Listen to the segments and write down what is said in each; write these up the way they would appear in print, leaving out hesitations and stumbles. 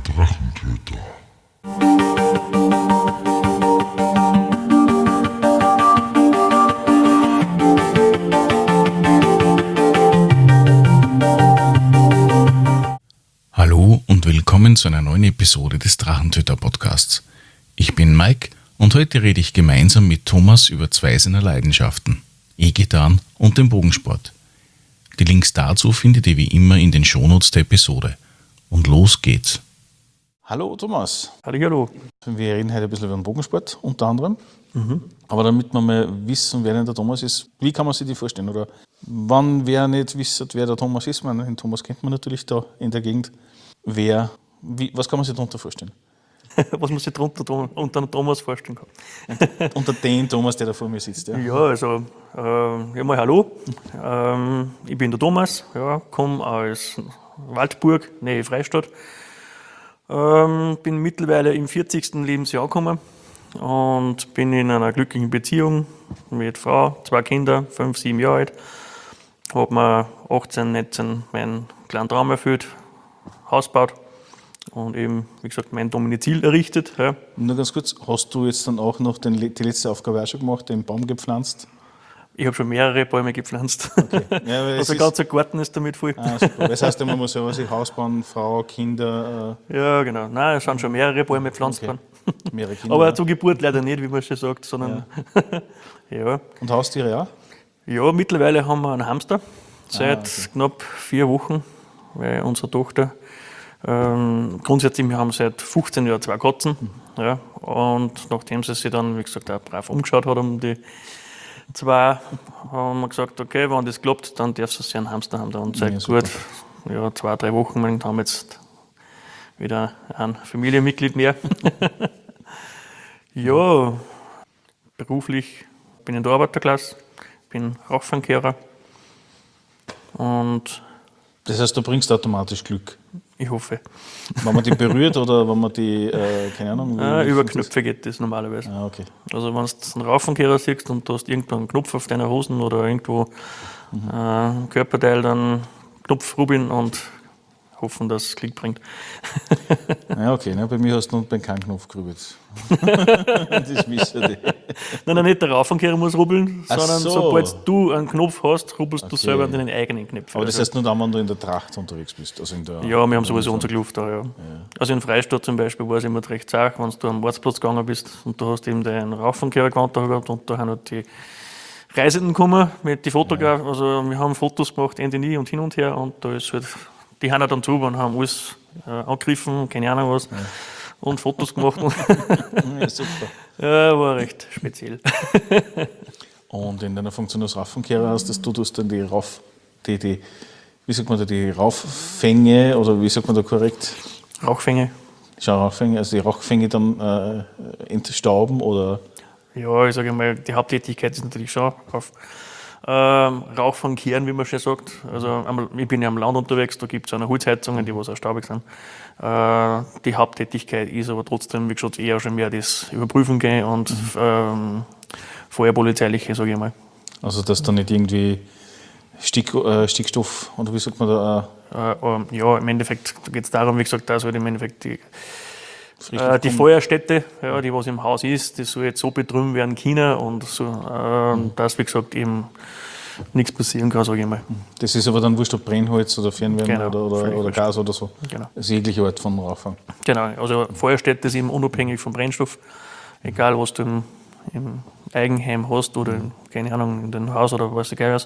Drachentöter. Hallo und willkommen zu einer neuen Episode des Drachentöter-Podcasts. Ich bin Mike und heute rede ich gemeinsam mit Thomas über zwei seiner Leidenschaften, E-Gitarren und den Bogensport. Die Links dazu findet ihr wie immer in den Shownotes der Episode. Und los geht's. Hallo Thomas. Hallo. Wir reden heute ein bisschen über den Bogensport unter anderem. Aber damit wir mal wissen, wer denn der Thomas ist, wie kann man sich die vorstellen? Oder wann wer nicht wisst, wer der Thomas ist, den Thomas kennt man natürlich da in der Gegend. Was kann man sich darunter vorstellen? Was man sich unter Thomas vorstellen kann. Unter den Thomas, der da vor mir sitzt. Ja, Ja, also, mal hallo. Ich bin der Thomas, komme aus Waldburg, Nähe Freistadt. Bin mittlerweile im 40. Lebensjahr gekommen und bin in einer glücklichen Beziehung mit Frau, 2 Kinder, 5, 7 Jahre alt. Habe mir 18, 19 meinen kleinen Traum erfüllt, Haus gebaut und eben, wie gesagt, mein Domizil errichtet. Ja. Nur ganz kurz, hast du jetzt dann auch noch die letzte Aufgabe auch schon gemacht, den Baum gepflanzt? Ich habe schon mehrere Bäume gepflanzt. Okay. Ja, Also ein ganzer Garten ist damit voll. Super. Das heißt, man muss selber sich Haus bauen, Frau, Kinder. Ja, genau. Nein, es sind schon mehrere Bäume gepflanzt worden. Mehrere Kinder. Aber zur Geburt leider nicht, wie man schon sagt, sondern ja. Und Haustiere auch? Ja, mittlerweile haben wir einen Hamster seit knapp 4 Wochen, weil unsere Tochter grundsätzlich, wir haben seit 15 Jahren 2 Katzen. Ja, und nachdem sie sich dann, wie gesagt, auch brav umgeschaut hat um die 2, haben wir gesagt, okay, wenn das klappt, dann darf sie sich einen Hamster haben. Und seit gut 2, 3 Wochen haben wir jetzt wieder ein Familienmitglied mehr. Ja, beruflich bin ich in der Arbeiterklasse, bin Rauchfangkehrer und Das heißt, du bringst automatisch Glück. ich hoffe. Wenn man die berührt oder wenn man die, keine Ahnung. Über Knöpfe geht das normalerweise. Ah, okay. Also wenn du einen Raufenkehrer siehst und du hast irgendwo einen Knopf auf deiner Hosen oder irgendwo ein Körperteil, dann Knopf rubin und hoffen, dass es Klick bringt. Ja, okay. Ne, bei mir hast du noch beim keinen Knopf gerübelt. Das wissen die. Nein, nicht der Raufenkehrer muss rubbeln, Ach sondern so. sobald du einen Knopf hast, rubbelst du Okay. selber an deinen eigenen Knöpfen. Aber das heißt nur dann, wenn du in der Tracht unterwegs bist. Also in der, Ja, wir haben sowieso unsere Luft da, ja. Also in Freistadt zum Beispiel war es immer recht zart, wenn du am Ortsplatz gegangen bist und du hast eben deinen Raufenkehrer-Gewand da gehabt und da haben halt die Reisenden gekommen mit den Fotografen. Also wir haben Fotos gemacht, Ende nie und hin und her und da ist halt, die haben dann zu und haben alles angegriffen, keine Ahnung was, und Fotos gemacht. Ja, super. Ja, war recht speziell. Und in deiner Funktion als Raufenkehrer hast du tust dann wie sagt man da, die Rauffänge, oder wie sagt man da korrekt? Rauchfänge. Rauchfänge, also die Rauchfänge dann entstauben oder? Ja, ich sage mal, die Haupttätigkeit ist natürlich schon auf Rauchfangkehren, wie man schon sagt. Also ich bin ja am Land unterwegs, da gibt es auch Holzheizungen, die was auch staubig sind. Die Haupttätigkeit ist aber trotzdem, wie gesagt, eher schon mehr das Überprüfen gehen und feuerpolizeiliche, sage ich mal. Also dass da nicht irgendwie Stickstoff, oder wie sagt man da? Ja, im Endeffekt geht es darum, wie gesagt, da soll im Endeffekt die Feuerstätte, die was im Haus ist, das soll jetzt so betrüben werden können und so, dass, wie gesagt, eben nichts passieren kann, sage ich mal. Das ist aber dann wurscht, ob Brennholz oder Fernwärme Genau, oder völlig wurscht. Gas oder so. Genau. Das ist jegliche Art von Rauchfang. Genau, also Feuerstätte ist eben unabhängig vom Brennstoff, egal was du im Eigenheim hast oder, keine Ahnung, in deinem Haus oder was egal was.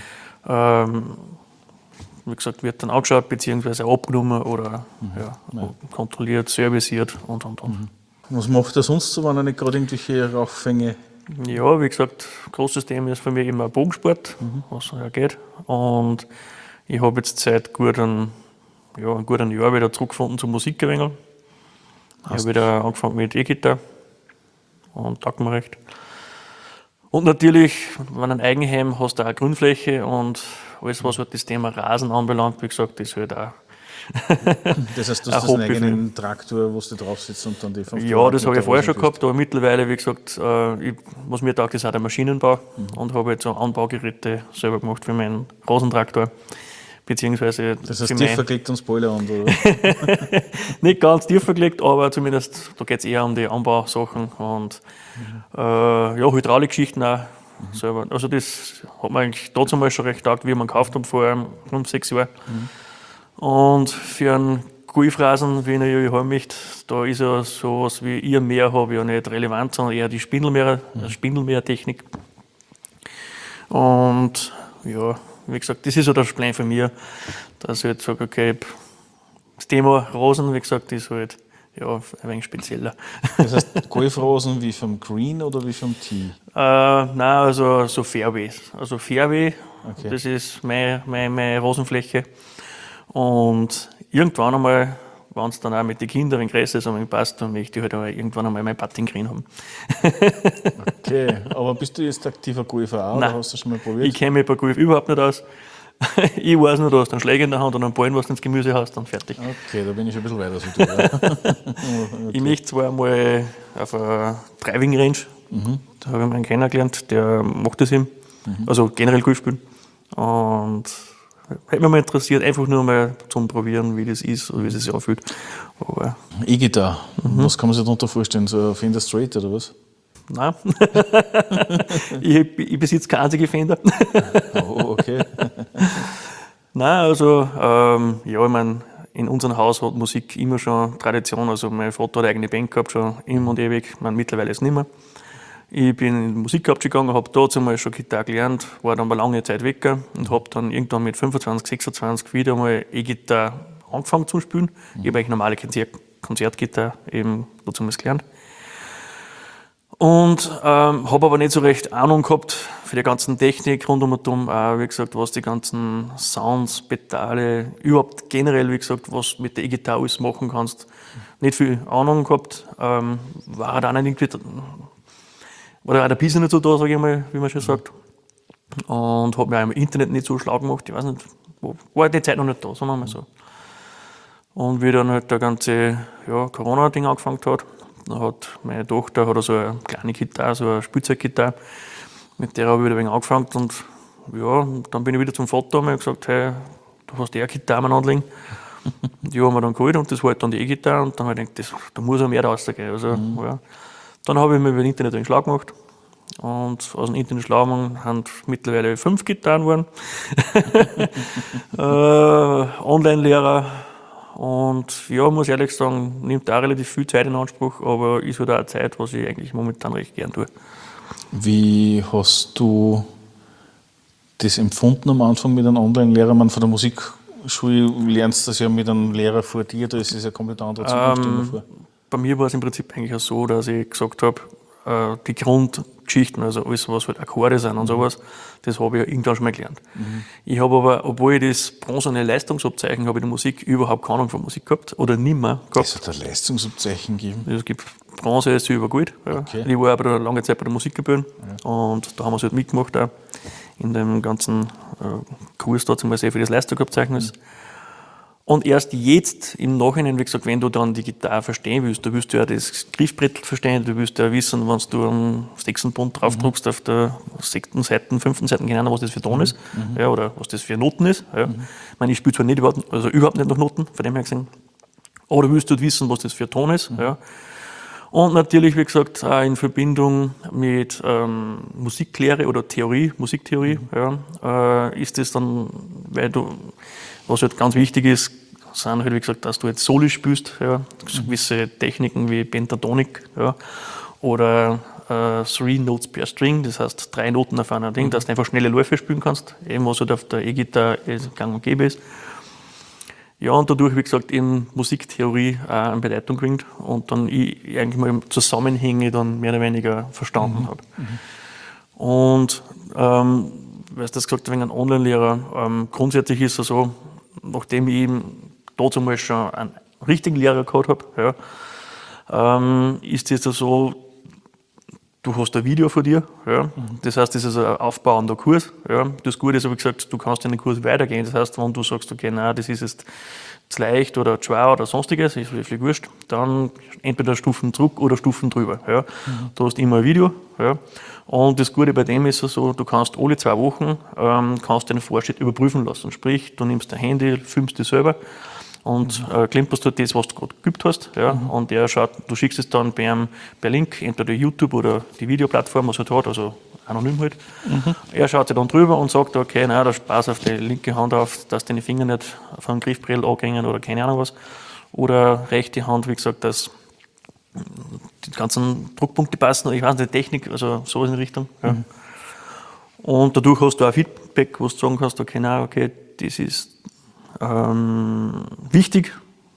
Wie gesagt, wird dann angeschaut, beziehungsweise abgenommen oder kontrolliert, serviciert und. Was macht er sonst so, wenn er nicht gerade irgendwelche Rauchfänge? Ja, wie gesagt, großes Thema ist für mich immer Bogensport, was ja geht. Und ich habe jetzt seit gut einem Jahr wieder zurückgefunden zur Musik ein wenig. Ich habe wieder angefangen mit E-Gitarre und taugt mir recht. Und natürlich, wenn du ein Eigenheim hast, du auch eine Grünfläche und alles, was halt das Thema Rasen anbelangt, wie gesagt, das halt auch. Das heißt, du Ein hast einen Hobby für eigenen Traktor, wo du drauf sitzt und dann die 5 Ja, das habe ich vorher schon gehabt, aber mittlerweile, wie gesagt, was mir taugt, ist auch der Maschinenbau und habe jetzt so Anbaugeräte selber gemacht für meinen Rasentraktor beziehungsweise Das heißt, tiefer gelegt und Spoiler an, oder? nicht ganz tiefer gelegt, aber zumindest da geht es eher um die Anbausachen und Hydraulikgeschichten auch selber. Also das hat man eigentlich dazu mal schon recht getaugt, wie man gekauft haben vor 5-6 Jahren. Und für einen Gulfrasen, wie ich ihn ja haben möchte, da ist ja sowas wie ich ein Meer habe, ja nicht relevant, sondern eher die Spindelmeertechnik. Und ja, wie gesagt, das ist so der Plan von mir, dass ich halt sage, okay, das Thema Rosen, wie gesagt, ist halt ja, ein wenig spezieller. Das heißt, Golfrosen wie vom Green oder wie vom Tee? Nein, also so Fairways. Also Fairway, Okay. das ist meine Rosenfläche. Und irgendwann einmal, wenn es dann auch mit den Kindern ein größer ist und passt, dann möchte ich halt auch irgendwann einmal mein Putting Green haben. Okay, aber bist du jetzt aktiver Golfer auch, Nein. oder hast du schon mal probiert? Ich kenne mich bei Golf überhaupt nicht aus. Ich weiß nur, du hast einen Schläger in der Hand und einen Ball, was du ins Gemüse hast, dann fertig. Okay, da bin ich schon ein bisschen weiter als du. Ja. Ich möchte zwar mal auf eine Driving Range, da habe ich einen kennengelernt, der macht das eben, also generell Golf spielen. Und hätte mich mal interessiert, einfach nur mal zum Probieren, wie das ist und wie es sich anfühlt. Aber E-Gitarre, was kann man sich darunter vorstellen? So ein Fender Straight oder was? nein, ich besitze keine einzige Fender. Oh, okay. Nein, also, ja, ich meine, in unserem Haus hat Musik immer schon Tradition. Also, mein Vater hat eine eigene Band gehabt, schon immer und ewig. Ich meine, mittlerweile ist es nicht mehr. Ich bin in die Musikhauptschule gegangen, habe dazu mal schon Gitarre gelernt, war dann mal lange Zeit weg und habe dann irgendwann mit 25, 26 wieder mal E-Gitarre angefangen zu spielen. Ich habe eigentlich normale Konzertgitarre eben dazu mal gelernt. Und habe aber nicht so recht Ahnung gehabt für die ganzen Technik rund auch, wie gesagt, was die ganzen Sounds, Pedale, überhaupt generell, wie gesagt, was mit der E-Gitarre alles machen kannst. Nicht viel Ahnung gehabt, war halt auch nicht irgendwie, war auch der Biss nicht so da, sage ich mal, wie man schon sagt. Und habe mir auch im Internet nicht so schlau gemacht, ich weiß nicht, war die Zeit noch nicht da, sagen wir mal so. Und wie dann halt der ganze Corona-Ding angefangen hat, da hat meine Tochter so eine kleine Gitarre, so eine Spielzeuggitarre, mit der habe ich wieder ein wenig angefangen und ja, dann bin ich wieder zum Vater und habe gesagt, hey, du hast eine Gitarre mal anlegen. Die haben wir dann geholt und das war halt dann die E-Gitarre und dann habe ich gedacht, da muss ja mehr rausgehen. Also, ja. Dann habe ich mir über das Internet einen Schlag gemacht und aus dem Internet schlau gemacht haben mittlerweile 5 Gitarren geworden. Online-Lehrer. Und ja, muss ehrlich sagen, nimmt auch relativ viel Zeit in Anspruch, aber ist halt auch eine Zeit, was ich eigentlich momentan recht gern tue. Wie hast du das empfunden am Anfang mit einem Online-Lehrer? Man, von der Musikschule lernst du das ja mit einem Lehrer vor dir, da ist es ja komplett andere Zukunft immer vor. Bei mir war es im Prinzip eigentlich auch so, dass ich gesagt habe, die Grundgeschichten, also alles, was halt Akkorde sind und sowas, das habe ich ja irgendwann schon mal gelernt. Ich habe aber, obwohl ich das bronzene Leistungsabzeichen habe in der Musik, überhaupt keine Ahnung von Musik gehabt oder nimmer gehabt. Es hat ein Leistungsabzeichen gegeben. Es gibt Bronze, Silber, Gold. Ja. Okay. Ich war aber eine lange Zeit bei der Musikgebühren und da haben wir es halt mitgemacht auch in dem ganzen Kurs dazu mal sehr für das Leistungsabzeichen ist. Und erst jetzt im Nachhinein, wie gesagt, wenn du dann die Gitarre verstehen willst, da willst du ja das Griffbrett verstehen, du willst ja wissen, wenn du am 6. Bund draufdruckst, auf der 6. Seite, 5. Seite, keine Ahnung, was das für Ton ist, ja, oder was das für Noten ist. Ja. Ich meine, ich spiele zwar nicht überhaupt nicht nach Noten, von dem her gesehen, aber du willst halt wissen, was das für Ton ist. Ja. Und natürlich, wie gesagt, auch in Verbindung mit Musiklehre oder Musiktheorie, ist das dann, weil du, was halt ganz wichtig ist, sind halt, wie gesagt, dass du jetzt Soli spielst, gewisse Techniken wie Pentatonik, oder 3 Notes per String, das heißt 3 Noten auf einer Ding, dass du einfach schnelle Läufe spielen kannst, eben was halt auf der E-Gitarre gang und gäbe ist. Ja, und dadurch, wie gesagt, in Musiktheorie auch an Bedeutung gewinnt und dann ich eigentlich mal Zusammenhänge dann mehr oder weniger verstanden habe. Und weil du das gesagt hast, wegen einem Online-Lehrer, grundsätzlich ist es so, nachdem ich eben dazu mal schon einen richtigen Lehrer gehabt habe, ist es so, du hast ein Video von dir, ja. Das heißt, das ist ein aufbauender Kurs. Ja. Das Gute ist, wie gesagt, du kannst in den Kurs weitergehen. Das heißt, wenn du sagst, okay, nein, das ist jetzt zu leicht oder zu schwer oder sonstiges, ist wirklich wurscht, dann entweder Stufen zurück oder Stufen drüber. Ja. Du hast immer ein Video. Ja. Und das Gute bei dem ist so, du kannst alle 2 Wochen kannst den Fortschritt überprüfen lassen. Sprich, du nimmst dein Handy, filmst dich selber und klimperst du das, was du gerade geübt hast. Ja. Und der schaut, du schickst es dann per Link, entweder YouTube oder die Videoplattform, was er hat, also anonym halt. Er schaut sich dann drüber und sagt, okay, nein, da pass auf die linke Hand auf, dass deine Finger nicht von einem Griffbrill angehen oder keine Ahnung was. Oder rechte Hand, wie gesagt, dass die ganzen Druckpunkte passen, ich weiß nicht, Technik, also so in die Richtung. Ja. Und dadurch hast du auch Feedback, wo du sagen kannst, okay, nein, okay, das ist wichtig.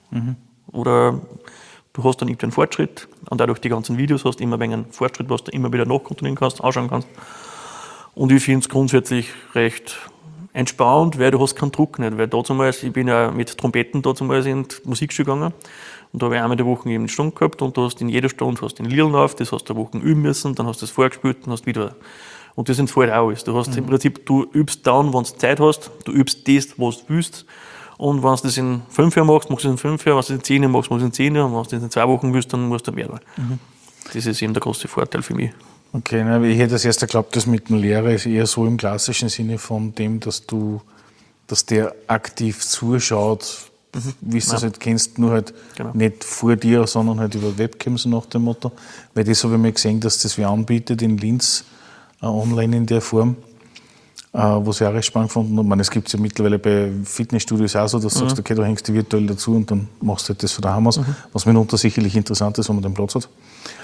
Oder du hast dann irgendeinen Fortschritt und dadurch die ganzen Videos hast du immer einen Fortschritt, was du immer wieder nachkontrollieren kannst, anschauen kannst. Und ich finde es grundsätzlich recht entspannt, weil du hast keinen Druck nicht. Weil damals, ich bin ja mit Trompeten damals in die Musikschule gegangen und da habe ich einmal in der Woche eben eine Stunde gehabt und du hast in jeder Stunde hast den Liedl auf, das hast du eine Woche üben müssen, dann hast du das vorgespielt und hast wieder. Und das entfällt auch alles. Du hast im Prinzip, du übst dann, wenn du Zeit hast, du übst das, was du willst. Und wenn du das in 5 Jahren machst, machst du es in 5 Jahren, wenn du es in 10 Jahren machst, machst du es in 10 Jahren, und wenn du das in 2 Wochen willst, dann musst du mehr. Das ist eben der große Vorteil für mich. Okay, na, ich hätte das erst geglaubt, dass mit dem Lehrer ist eher so im klassischen Sinne von dem, dass der aktiv zuschaut, wie du das halt kennst, nur halt nicht vor dir, sondern halt über Webcams nach dem Motto. Weil das habe ich mal gesehen, dass das wer anbietet in Linz, online in der Form, was ich auch recht spannend fand. Und es gibt es ja mittlerweile bei Fitnessstudios auch so, dass du sagst, okay, du hängst die virtuell dazu und dann machst du halt das von daheim aus, was mitunter sicherlich interessant ist, wenn man den Platz hat.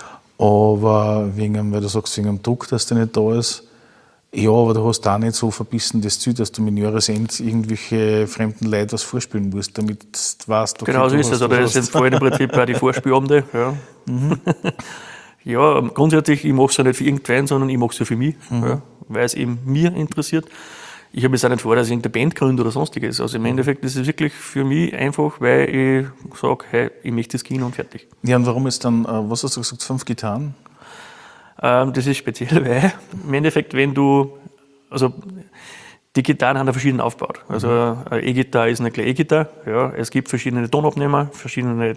Aber weil du sagst, wegen dem Druck, dass der nicht da ist, ja, aber du hast da nicht so verbissen das Ziel, dass du mit Jahresend irgendwelche fremden Leuten was vorspielen musst, damit du weißt, okay, genau so ist es. Oder das ist jetzt vorhin im Prinzip auch die Vorspielabende. Ja. Ja, grundsätzlich, ich mache es ja nicht für irgendwen, sondern ich mache es ja für mich, ja, weil es eben mir interessiert. Ich habe jetzt auch nicht vor, dass ich irgendeine Band gründe oder sonstiges. Also im Endeffekt ist es wirklich für mich einfach, weil ich sage, hey, ich möchte das Kino und fertig. Ja, und warum ist dann, was hast du gesagt, 5 Gitarren? Das ist speziell, weil im Endeffekt, wenn du, also die Gitarren haben ja verschieden aufgebaut. Also eine E-Gitarre ist eine kleine E-Gitarre. Ja. Es gibt verschiedene Tonabnehmer, verschiedene,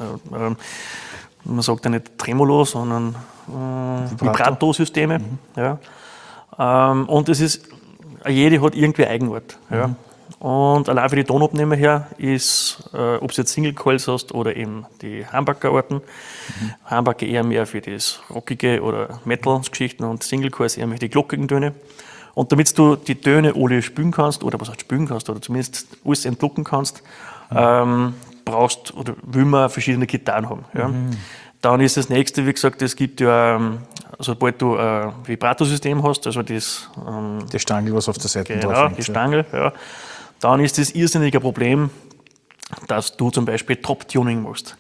man sagt ja nicht Tremolo, sondern Vibrato-Systeme. Ja. Und es ist, jede hat irgendwie Eigenart. Ja. Und allein für die Tonabnehmer her ist, ob du jetzt Single Coils hast oder eben die Humbucker-Arten, Humbucker eher mehr für das rockige oder Metal-Geschichten und Single Coils eher mehr für die glockigen Töne. Und damit du die Töne alle spielen kannst, oder was heißt spielen kannst, oder zumindest alles entlocken kannst, brauchst oder will man verschiedene Gitarren haben. Ja. Dann ist das nächste, wie gesagt, es gibt ja, sobald du ein Vibrato-System hast, also das der Stangel, was auf der Seite drauf genau, hängt. die Stangel, ja. Dann ist das irrsinnige Problem, dass du zum Beispiel Top-Tuning machst.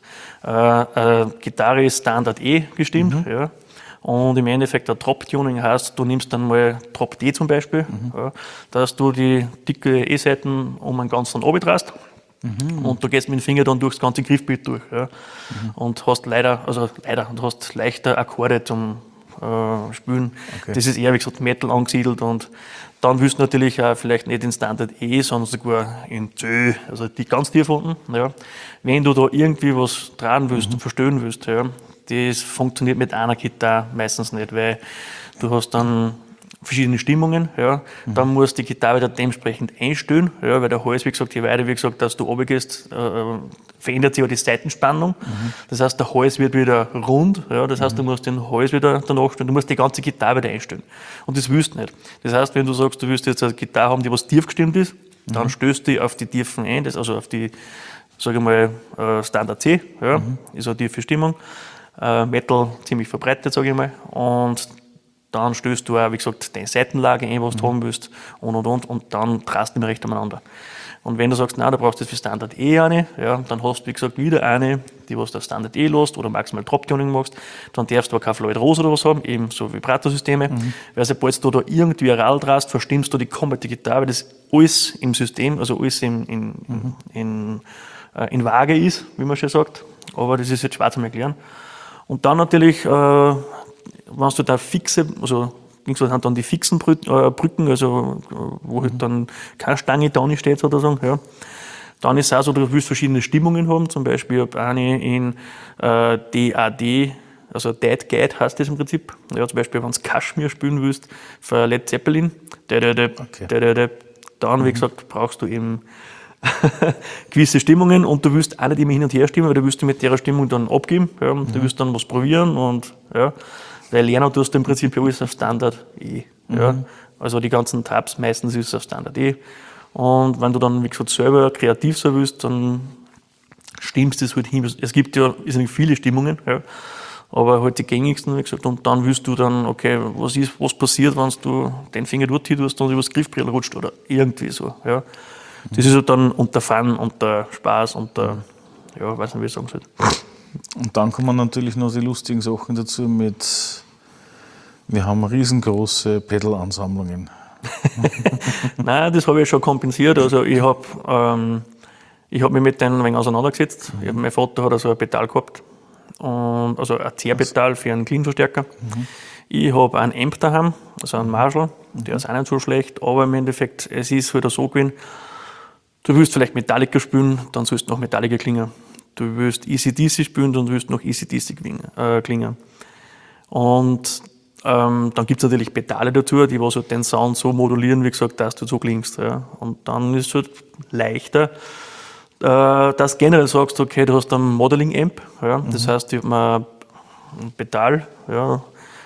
Gitarre ist Standard E gestimmt, ja. Und im Endeffekt ein Top-Tuning heißt, du nimmst dann mal Top D zum Beispiel, ja, dass du die dicke E-Seiten um einen ganzen oben drast. Und du gehst mit dem Finger dann durchs ganze Griffbild durch. Ja. Und hast du hast leichter Akkorde zum Spielen. Okay. Das ist eher, wie gesagt, Metal angesiedelt. Und dann willst du natürlich auch vielleicht nicht in Standard E, sondern sogar in C, also die ganz tief unten. Ja. Wenn du da irgendwie was dran willst und verstören willst, ja, das funktioniert mit einer Gitarre meistens nicht, weil du hast dann verschiedene Stimmungen, ja. Dann musst du die Gitarre wieder dementsprechend einstellen, ja, weil der Hals, wie gesagt, je weiter, wie gesagt, dass du runtergehst, verändert sich auch die Seitenspannung. Das heißt, der Hals wird wieder rund, ja. Das heißt, du musst den Hals wieder danach stellen, du musst die ganze Gitarre wieder einstellen. Und das willst du nicht. Das heißt, wenn du sagst, du willst jetzt eine Gitarre haben, die was tief gestimmt ist, dann stößt du auf die Tiefen ein, also auf die, sage ich mal, Standard C, ja, ist eine tiefe Stimmung. Metal ziemlich verbreitet, sage ich mal. Und dann stößt du auch, wie gesagt, deine Seitenlage ein, was du haben willst, und dann drast du nicht mehr recht umeinander. Und wenn du sagst, nein, du brauchst jetzt für Standard E eine, ja, dann hast du, wie gesagt, wieder eine, die was der Standard E lässt oder maximal Drop-Tuning machst, dann darfst du aber kein Floyd Rose oder was haben, eben so Vibrato-Systeme, weil sobald du da irgendwie ein Rall drast, verstimmst du die komplette Gitarre, weil das alles im System, also alles in Waage ist, wie man schon sagt, aber das ist jetzt schwer zu erklären. Und dann natürlich wenn du da fixe, also sind dann die fixen Brücken, also wo halt dann keine Stange da nicht steht sozusagen, ja. Dann ist es auch so, du willst verschiedene Stimmungen haben, zum Beispiel eine in DAD, also Dead Guide heißt das im Prinzip. Ja, zum Beispiel, wenn du Kashmir spielen willst, für Led Zeppelin, dann, wie gesagt, brauchst du eben gewisse Stimmungen und du willst auch nicht immer hin und her stimmen, weil du willst mit der Stimmung dann abgeben, ja, du willst dann was probieren und ja, weil lernen tust du im Prinzip alles auf Standard E. Ja. Also die ganzen Tabs meistens ist es auf Standard E. Und wenn du dann, wie gesagt, selber kreativ sein willst, dann stimmst du das halt hin. Es gibt ja nicht viele Stimmungen, ja, aber halt die gängigsten, wie gesagt, und dann willst du dann, okay, was passiert, wenn du den Finger dorthin tust und übers Griffbrett rutscht oder irgendwie so, ja. Das ist halt dann unter Fun, unter Spaß, unter, ja, weiß nicht, wie ich sagen soll. Und dann kommen natürlich noch die lustigen Sachen dazu wir haben riesengroße Pedal-Ansammlungen. Nein, das habe ich schon kompensiert. Also ich habe mich mit denen ein wenig auseinandergesetzt. Mein Vater hat also ein Pedal gehabt, und, also ein Zehrpedal für einen Clean-Verstärker. Ich habe einen Amp daheim, also einen Marshall, der ist auch nicht so schlecht, aber im Endeffekt, es ist halt so gewesen, du willst vielleicht Metallica spielen, dann sollst du noch Metallica klingen. Du willst AC/DC spielen, dann willst du noch AC/DC klingen. Und dann gibt es natürlich Pedale dazu, die was halt den Sound so modulieren, wie gesagt, dass du so klingst. Ja. Und dann ist es halt leichter, dass du generell sagst, okay, du hast einen Modeling-Amp. Ja. Das heißt, ich habe mir ein Pedal, ja,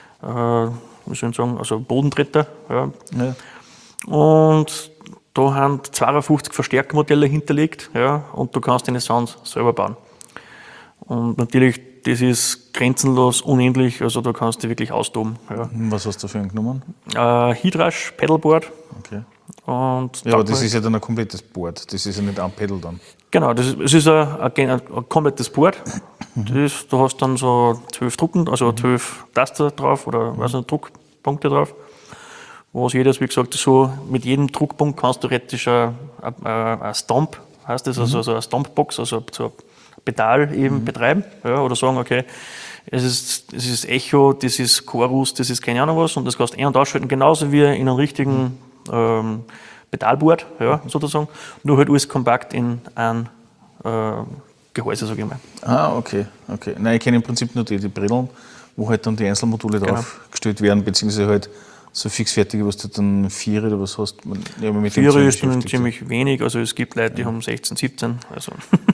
wie soll ich sagen, also Bodentreter. Ja. Ja. Und da haben 52 Verstärkermodelle hinterlegt, ja, und du kannst deine Sounds selber bauen. Und natürlich, das ist grenzenlos, unendlich, also da kannst du wirklich austoben. Ja. Was hast du für einen genommen? Hydrash Pedalboard. Okay. Und ja, aber das ist ja dann ein komplettes Board, das ist ja nicht ein Pedal dann. Genau, es ist ein komplettes Board. Du hast dann so 12 Drucken, also 12 Taster drauf oder was nicht, Druckpunkte drauf. Wo jedes, wie gesagt, so mit jedem Druckpunkt kannst du theoretisch ein Stomp, heißt das, also so eine Stompbox, also so ein Pedal eben betreiben, ja, oder sagen, okay, es ist Echo, das ist Chorus, das ist keine Ahnung was, und das kannst du ein- und ausschalten, genauso wie in einem richtigen Pedalboard, ja, sozusagen, nur halt alles kompakt in ein Gehäuse, sage ich mal. Ah, okay. Nein, ich kenne im Prinzip nur die Brillen, wo halt dann die Einzelmodule drauf gestellt werden, beziehungsweise halt so fixfertige, was du dann 4 oder was hast. Ja, mit 4 ist dann ziemlich wenig, also es gibt Leute, die haben 16, 17, also.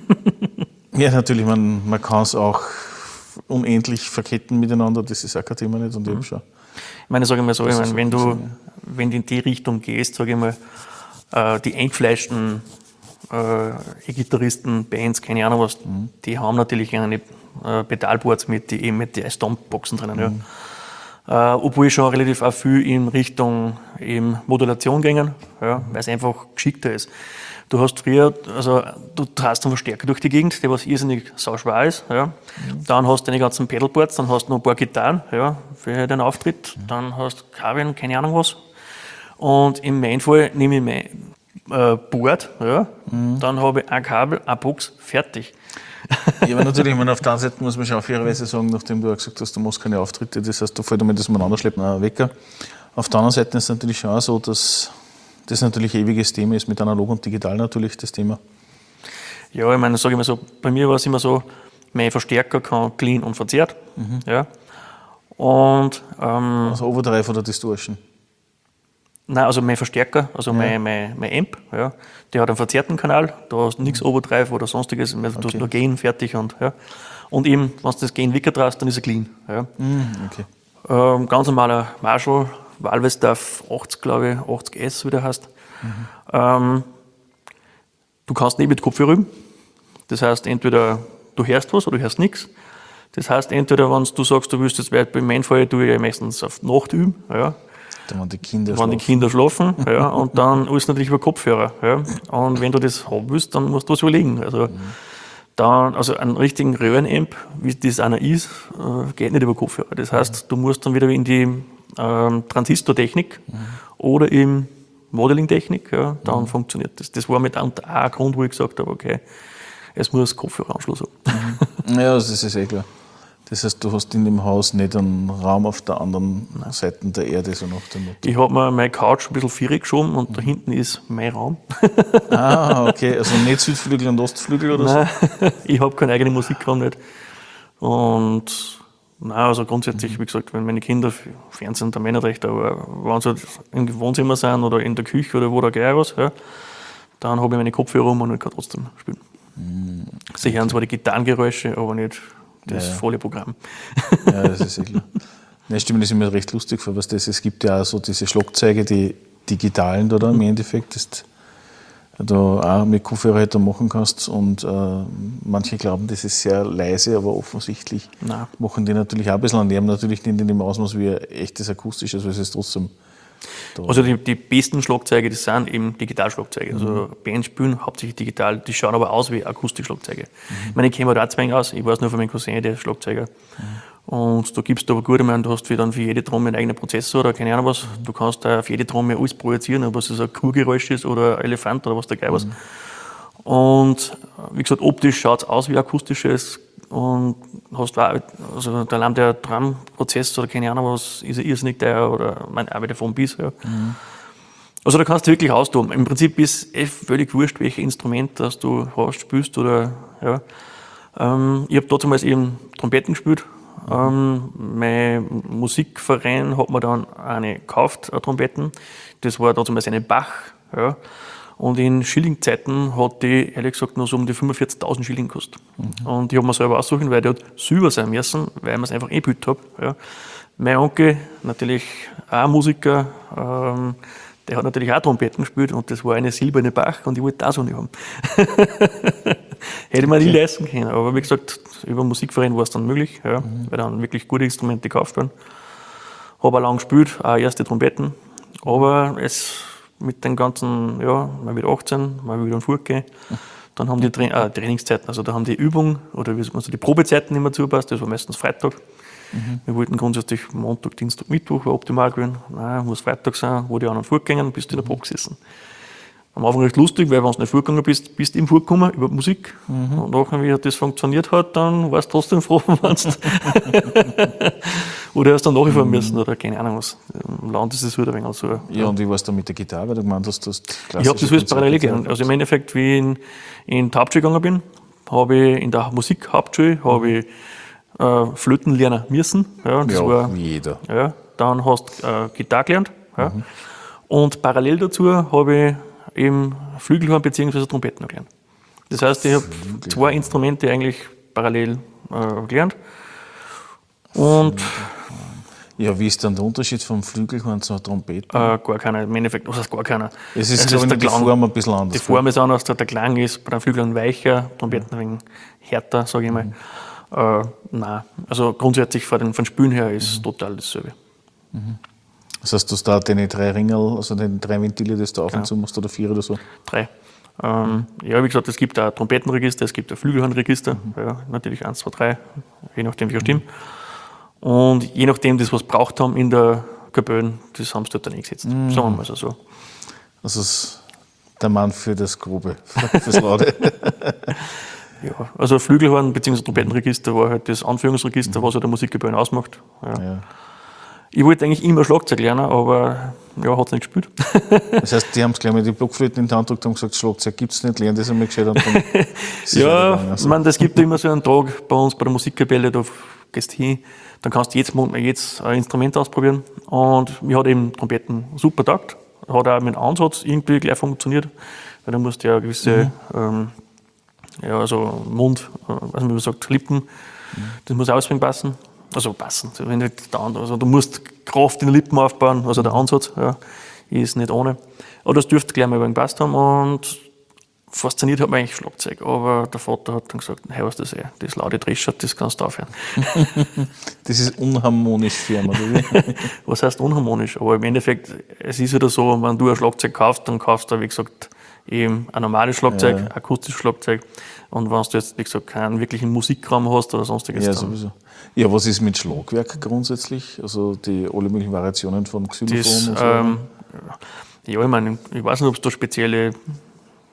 Ja, natürlich, man kann es auch unendlich verketten miteinander, das ist auch kein Thema nicht. Und ich schon. Ich meine, sage ich mal so, wenn du in die Richtung gehst, sage ich mal, die eingefleischten E-Gitarristen, Bands, keine Ahnung was, die haben natürlich eine Pedalboards mit die Stompboxen drinnen. Ja. Obwohl ich schon relativ auch viel in Richtung eben Modulation gingen, ja, weil es einfach geschickter ist. Du hast früher, also du hast einen Verstärker durch die Gegend, der was irrsinnig sauschwer ist. Ja. Dann hast du deine ganzen Pedalboards, dann hast du noch ein paar Gitarren, ja, für den Auftritt, dann hast du Kabeln, keine Ahnung was. Und in meinem Fall nehme ich mein Board, ja, dann habe ich ein Kabel, eine Box, fertig. Ja, aber natürlich, auf der einen Seite muss man schon fairerweise sagen, nachdem du auch gesagt hast, du machst keine Auftritte, das heißt, da fällt einmal das umeinander schleppen, ein Wecker. Auf der anderen Seite ist es natürlich schon auch so, dass das natürlich ein ewiges Thema ist, mit analog und digital natürlich das Thema. Ja, ich meine, sage ich mal so, bei mir war es immer so, mein Verstärker kann clean und verzerrt. Ja. Und, also Overdrive oder Distortion? Nein, also mein Verstärker, also mein Amp, ja, der hat einen verzerrten Kanal, da hast du nichts Overdrive oder sonstiges, du hast nur Gain fertig und eben, wenn du das Gain weggetraust, dann ist er clean. Ja. Okay. Ganz normaler Marshall, Valve-Stuff 80, glaube ich, 80S, wie der heißt. Du kannst nicht mit Kopfhörer üben. Das heißt, entweder du hörst was oder du hörst nichts. Das heißt, entweder wenn du sagst, du willst jetzt, weil bei meinem Fall tue ich ja meistens auf Nacht üben. Ja. Wenn die Kinder schlafen, ja, und dann alles natürlich über Kopfhörer. Ja. Und wenn du das haben willst, dann musst du was überlegen. Also, also einen richtigen Röhrenamp, wie das einer ist, geht nicht über Kopfhörer. Das heißt, du musst dann wieder in die Transistortechnik oder in Modeling-Technik, ja, dann funktioniert das. Das war mit ein Grund, wo ich gesagt habe, okay, es muss Kopfhöreranschluss haben. Ja, das ist eh klar. Das heißt, du hast in dem Haus nicht einen Raum auf der anderen Seite der Erde, so nach dem Motto. Ich habe mir meine Couch ein bisschen vierig geschoben und da hinten ist mein Raum. Ah, okay, also nicht Südflügel und Ostflügel oder Nein, ich habe keinen eigenen Musikraum nicht. Und nein, also grundsätzlich, wie gesagt, wenn meine Kinder Fernsehen, der Männerrecht, aber wenn sie halt im Wohnzimmer sind oder in der Küche oder wo da gleich was, ja, dann habe ich meine Kopfhörer rum und ich kann trotzdem spielen. Sie hören zwar die Gitarrengeräusche, aber nicht das volle Programm. Ja, das ist ja klar. Ja, stimmt, das ist mir recht lustig vor, was das es gibt ja auch so diese Schlagzeuge, die digitalen da im Endeffekt, das da auch mit Kopfhörer halt machen kannst und manche glauben, das ist sehr leise, aber offensichtlich machen die natürlich auch ein bisschen an dem, natürlich nicht in dem Ausmaß wie ein echtes akustisches, aber es ist trotzdem da. Also die besten Schlagzeuge, das sind eben Digitalschlagzeuge. Also Bands spielen hauptsächlich digital, die schauen aber aus wie Akustikschlagzeuge. Ich meine, ich kenne mir da auch zwei aus, ich weiß nur von meinem Cousin, der ist Schlagzeuger. Und da gibst du aber gut, ich meine, du hast dann für jede Trommel einen eigenen Prozessor oder keine Ahnung was. Du kannst da auf jede Trommel alles projizieren, ob es ein Kuhgeräusch ist oder ein Elefant oder was da geil was. Und wie gesagt, optisch schaut es aus wie akustisches und hast auch, also der allein der Drumprozessor oder keine Ahnung was, ist ja irrsinnig teuer oder auch wieder vom bis. Ja. Also da kannst du wirklich austoben. Im Prinzip ist es völlig wurscht, welches Instrument das du hast, spielst oder ja. Ich habe damals eben Trompeten gespielt. Mein Musikverein hat mir dann eine gekauft, eine Trompeten. Das war damals eine Bach. Ja. Und in Schillingzeiten hat die, ehrlich gesagt, nur so um die 45.000 Schilling gekostet. Und ich habe mir selber aussuchen, weil die hat Silber sein müssen, weil ich es einfach gebildet habe. Ja. Mein Onkel, natürlich auch Musiker, der hat natürlich auch Trompeten gespielt und das war eine silberne Bach und ich wollte das auch nicht haben. Hätte man nie leisten können. Aber wie gesagt, über den Musikverein war es dann möglich, ja, weil dann wirklich gute Instrumente gekauft werden. Habe auch lange gespielt, auch erste Trompeten. Aber es mit den ganzen, ja, mal wieder 18, mal wieder Furt gehen. Dann haben die Trainingszeiten, also da haben die Übungen oder wie man so die Probezeiten nicht mehr zupasst, das war meistens Freitag. Wir wollten grundsätzlich Montag, Dienstag, Mittwoch war optimal gewesen. Nein, muss Freitag sein, wo die anderen fortgegangen, bist du in der Probe gesessen. Am Anfang recht lustig, weil wenn du nicht fortgegangen bist, bist du eben fortgekommen über Musik. Und nachher, wie das funktioniert hat, dann warst du trotzdem froh, wenn du oder hast dann nachfahren müssen oder keine Ahnung was. Im Land ist es halt ein wenig so. Ja, und wie war es da mit der Gitarre, weil du gemeint hast, du hast Ich habe das alles parallel gelernt. Also im Endeffekt, wie ich in die Hauptschule gegangen bin, habe ich in der Musikhauptschule Flöten lernen müssen. Ja, das war, wie jeder. Ja, dann hast du Gitarre gelernt. Ja. Und parallel dazu habe ich eben Flügelhorn bzw. Trompeten gelernt. Das heißt, ich habe zwei Instrumente eigentlich parallel gelernt. Und ja, wie ist dann der Unterschied vom Flügelhorn zur Trompete? gar keiner, im Endeffekt, was heißt gar keiner? Es ist, glaube ich, die Form ein bisschen anders. Die Form ist anders, der Klang ist bei den Flügeln weicher, Trompeten ein wenig härter, sage ich mal. Nein, also grundsätzlich von Spülen her ist total dasselbe. Das heißt, du hast da deine 3 Ringel, also deine 3 Ventile, das du auf und zu machst, oder 4 oder so? 3. Ja, wie gesagt, es gibt ein Trompetenregister, es gibt ein Flügelhornregister, ja, natürlich 1, 2, 3, je nachdem wie Stimme. Und je nachdem, das was braucht haben in der Kapelle, das haben sie dort dann eingesetzt. Sagen wir mal so. Das ist der Mann für das Grobe, fürs Laute. Ja, also Flügelhorn bzw. Trompetenregister war halt das Anführungsregister, was halt der Musikgebühren ausmacht. Ja. Ich wollte eigentlich immer Schlagzeug lernen, aber ja, hat es nicht gespielt. Das heißt, die haben es gleich mal die Blockflöten in die Hand gedrückt und gesagt, Schlagzeug gibt es nicht, lernen das einmal gescheit. Und dann ja, ich meine, das gibt immer so einen Tag bei uns bei der Musikkapelle, da gehst du hin, dann kannst du jetzt ein Instrument ausprobieren. Und mir hat eben Trompeten super getaugt, hat auch mit dem Ansatz irgendwie gleich funktioniert, weil da musst du ja gewisse also Mund, was man sagt, Lippen, das muss auswendig passen. Also passen, wenn nicht also du musst Kraft in den Lippen aufbauen, also der Ansatz ist nicht ohne. Aber das dürfte gleich mal über den Pass haben und fasziniert hat mich eigentlich Schlagzeug. Aber der Vater hat dann gesagt, hey, was das das laute Dreschert, das kannst du aufhören. Das ist unharmonisch für ihn, oder wie? Was heißt unharmonisch? Aber im Endeffekt, es ist wieder so, wenn du ein Schlagzeug kaufst, dann kaufst du, wie gesagt, eben ein normales Schlagzeug, ein akustisches Schlagzeug. Und wenn du jetzt, wie gesagt, keinen wirklichen Musikraum hast oder sonstiges. Ja, sowieso. Ja, was ist mit Schlagwerk grundsätzlich? Also alle möglichen Variationen von Xylophon und so? Ja, ich meine, ich weiß nicht, ob es da spezielle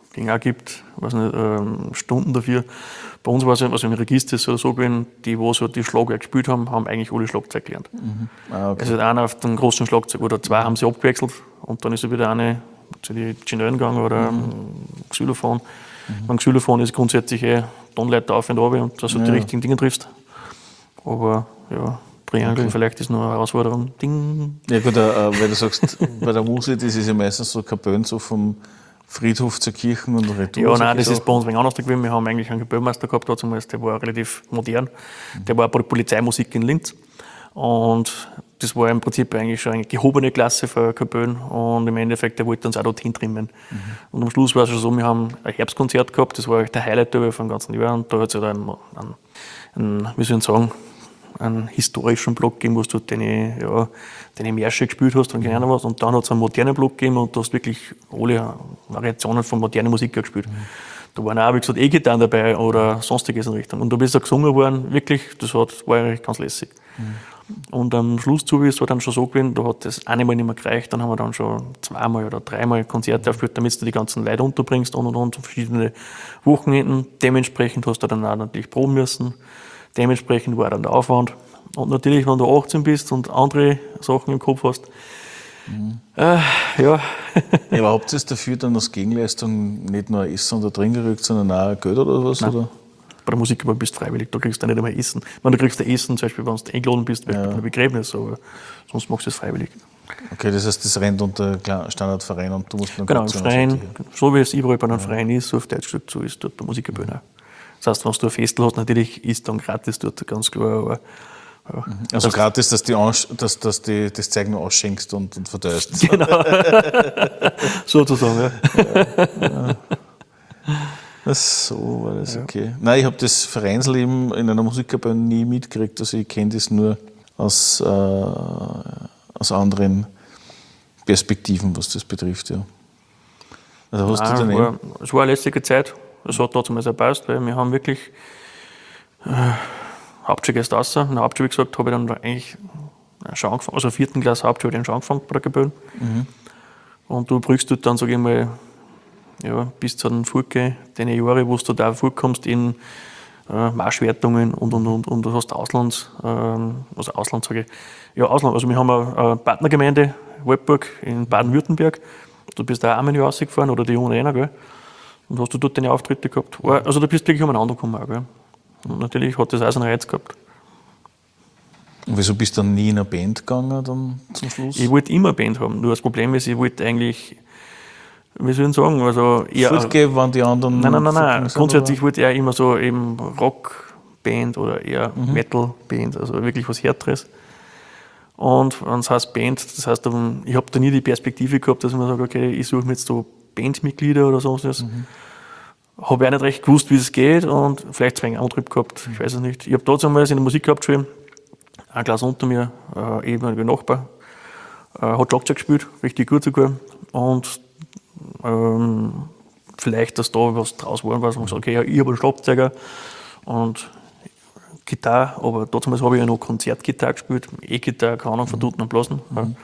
Dinge auch gibt, weiß nicht, Stunden dafür. Bei uns war es also im Register ist es so gewesen, die, wo so die Schlagwerk gespielt haben, haben eigentlich alle Schlagzeug gelernt. Ah, okay. Also einer auf dem großen Schlagzeug oder zwei haben sie abgewechselt und dann ist wieder eine zu den Gitarren gegangen oder Xylophon. Beim Xylophon ist grundsätzlich Tonleiter auf und runter und dass du die richtigen Dinge triffst. Aber ja, Triangle vielleicht ist noch eine Herausforderung. Ding. Ja gut, weil du sagst, bei der Musik, das ist ja meistens so Kapellen so vom Friedhof zur Kirche und Retour. Ja, nein, das ist bei uns ein wenig anders gewesen. Wir haben eigentlich einen Kapellmeister gehabt, der war relativ modern. Der war bei der Polizeimusik in Linz. Und das war im Prinzip eigentlich schon eine gehobene Klasse für Kapellen. Und im Endeffekt, der wollte uns auch dorthin trimmen. Und am Schluss war es schon so, wir haben ein Herbstkonzert gehabt, das war der Highlight vom ganzen Jahr. Und da hat es halt wie soll ich sagen, einen historischen Block gegeben, wo du deine Märsche gespielt hast und keine Ahnung was. Und dann hat es einen modernen Block gegeben und du hast wirklich alle Variationen von moderner Musik gespielt. Da waren auch, wie gesagt, E-Gitarren dabei oder sonstiges in Richtung. Und da bist du gesungen worden, wirklich, war eigentlich ganz lässig. Und am Schluss ist es dann schon so gewesen, da hat das einmal nicht mehr gereicht, dann haben wir dann schon zweimal oder dreimal Konzerte aufgeführt, damit du die ganzen Leute unterbringst und verschiedene Wochenenden. Dementsprechend hast du dann auch natürlich proben müssen. Dementsprechend war dann der Aufwand. Und natürlich, wenn du 18 bist und andere Sachen im Kopf hast, ja. Ja, aber habt ihr es dafür dann als Gegenleistung nicht nur Essen oder Trinken gekriegt, sondern auch Geld oder was? Nein. Oder? Bei der Musik bist du freiwillig, da kriegst du nicht einmal Essen. Du kriegst Essen, zum Beispiel, wenn du eingeladen bist, bei einem Begräbnis, aber sonst machst du es freiwillig. Okay, das heißt, das rennt unter Standardverein und du musst dann Genau, im Verein, so wie es überall bei einem Verein ist, so auf Deutsch gesagt, so ist dort bei Musikverein. Das heißt, wenn du ein Festel hast, natürlich ist dann gratis dort, ganz klar. Aber, ja. Also gratis, dass du das Zeug noch ausschenkst und verteilst. Genau. Sozusagen, ja. So war das, okay. Nein, ich habe das Vereinsleben in einer Musikkapelle nie mitgekriegt. Also ich kenne das nur aus anderen Perspektiven, was das betrifft. Ja. Also hast du daneben? Es war eine lässige Zeit. Es hat trotzdem sehr gepasst, weil wir haben wirklich Hauptschule erst raus. In der Hauptschule, wie gesagt, habe ich dann eigentlich schon angefangen, also 4. Klasse Hauptschule habe ich schon angefangen bei der Kapelle. Und du brauchst dort dann, sage ich mal, ja, bis zu den Furke, deine Jahre, wo du da vorkommst in Marschwertungen und du hast Ausland, sage ich. Ja, Ausland. Also wir haben eine Partnergemeinde, Waldburg in Baden-Württemberg. Du bist da einmal rausgefahren oder die Jungen einer, gell? Und hast du dort deine Auftritte gehabt. Also da bist du wirklich umeinander gekommen auch, gell? Und natürlich hat das auch seinen Reiz gehabt. Und wieso bist du dann nie in eine Band gegangen dann zum Schluss? Ich wollte immer eine Band haben. Nur das Problem ist, ich wollte eigentlich, wie soll ich sagen, also eher... Fortgeben, wenn die anderen... Nein. Grundsätzlich wollte ich eher immer so eben Rockband oder eher Metalband, also wirklich was Härteres. Und wenn es heißt Band, das heißt, ich habe da nie die Perspektive gehabt, dass ich mir sage, okay, ich suche mir jetzt so Bandmitglieder oder sonst was. Habe ich auch nicht recht gewusst, wie es geht und vielleicht einen Antrieb gehabt, ich weiß es nicht. Ich habe damals in der Musikhauptschule, ein Klasse unter mir, ehemaliger Nachbar, hat Schlagzeug gespielt, richtig gut sogar. Und vielleicht, dass da was draus war, was man sagt, okay, ja, ich habe einen Schlagzeuger und Gitarre, aber damals habe ich ja noch Konzertgitarre gespielt, E-Gitarre, keine Ahnung, von Tuten und Blasen.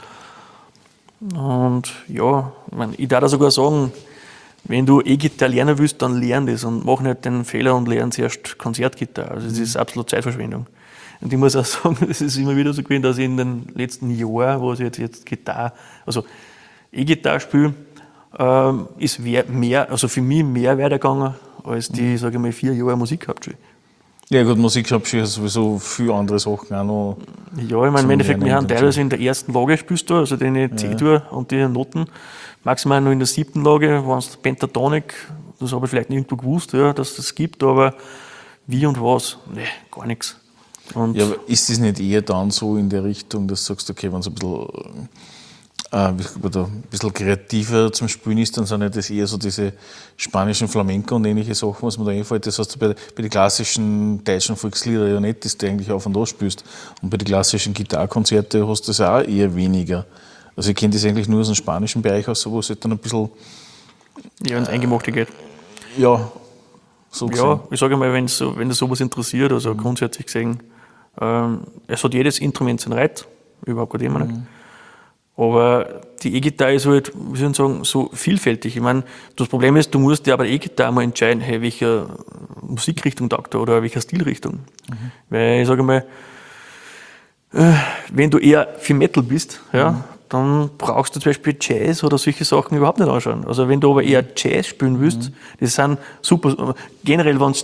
Und ja, ich darf da sogar sagen, wenn du E-Gitarre lernen willst, dann lern das und mach nicht den Fehler und lern zuerst Konzertgitarre. Also das ist absolut Zeitverschwendung. Und ich muss auch sagen, es ist immer wieder so gewesen, dass ich in den letzten Jahren, wo ich jetzt Gitarre, also E-Gitarre spiele, ist mehr, also für mich mehr weitergegangen als die, sage ich mal, 4 Jahre Musikhauptschule. Ja gut, Musikhauptschule ist sowieso viele andere Sachen auch noch. Ja, ich meine, im Endeffekt, wir haben teilweise in der ersten Lage spielst du, also den C-Dur und die Noten, maximal nur in der 7. Lage, wenn es Pentatonik, das habe ich vielleicht nicht irgendwo gewusst, ja, dass das gibt, aber wie und was, ne, gar nichts. Und ja, aber ist das nicht eher dann so in der Richtung, dass du sagst, okay, wenn es ein bisschen kreativer zum Spielen ist, dann sind ja das eher so diese spanischen Flamenco und ähnliche Sachen, was mir da einfällt. Das hast du bei den klassischen deutschen Volkslieder ja nicht, dass du eigentlich auf und an spielst. Und bei den klassischen Gitarrenkonzerten hast du das auch eher weniger. Also ich kenne das eigentlich nur aus dem spanischen Bereich, aus, wo es halt dann ein bisschen... Ja, ins Eingemachte geht. Ja, so gesehen. Ja, ich sage mal, wenn das sowas interessiert, also grundsätzlich gesehen, es hat jedes Instrument seinen Reiz, überhaupt kein Thema nicht. Aber die E-Gitarre ist halt, wie soll ich sagen, so vielfältig. Ich meine, das Problem ist, du musst dir aber E-Gitarre mal entscheiden, hey, welche Musikrichtung taugt er oder welche Stilrichtung. Weil ich sage mal, wenn du eher für Metal bist, ja, dann brauchst du zum Beispiel Jazz oder solche Sachen überhaupt nicht anschauen. Also wenn du aber eher Jazz spielen willst, das sind super, generell, wenn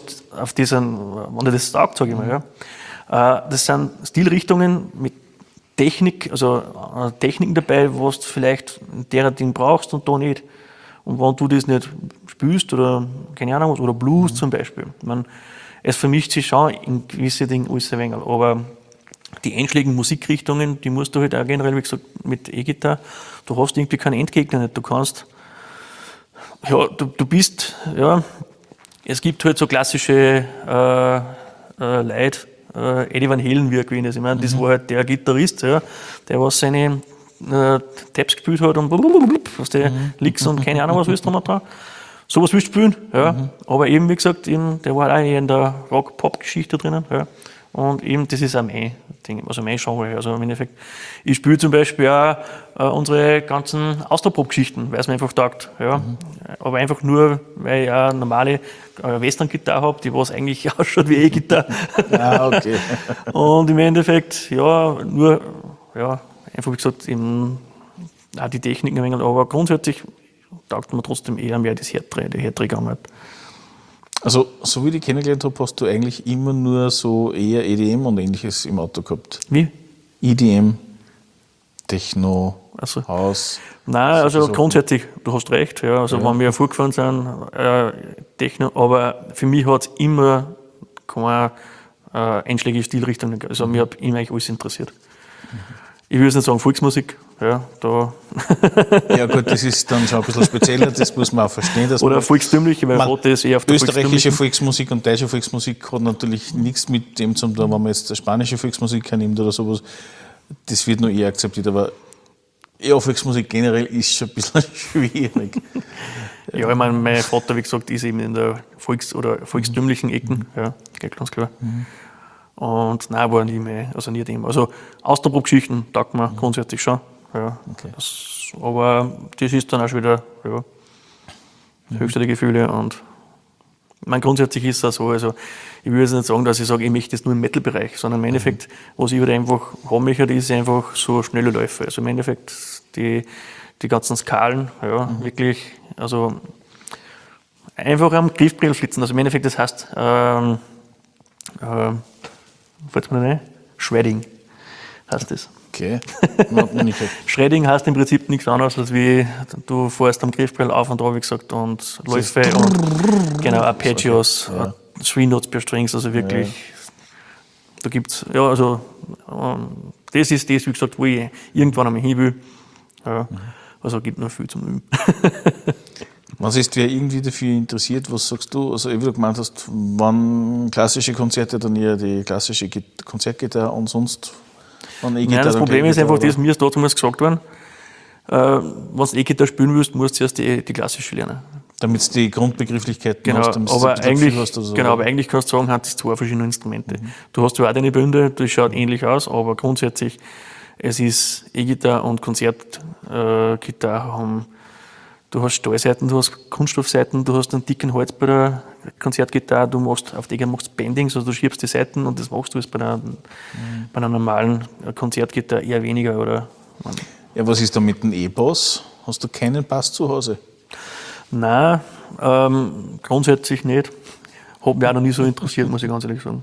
dir das taugt, sage ich mal, ja, das sind Stilrichtungen mit Technik, also Techniken dabei, was du vielleicht in der Ding brauchst und da nicht. Und wenn du das nicht spielst oder keine Ahnung was, oder Blues zum Beispiel, ich meine, es vermischt sich schon in gewisse Dinge alles ein wenig, aber die einschlägigen Musikrichtungen, die musst du halt auch generell, wie gesagt, mit E-Gitarre, du hast irgendwie keinen Endgegner nicht, du kannst, ja, du bist, ja, es gibt halt so klassische Leute, Eddie Van Halen wie gewesen ist. Ich meine, das war halt der Gitarrist, ja, der was seine Tabs gespielt hat und was der Licks und keine Ahnung was willst du dran. Sowas willst du spielen, ja. Aber eben, wie gesagt, eben, der war auch eher in der Rock-Pop-Geschichte drinnen, ja. Und eben, das ist auch mein Ding, also mein Genre. Also im Endeffekt, ich spiele zum Beispiel auch unsere ganzen Austropop-Geschichten, weil es mir einfach taugt. Ja. Aber einfach nur, weil ich eine normale Western-Gitarre habe, die was eigentlich ausschaut wie E-Gitarre. Ah, okay. Und im Endeffekt, ja, nur, ja, einfach wie gesagt, eben auch die Techniken ein wenig, aber grundsätzlich taugt mir trotzdem eher mehr die Härträgerarbeit. Also, so wie ich dich kennengelernt habe, hast du eigentlich immer nur so eher EDM und Ähnliches im Auto gehabt. Wie? EDM, Techno, Also, House. nein, also Sachen. Grundsätzlich, du hast recht. Ja, also wenn wir vorgefahren sind, Techno, aber für mich hat es immer keine einschlägige Stilrichtung gegeben. Also mir hat immer eigentlich alles interessiert. Ich würde nicht sagen Volksmusik, ja, da. Ja gut, das ist dann schon ein bisschen spezieller, das muss man auch verstehen. Dass Oder man, volkstümliche, weil Rot ist eher auf der österreichische Volksmusik und deutsche Volksmusik hat natürlich nichts mit dem zu tun, wenn man jetzt spanische Volksmusik nimmt oder sowas. Das wird nur eher akzeptiert, aber ja, Volksmusik generell ist schon ein bisschen schwierig. Ja, ich meine, mein Vater, wie gesagt, ist eben in der volkstümlichen Ecken, ja, geht ganz klar. Und nein, war nie mehr, also nie dem. Also Austropop-Geschichten taugt mir grundsätzlich schon. Ja. Okay. Aber das ist dann auch schon wieder höchste der Gefühle. Und ich meine, grundsätzlich ist es auch so, also ich würde jetzt nicht sagen, dass ich sage, ich möchte das nur im Metal-Bereich, sondern im Endeffekt, was ich halt einfach haben möchte, ist einfach so schnelle Läufe. Also im Endeffekt die ganzen Skalen, ja, wirklich, also einfach am Griffbrett schlitzen. Also im Endeffekt, das heißt, fällt mir nicht ein? Shredding heißt das. Okay, hat man nicht gehört. Shredding heißt im Prinzip nichts anderes, als wie du fährst am Griffbrett auf und drauf, wie gesagt, und Läufe und genau, Arpeggios, 3 Notes per Strings, also wirklich, da gibt's, ja, also das ist das, wie gesagt, wo ich irgendwann einmal hin will. Ja, also gibt noch viel zum Üben. Was ist wer irgendwie dafür interessiert? Was sagst du? Also, wie du gemeint hast, wann klassische Konzerte, dann eher die klassische Konzertgitarre und sonst? Nein, das Problem ist einfach, das mir ist damals gesagt worden, wenn du E-Gitarre spielen willst, musst du zuerst die klassische lernen. Damit du die Grundbegrifflichkeiten genau, hast, damit aber du eigentlich, hast. Also genau, aber eigentlich kannst du sagen, hat es 2 verschiedene Instrumente. Du hast zwar auch deine Bünde, das schaut ähnlich aus, aber grundsätzlich, es ist E-Gitarre und Konzertgitarre haben. Du hast Stahlseiten, du hast Kunststoffseiten, du hast einen dicken Hals bei der Konzertgitarre, du machst auf die machst Bendings, also du schiebst die Seiten und das machst du jetzt bei einer normalen Konzertgitarre eher weniger. Oder, ja, was ist da mit dem E-Bass? Hast du keinen Bass zu Hause? Nein, grundsätzlich nicht. Hat mich auch noch nie so interessiert, muss ich ganz ehrlich sagen.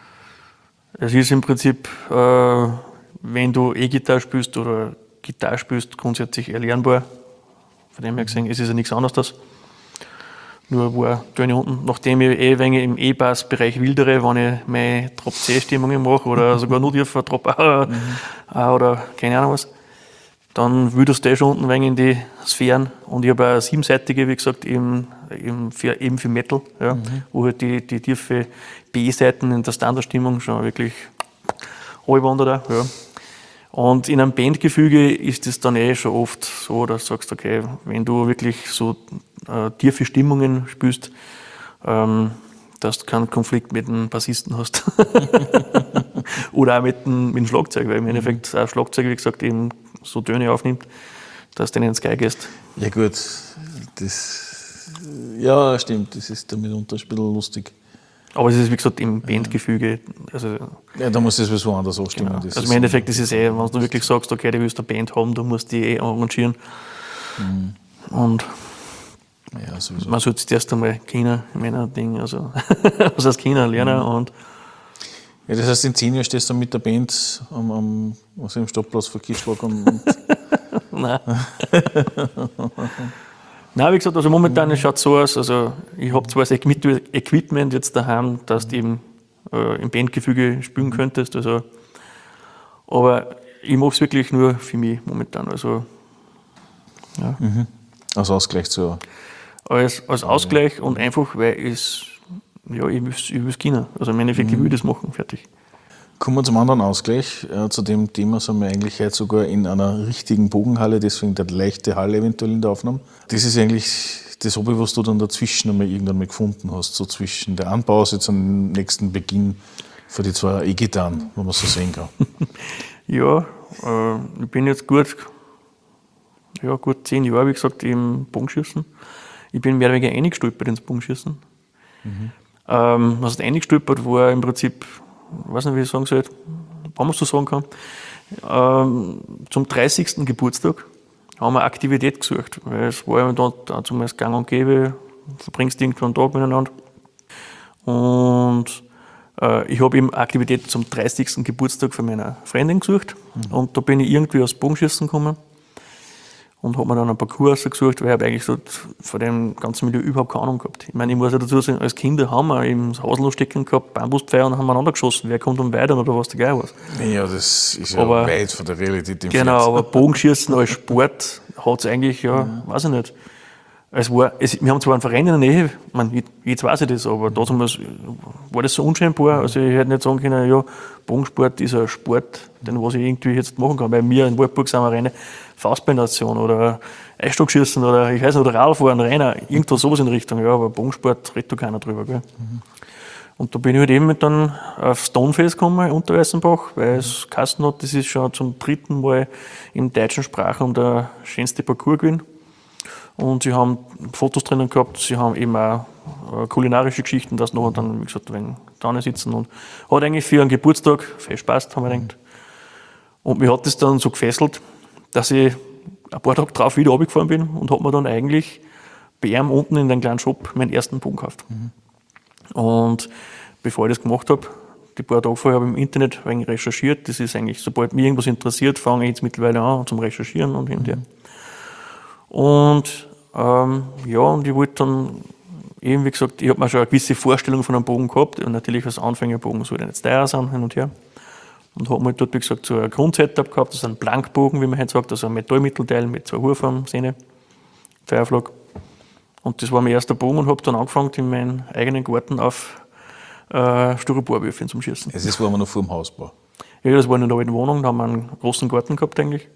Es ist im Prinzip, wenn du E-Gitarre spielst oder Gitarre spielst, grundsätzlich erlernbar. Von dem her gesehen, es ist ja nichts anderes. Nur war Töne unten. Nachdem ich wenig im E-Bass-Bereich wildere, wenn ich meine Drop-C-Stimmungen mache oder sogar nur tiefer Drop A oder keine Ahnung was, dann wildest du schon unten ein wenig in die Sphären. Und ich habe eine 7-seitige, wie gesagt, eben für Metal, ja, wo halt die tiefe B-Seiten in der Standardstimmung schon wirklich allwandert. Ja. Und in einem Bandgefüge ist es dann schon oft so, dass du sagst, okay, wenn du wirklich so tiefe Stimmungen spielst, dass du keinen Konflikt mit dem Bassisten hast. Oder auch mit dem Schlagzeug, weil im Endeffekt auch Schlagzeug, wie gesagt, eben so Töne aufnimmt, dass du ins Sky gehst. Ja gut, ja stimmt, das ist damit ein bisschen lustig. Aber es ist, wie gesagt, im Bandgefüge. Also, ja, da muss es sowieso anders anstimmen. genau. Also im Endeffekt ist es wenn du wirklich sagst, okay, du willst eine Band haben, du musst die arrangieren. Und ja, sowieso. man sollte es erst einmal China, Männer-Ding, also was heißt China lernen. Und ja, das heißt, in 10 Jahren stehst du mit der Band am Stadtplatz vor Kirchschlag und Nein. Nein, wie gesagt, also momentan schaut es so aus, also ich habe zwar das Equipment jetzt daheim, dass du eben im Bandgefüge spielen könntest, also, aber ich mache es wirklich nur für mich momentan. Also, ja. als Ausgleich zur. Als Ausgleich und einfach, weil ich will es können. Also im Endeffekt, ich will das machen, fertig. Kommen wir zum anderen Ausgleich. Zu dem Thema sind wir eigentlich heute sogar in einer richtigen Bogenhalle, deswegen der leichte Halle eventuell in der Aufnahme. Das ist eigentlich das Hobby, was du dann dazwischen einmal irgendwann mal gefunden hast, so zwischen der Anpause zum nächsten Beginn für die zwei E-Gitarren, wenn man so sehen kann. Ja, ich bin jetzt gut 10 Jahre, wie gesagt, im Bogenschießen. Ich bin mehr oder weniger eingestolpert ins Bogenschießen. Was heißt eingestolpert, war im Prinzip, ich weiß nicht, wie ich sagen soll, wenn man es so sagen kann, zum 30. Geburtstag haben wir Aktivität gesucht, weil es war ja da zumindest gang und gäbe, verbringst irgendwo einen Tag miteinander. Und ich habe eben Aktivität zum 30. Geburtstag von meiner Freundin gesucht und da bin ich irgendwie aus Bogenschießen gekommen und habe mir dann einen Parcours gesucht, weil ich eigentlich so von dem ganzen Milieu überhaupt keine Ahnung gehabt. Ich meine, ich muss ja dazu sagen, als Kinder haben wir eben das Hausl stecken gehabt, Bambuspfeiler und haben einander geschossen. Wer kommt weiter oder was der Geil was. Ja, das ist ja aber, weit von der Realität entfernt. Genau, aber Bogenschießen als Sport hat es eigentlich, weiß ich nicht. Wir haben zwar einen Verein in der Nähe, jetzt weiß ich das, aber damals war das so unscheinbar. Also ich hätte nicht sagen können, ja, Bogensport ist ein Sport, den was ich irgendwie jetzt machen kann. Weil wir in Waldburg sind wir eine reine Faustballnation oder Eisstockschießen oder ich weiß nicht, oder Radfahren, Reiner, irgendwas sowas in Richtung. Ja, aber Bogensport redet da keiner drüber. Gell? Und da bin ich halt eben dann auf Stonefest gekommen, Unterweißenbach, weil es geheißen hat, das ist schon zum 3. Mal im deutschen Sprachraum der schönste Parcours gewesen. Und sie haben Fotos drinnen gehabt, sie haben eben auch kulinarische Geschichten, dass nachher dann, wie gesagt, ein wenig da sitzen. Und hat eigentlich für einen Geburtstag viel Spaß, haben wir gedacht. Und mich hat das dann so gefesselt, dass ich ein paar Tage drauf wieder runtergefahren bin und habe mir dann eigentlich bei ihm unten in den kleinen Shop meinen ersten Bogen gekauft. Und bevor ich das gemacht habe, die paar Tage vorher habe ich im Internet ein wenig recherchiert. Das ist eigentlich, sobald mich irgendwas interessiert, fange ich jetzt mittlerweile an zum Recherchieren und hin und her. Und und ich wollte dann eben, wie gesagt, ich habe mir schon eine gewisse Vorstellung von einem Bogen gehabt und natürlich als Anfängerbogen soll der nicht teuer sein, hin und her. Und habe mir dort, wie gesagt, so ein Grundsetup gehabt, das ist ein Blankbogen, wie man heute sagt, also ein Metallmittelteil mit 2 Hurfarben, Sehne, Feuerflag. Und das war mein erster Bogen und habe dann angefangen, in meinem eigenen Garten auf Styroporwürfeln zum Schießen. Das war aber noch vor dem Hausbau. Ja, das war in der alten Wohnung, da haben wir einen großen Garten gehabt eigentlich.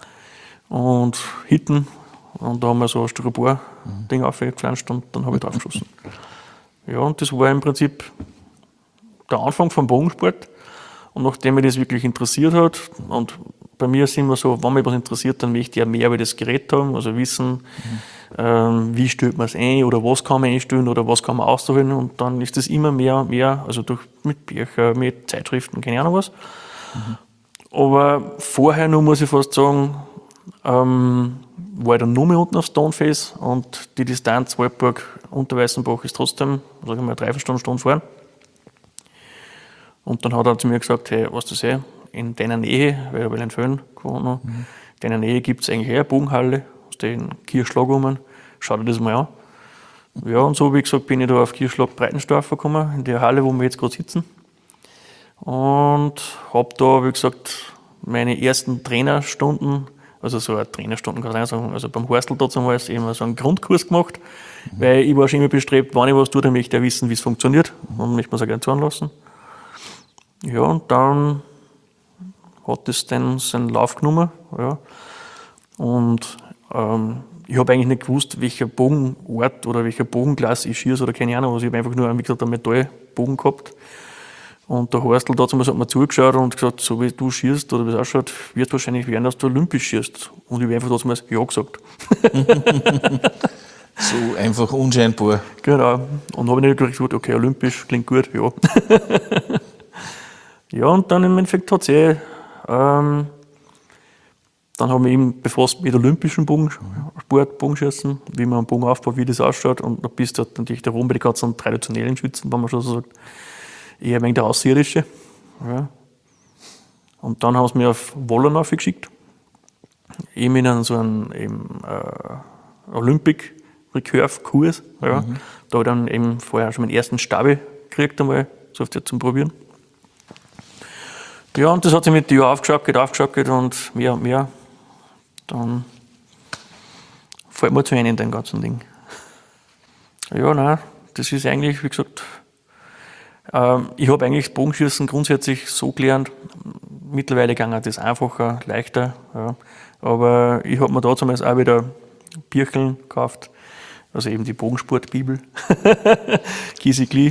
Und Hitten. Und da haben wir so ein Styropor-Ding aufgepflanzt und dann habe ich drauf geschossen. Ja, und das war im Prinzip der Anfang vom Bogensport. Und nachdem mich das wirklich interessiert hat, und bei mir ist immer so, wenn mich was interessiert, dann möchte ich ja mehr über das Gerät haben, also wissen, wie stellt man es ein oder was kann man einstellen oder was kann man ausholen. Und dann ist das immer mehr und mehr, also mit Büchern, mit Zeitschriften, keine Ahnung was. Aber vorher noch muss ich fast sagen, war ich dann nur mehr unten auf Stoneface und die Distanz Waldburg-Unterweißenbach ist trotzdem, sagen wir mal, 3 Stunden fahren. Und dann hat er zu mir gesagt, hey, weißt du sehr, in deiner Nähe, weil ich in Föhn gewohnt habe, in deiner Nähe gibt es eigentlich eine Bogenhalle, aus den Kirchschlag rum, schau dir das mal an. Ja, und so wie gesagt bin ich da auf Kirchschlag Breitensdorf gekommen, in der Halle, wo wir jetzt gerade sitzen. Und habe da, wie gesagt, meine ersten Trainerstunden, also so eine Trainerstunde kann ich sagen, also beim Horstl damals eben so einen Grundkurs gemacht, weil ich war schon immer bestrebt, wenn ich was tue, dann möchte ich ja wissen, wie es funktioniert und möchte mir es auch gerne tun lassen. Ja, und dann hat das dann seinen Lauf genommen, ja. Und ich habe eigentlich nicht gewusst, welcher Bogenort oder welcher Bogenklasse ich schieße oder keine Ahnung was. Ich habe einfach nur, wie gesagt, einen Metallbogen gehabt. Und der Horstl damals hat mir zugeschaut und gesagt, so wie du schießt oder wie es ausschaut, wird wahrscheinlich werden, dass du olympisch schießt. Und ich habe einfach damals ja gesagt. So einfach unscheinbar. Genau. Und habe nicht gesagt, okay, olympisch klingt gut, ja. Ja, und dann im Endeffekt hat es dann haben wir eben befasst mit olympischen Bogensport, Bogenschießen, wie man einen Bogen aufbaut, wie das ausschaut. Und da bist du halt natürlich der Rom bei den ganzen traditionellen Schützen, wenn man schon so sagt, eher ein wenig der Außerirdische. Ja. Und dann haben sie mich auf Wallern aufgeschickt. Eben in so einen Olympic Recurve Kurs. Ja. Da habe ich dann eben vorher schon meinen ersten Stabi gekriegt, einmal so zum Probieren. Ja, und das hat sich mit den Jahren aufgeschaukelt und mehr und mehr. Dann fällt mir zu einem in dem ganzen Ding. Ja, nein, das ist eigentlich, wie gesagt, ich habe eigentlich das Bogenschießen grundsätzlich so gelernt. Mittlerweile ging das einfacher, leichter. Ja. Aber ich habe mir damals auch wieder Bücheln gekauft, also eben die Bogensportbibel, Kisikli.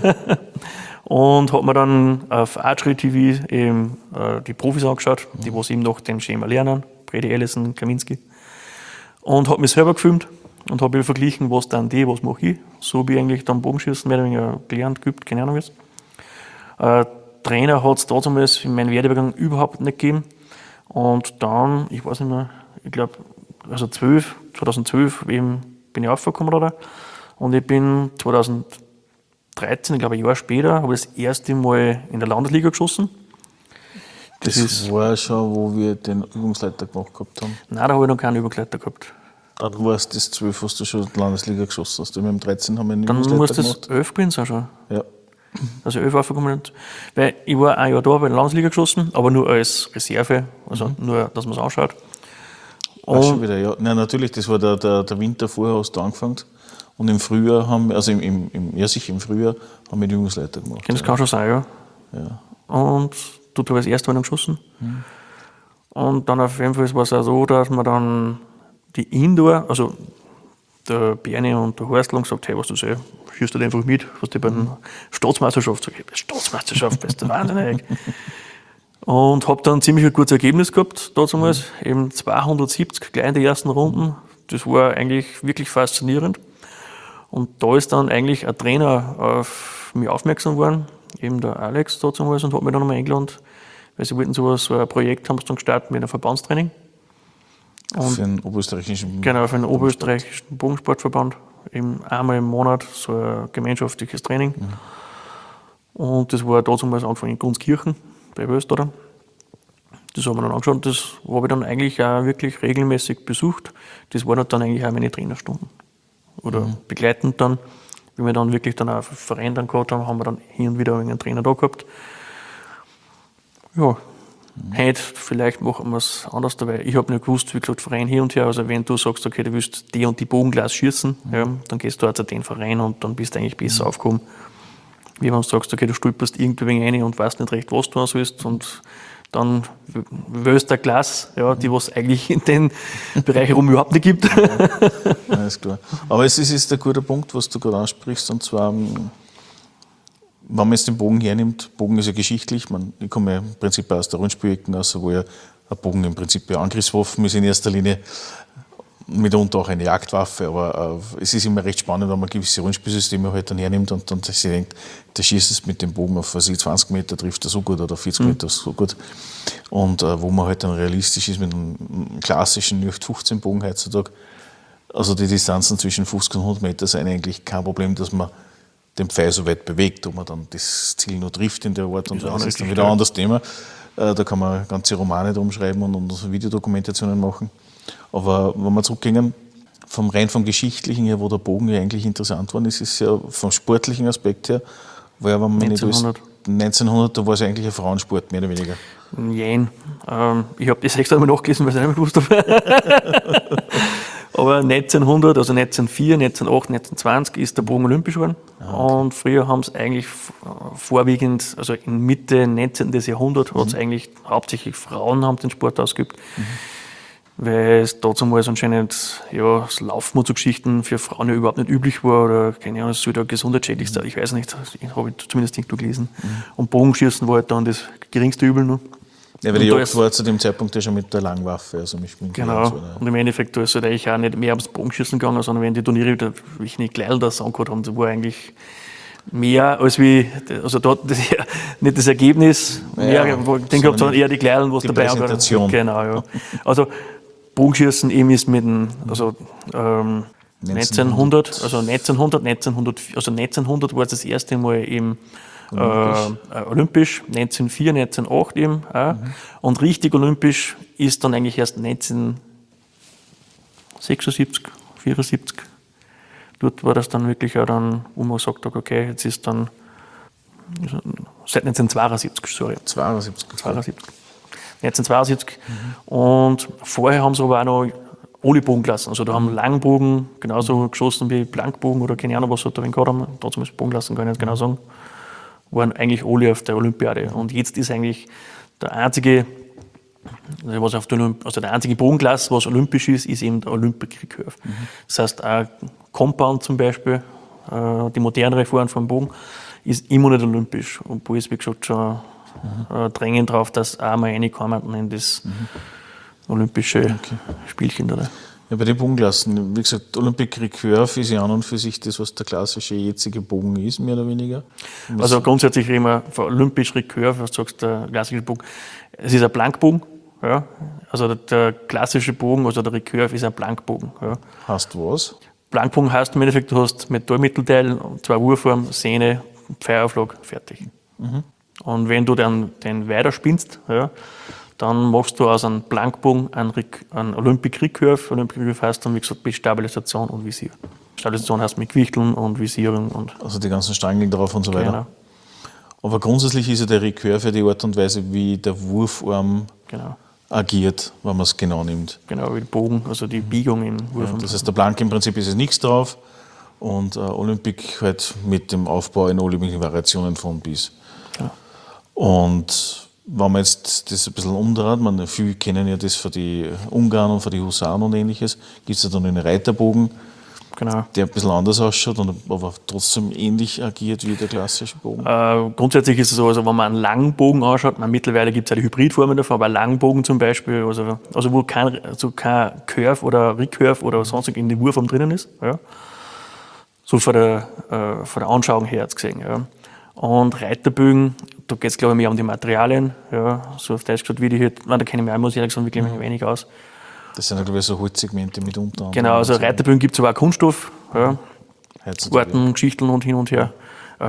Und habe mir dann auf Archery TV eben die Profis angeschaut, die was eben nach dem Schema lernen, Brady Ellison, Kaminski. Und habe mich selber gefilmt und habe verglichen, was dann die, was mache ich. So habe ich eigentlich dann Bogenschießen mehr oder weniger gelernt, geübt, keine Ahnung was. Trainer hat es damals in meinem Werdegang überhaupt nicht gegeben. Und dann, ich weiß nicht mehr, ich glaube, also 2012 eben bin ich aufgekommen, oder? Und ich bin 2013, ich glaube ein Jahr später, habe ich das erste Mal in der Landesliga geschossen. Das war schon, wo wir den Übungsleiter gemacht gehabt haben. Nein, da habe ich noch keinen Übungsleiter gehabt. Dann war es das 12, was du schon in der Landesliga geschossen hast. Mit dem 13 haben wir einen Dann Übungsleiter muss das gemacht. 11 gewesen sein schon. Ja. Also 11 aufgekommen. Weil ich war ein Jahr da bei der Landesliga geschossen, aber nur als Reserve, also nur, dass man es anschaut. War schon wieder, ja. Nein, natürlich, das war der Winter vorher, hast du angefangen. Und im Frühjahr haben wir, also im Frühjahr haben wir den Übungsleiter gemacht. Das kann schon sein, ja. Ja. Und dort habe ich das erste Mal geschossen. Und dann auf jeden Fall war es auch so, dass man dann die Indoor, also der Berni und der Horstl haben gesagt, hey, was du sagst, schießt halt einfach mit, was die bei der Staatsmeisterschaft sagt. Staatsmeisterschaft, bist du wahnsinnig. Und habe dann ziemlich ein gutes Ergebnis gehabt, damals, eben 270 gleich in den ersten Runden. Das war eigentlich wirklich faszinierend. Und da ist dann eigentlich ein Trainer auf mich aufmerksam geworden, eben der Alex damals, und hat mich dann nochmal eingeladen, weil sie wollten so ein Projekt, haben sie dann gestartet mit einem Verbandstraining. Für den oberösterreichischen Genau, für den oberösterreichischen Bogensportverband. Eben einmal im Monat so ein gemeinschaftliches Training. Und das war damals Anfang in Gunskirchen bei Wöster. Das haben wir dann angeschaut. Das habe ich dann eigentlich auch wirklich regelmäßig besucht. Das waren dann eigentlich auch meine Trainerstunden. Oder begleitend dann, wenn wir dann wirklich dann auch einen Verein dann gehabt haben, haben wir dann hin und wieder einen Trainer da gehabt. Ja, heute vielleicht machen wir es anders dabei. Ich habe nicht gewusst, wie gesagt, Verein hin und her. Also wenn du sagst, okay, du willst die und die Bogenglas schießen, ja, dann gehst du auch zu den Verein und dann bist du eigentlich besser aufgehoben. Wie wenn du sagst, okay, du stolperst irgendwie rein und weißt nicht recht, was du hast willst, und dann wählst du ein Glas, ja, die was eigentlich in den Bereich herum überhaupt nicht gibt. Alles klar. Aber es ist ein guter Punkt, was du gerade ansprichst, und zwar, wenn man jetzt den Bogen hernimmt, Bogen ist ja geschichtlich, ich komme ja im Prinzip aus der Rundspielecke raus, wo ja ein Bogen im Prinzip ja Angriffswaffen ist in erster Linie, mitunter auch eine Jagdwaffe, aber es ist immer recht spannend, wenn man gewisse Rundspielsysteme halt dann hernimmt und dann sich denkt, der schießt es mit dem Bogen auf 20 Meter, trifft er so gut, oder 40 Meter so gut. Und wo man halt dann realistisch ist mit einem klassischen 0815 Bogen heutzutage, also die Distanzen zwischen 50 und 100 Meter sind eigentlich kein Problem, dass man den Pfeil so weit bewegt, ob man dann das Ziel nur trifft in der Art und Weise, das ist dann wieder ein anderes Thema. Da kann man ganze Romane drum schreiben und Videodokumentationen machen. Aber wenn wir zurückgehen, vom Geschichtlichen her, wo der Bogen ja eigentlich interessant war, ist es ja vom sportlichen Aspekt her, weil wenn man 1900, da war es eigentlich ein Frauensport, mehr oder weniger. Jein. Ich habe das extra mal nachgelesen, weil ich nicht mehr gewusst habe. Aber 1900, also 1904, 1908, 1920 ist der Bogen olympisch geworden. Okay. Und früher haben es eigentlich vorwiegend, also in Mitte 19. Jahrhundert, hat es eigentlich hauptsächlich Frauen haben den Sport ausgeübt. weil es damals anscheinend das Laufen und so Geschichten für Frauen ja überhaupt nicht üblich war oder keine Ahnung, es soll da gesundheitsschädlich sein, ich weiß nicht, habe ich zumindest nicht gelesen. Und Bogenschießen war halt dann das geringste Übel nur. Ja, weil die Jagd war zu dem Zeitpunkt ja schon mit der Langwaffe, also mit Genau, und im Endeffekt da ist halt eigentlich auch nicht mehr ums Bogenschießen gegangen, sondern wenn die Turniere wieder welche Kleidel da angehört haben, das war eigentlich mehr als wie, also da das ja nicht das Ergebnis, den gehabt, sondern eher die Kleidel, was die dabei Präsentation. Genau, ja. Also Bogenschießen eben ist mit dem, also 1900 war es das erste Mal eben olympisch, 1904, 1908 eben auch. Und richtig olympisch ist dann eigentlich erst 1976, 74. Dort war das dann wirklich auch dann, wo man gesagt hat, okay, jetzt ist dann seit 1972, sorry. 1972. Und vorher haben sie aber auch noch ohne Bogen gelassen. Also da haben Langbogen genauso geschossen wie Blankbogen oder keine Ahnung, was sie da gehabt haben. Dazu muss Bogen lassen, kann ich nicht genau sagen. Waren eigentlich alle auf der Olympiade. Und jetzt ist eigentlich der einzige, was auf der der einzige Bogenklasse, was olympisch ist eben der Olympic Recurve. Das heißt, auch Compound zum Beispiel, die modernere Form vom Bogen, ist immer nicht olympisch. Obwohl es, wie gesagt, schon drängen drauf, dass auch mal reinkommen in das olympische Spielchen da. Ja, bei den Bogenklassen, wie gesagt, Olympic Recurve ist ja an und für sich das, was der klassische jetzige Bogen ist, mehr oder weniger. Also grundsätzlich reden wir von Olympisch Recurve, was du sagst, der klassische Bogen. Es ist ein Blankbogen, ja. Also der klassische Bogen, also der Recurve ist ein Blankbogen. Ja. Heißt was? Blankbogen heißt im Endeffekt, du hast Metallmittelteil, 2 Wurfarm, Sehne, Pfeilaufschlag, fertig. Und wenn du dann den weiterspinnst, ja, dann machst du aus einem Blankbogen einen Olympic Recurve. Olympic Recurve heißt dann, wie gesagt, mit Stabilisation und Visier. Stabilisation heißt mit Gewichteln und Visierung. Also die ganzen Stangen drauf und so weiter. Genau. Aber grundsätzlich ist ja der Recurve die Art und Weise, wie der Wurfarm agiert, wenn man es genau nimmt. Genau, wie der Bogen, also die Biegung im Wurfarm. Ja, das heißt, der Blank im Prinzip ist es nichts drauf und Olympic halt mit dem Aufbau in alle möglichen Variationen von bis. Genau. Und wenn man jetzt das ein bisschen umdreht, viele kennen ja das für die Ungarn und für die Husaren und ähnliches, gibt es ja dann einen Reiterbogen, der ein bisschen anders ausschaut, aber trotzdem ähnlich agiert wie der klassische Bogen. Grundsätzlich ist es so, also wenn man einen langen Bogen anschaut, mittlerweile gibt es ja die Hybridformen davon, aber ein Langbogen zum Beispiel, also wo kein Curve oder Recurve oder sonst in die Wurform drinnen ist, ja. So von der Anschauung her jetzt gesehen. Ja. Und Reiterbögen, da geht es glaube ich mehr um die Materialien, ja, so auf Deutsch gesagt, wie die hier, da kenne ich mich auch, muss ich ehrlich sagen, wirklich wenig aus. Das sind ja glaube ich so Holzsegmente mitunter. Genau, also Reiterbögen gibt es aber auch Kunststoff, ja, Orten, Geschichten und hin und her.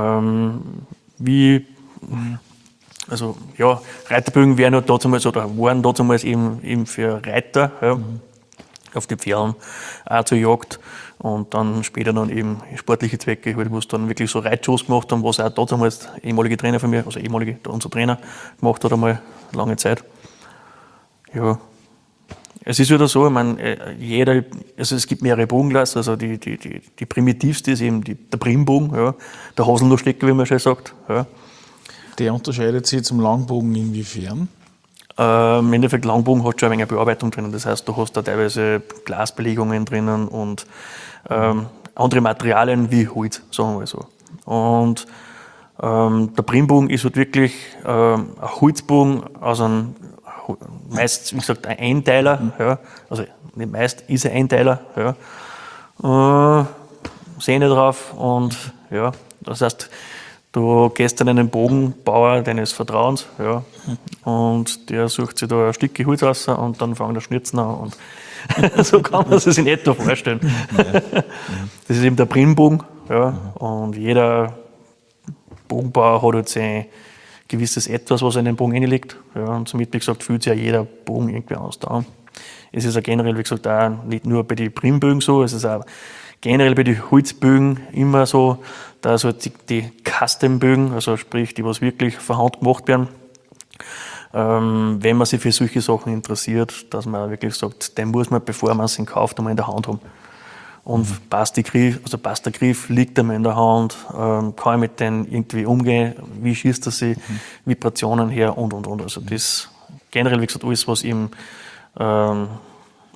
Reiterbögen wären damals oder waren damals eben für Reiter, ja, auf die Pferden, auch zur Jagd. Und dann später dann eben sportliche Zwecke, wo es dann wirklich so Reitshows gemacht haben, was auch damals ehemalige Trainer von mir, also unser Trainer, gemacht hat einmal lange Zeit. Ja. Es ist wieder so, ich meine, es gibt mehrere Bogenklassen, also die primitivste ist eben der Primbogen, ja, der Haselnussstecker, wie man schon sagt. Ja. Der unterscheidet sich zum Langbogen inwiefern? Im Endeffekt, Langbogen hat schon ein wenig Bearbeitung drinnen, das heißt, du hast da teilweise Glasbelegungen drinnen und andere Materialien wie Holz, sagen wir mal so. Und der Primbogen ist halt wirklich ein Holzbogen aus einem, meist, wie gesagt, ein Einteiler, ja, also nicht meist, ist ein Einteiler, ja, Sehne drauf und ja, das heißt, du gehst an einen Bogenbauer deines Vertrauens, ja, und der sucht sich da ein Stück Holz raus und dann fängt der Schnitzen an und so kann man es sich in etwa vorstellen. Das ist eben der Primbogen, ja, und jeder Bogenbauer hat jetzt ein gewisses Etwas, was in den Bogen reinlegt, ja, und somit, wie gesagt, fühlt sich ja jeder Bogen irgendwie anders an. Es ist ja generell, wie gesagt, auch nicht nur bei den Primbögen so, es ist auch generell bei den Holzbögen immer so, dass halt die Custom-Bögen, also sprich, die was wirklich von Hand gemacht werden, wenn man sich für solche Sachen interessiert, dass man wirklich sagt, den muss man, bevor man es in kauft, einmal in der Hand haben. Und passt der Griff, liegt einmal in der Hand, kann ich mit denen irgendwie umgehen, wie schießt er sich, Vibrationen her und. Also das generell, wie gesagt, alles, was eben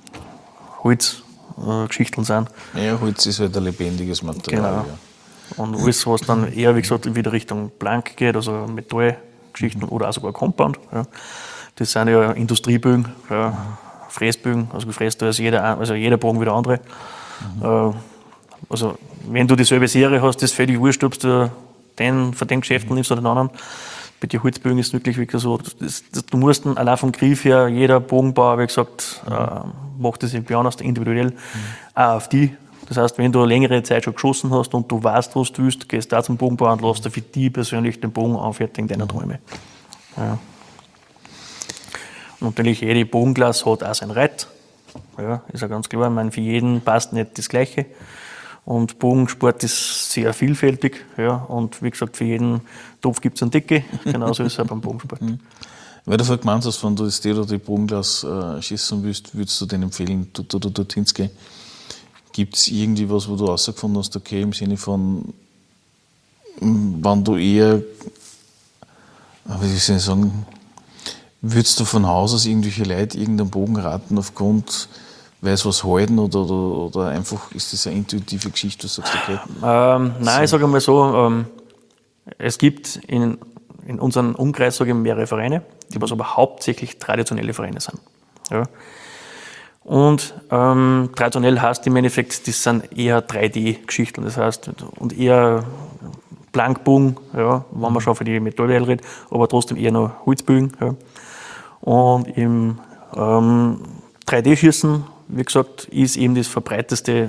Holzgeschichten sind. Ja, Holz ist halt ein lebendiges Material. Genau. Und alles, was dann eher, wie gesagt, wieder Richtung Plank geht, also Metallgeschichten oder auch sogar Compound. Ja. Das sind ja Industriebögen, ja, Fräsbögen, also gefräst da ist jeder Bogen wieder andere. Also wenn du dieselbe Serie hast, das völlig wurscht, ob du von den Geschäften nimmst oder den anderen. Bei den Holzbögen ist es wirklich so, du musst allein vom Griff her, jeder Bogenbauer, wie gesagt, macht das irgendwie anders, individuell, auch auf die. Das heißt, wenn du eine längere Zeit schon geschossen hast und du weißt, was du willst, gehst da zum Bogenbauer und lässt dir für die persönlich den Bogen anfertigen, deiner Träume. Ja. Und natürlich, jede Bogenklasse hat auch seinen Reit. Ja, ist ja ganz klar. Ich meine, für jeden passt nicht das Gleiche. Und Bogensport ist sehr vielfältig. Ja, und wie gesagt, für jeden Topf gibt es einen Decke. Genauso ist es auch beim Bogensport. Weil du vorhin gemeint hast, wenn du das oder die Bogenklasse schießen willst, würdest du denen empfehlen, dorthin zu gehen. Gibt es irgendwie was, wo du rausgefunden hast, okay, im Sinne von, wenn du eher, wie soll ich sagen, würdest du von Haus aus irgendwelche Leute irgendeinen Bogen raten aufgrund, weil sie was halten oder einfach ist das eine intuitive Geschichte, du sagst, okay? Nein, ich sage mal so, es gibt in unserem Umkreis mehrere Vereine, die was aber hauptsächlich traditionelle Vereine sind. Ja. Und traditionell heißt im Endeffekt, das sind eher 3D-Geschichten, das heißt, und eher Blankbogen, ja, wenn man schon für die Metallwelt redet, aber trotzdem eher noch Holzbögen. Ja. Und im 3D-Schießen, wie gesagt, ist eben das verbreiteteste,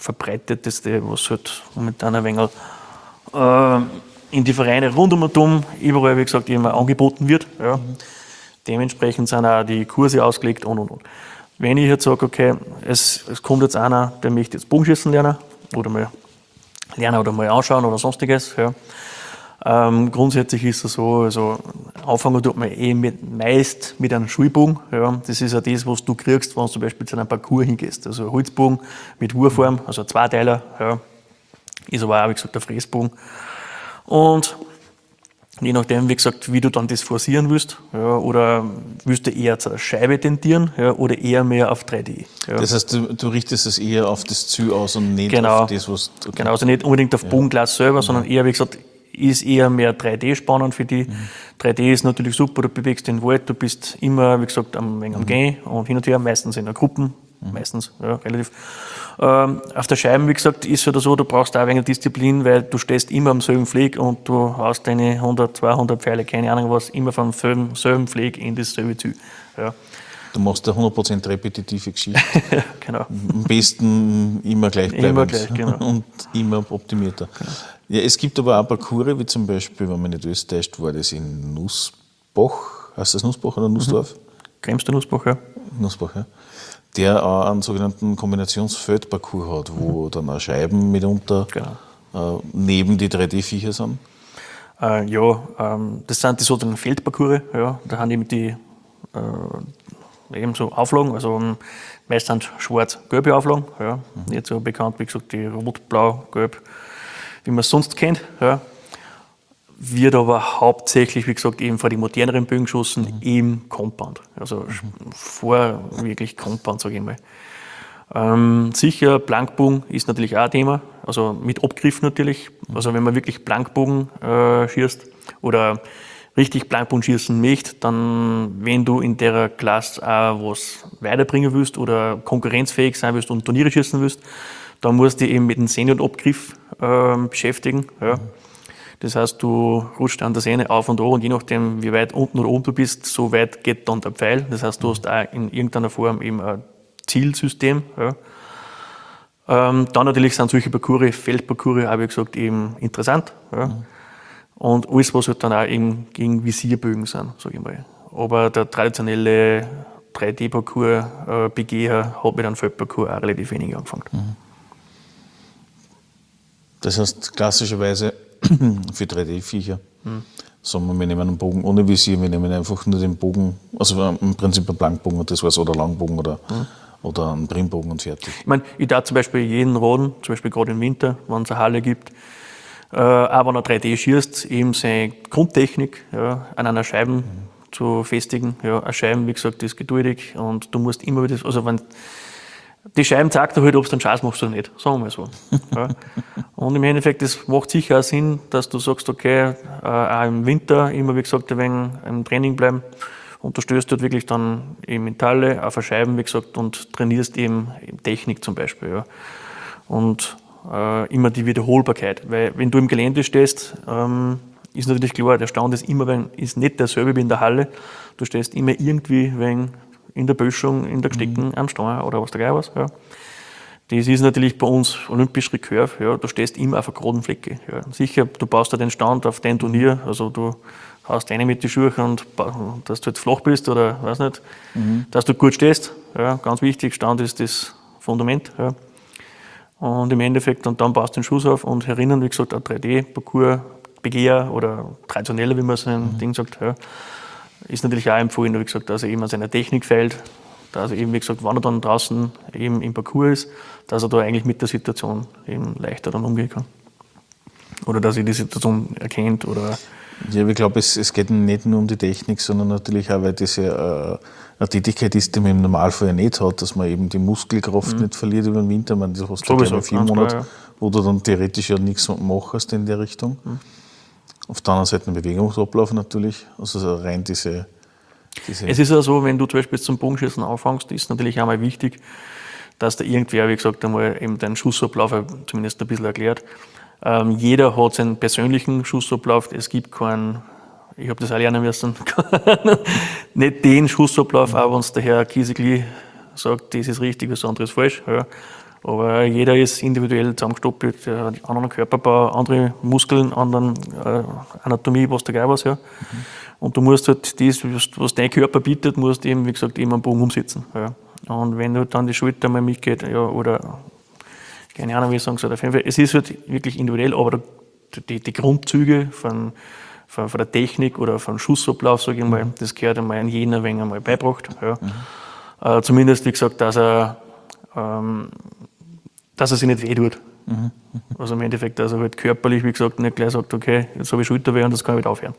was halt momentan ein wenig in die Vereine rund um und um, überall, wie gesagt, immer angeboten wird. Ja. Dementsprechend sind auch die Kurse ausgelegt und. Wenn ich jetzt sage, okay, es kommt jetzt einer, der möchte jetzt Bogenschießen lernen oder mal anschauen oder sonstiges, ja. Grundsätzlich ist es so, also anfangen tut man meist mit einem Schulbogen. Ja. Das ist ja das, was du kriegst, wenn du zum Beispiel zu einem Parcours hingehst. Also ein Holzbogen mit Wurfform, also ein Zweiteiler, ja. Ist aber auch, wie gesagt, der Fräsbogen. Und je nachdem, wie gesagt, wie du dann das forcieren willst, ja, oder willst du eher zur Scheibe tendieren, ja, oder eher mehr auf 3D. Ja. Das heißt, du richtest es eher auf das Ziel aus und nicht auf das, was du... Okay. Genau, also nicht unbedingt auf Bogenglas selber, sondern eher, wie gesagt, ist eher mehr 3D spannend für die. 3D ist natürlich super, du bewegst den Wald, du bist immer, wie gesagt, am Gehen und hin und her, meistens in Gruppen, meistens, ja, relativ. Auf der Scheibe, wie gesagt, ist es halt so, du brauchst auch ein wenig Disziplin, weil du stehst immer am selben Pfleg und du haust deine 100, 200 Pfeile, keine Ahnung was, immer vom selben Pfleg in dasselbe Ziel. Ja. Du machst eine 100% repetitive Geschichte. Genau. Am besten immer gleichbleibend. Immer gleich, genau. Und immer optimierter. Genau. Ja, es gibt aber auch Parcours, wie zum Beispiel, wenn man nicht alles täuscht, war das in Nussbach, heißt das Nussbach oder Nussdorf? Kremster Nussbach, ja. Nussbach, ja. Der auch einen sogenannten Kombinationsfeldparcours hat, wo dann auch Scheiben mitunter neben die 3D-Viecher sind. Das sind die sogenannten Feldparcours, ja. Da haben eben die eben so Auflagen, also meistens schwarz-gelbe Auflagen, ja. Nicht so bekannt, wie gesagt, die rot, blau, gelb, wie man es sonst kennt. Ja. Wird aber hauptsächlich, wie gesagt, eben vor die moderneren Bögen geschossen im Compound. Also vor wirklich Compound, sage ich mal. Sicher, Blankbogen ist natürlich auch ein Thema, also mit Abgriff natürlich. Also wenn man wirklich Blankbogen schießt oder richtig Blankbogen schießen möchte, dann, wenn du in der Klasse auch was weiterbringen willst oder konkurrenzfähig sein willst und Turniere schießen willst, dann musst du dich eben mit dem Sehne und Abgriff beschäftigen. Ja. Das heißt, du rutschst an der Sehne auf und an und je nachdem, wie weit unten oder oben du bist, so weit geht dann der Pfeil. Das heißt, du hast auch in irgendeiner Form eben ein Zielsystem. Ja. Dann natürlich sind solche Parcours, Feldparcours, auch wie gesagt, eben interessant. Ja. Und alles, was halt dann auch eben gegen Visierbögen sind, sage ich mal. Aber der traditionelle 3D-Parcours, Begeher, hat mit einem Feldparcours auch relativ wenig angefangen. Das heißt, klassischerweise für 3D-Viecher, sagen wir nehmen einen Bogen ohne Visier, wir nehmen einfach nur den Bogen, also im Prinzip einen Blankbogen und das war's, oder Langbogen oder einen Primbogen und fertig. Ich meine, ich darf zum Beispiel jeden raten, zum Beispiel gerade im Winter, wenn es eine Halle gibt, auch wenn er 3D schießt, eben seine Grundtechnik an einer Scheibe zu festigen. Ja, eine Scheibe, wie gesagt, ist geduldig und du musst immer wieder, also wenn die Scheiben zeigt dir halt, ob du einen Scheiß machst oder nicht, sagen wir mal so. Ja. Und im Endeffekt, das macht sicher auch Sinn, dass du sagst, okay, auch im Winter immer, wie gesagt, ein wenig im Training bleiben und du stößt dort wirklich dann eben in Talle auf eine Scheiben, wie gesagt, und trainierst eben Technik zum Beispiel. Ja. Und immer die Wiederholbarkeit, weil wenn du im Gelände stehst, ist natürlich klar, der Stand ist nicht derselbe wie in der Halle. Du stehst immer irgendwie in der Böschung, in der Gestecken, am Stein oder was der Geil was. Ja. Das ist natürlich bei uns olympisch Recurve. Ja. Du stehst immer auf einer geraden Fläche. Ja. Sicher, du baust da den Stand auf dein Turnier, also du haust rein mit den Schuhen und dass du jetzt flach bist oder weiß nicht, dass du gut stehst. Ja. Ganz wichtig, Stand ist das Fundament. Ja. Und im Endeffekt, und dann baust du den Schuss auf und herinnen, wie gesagt, ein 3D-Parcours, Begeher oder traditioneller, wie man so ein Ding sagt, ja, ist natürlich auch empfohlen, wie gesagt, dass er eben an seiner Technik feilt, dass er eben, wie gesagt, wenn er dann draußen eben im Parcours ist, dass er da eigentlich mit der Situation eben leichter dann umgehen kann. Oder dass er die Situation erkennt oder... Ja, ich glaube, es geht nicht nur um die Technik, sondern natürlich auch, weil das ja eine Tätigkeit ist, die man im Normalfall ja nicht hat, dass man eben die Muskelkraft nicht verliert über den Winter. Man, das hast du ja 4 Monate, ja, wo du dann theoretisch ja nichts machst in der Richtung. Auf der anderen Seite ein Bewegungsablauf natürlich, also so rein diese... Es ist ja so, wenn du zum Beispiel zum Bogenschießen anfängst, ist natürlich einmal wichtig, dass da irgendwer, wie gesagt, einmal eben deinen Schussablauf zumindest ein bisschen erklärt. Jeder hat seinen persönlichen Schussablauf. Es gibt keinen, ich habe das auch lernen müssen, nicht den Schussablauf, auch wenn es der Herr Kiesigli sagt, das ist richtig, das andere ist falsch. Ja. Aber jeder ist individuell zusammengestoppelt, der hat einen anderen Körperbau, andere Muskeln, anderen Anatomie, was der Geil was. Ja. Und du musst halt das, was dein Körper bietet, musst eben, wie gesagt, eben am Bogen umsetzen. Ja. Und wenn du dann die Schulter mal mitgeht, ja, oder keine Ahnung, wie ich sagen soll, auf jeden Fall, es ist halt wirklich individuell, aber die Grundzüge von der Technik oder von Schussablauf, sage ich mal, das gehört einmal an jeden ein wenig einmal beigebracht. Ja. Zumindest, wie gesagt, dass er sich nicht wehtut. Also im Endeffekt, dass er halt körperlich, wie gesagt, nicht gleich sagt, okay, jetzt habe ich Schulterweh und das kann ich wieder aufhören.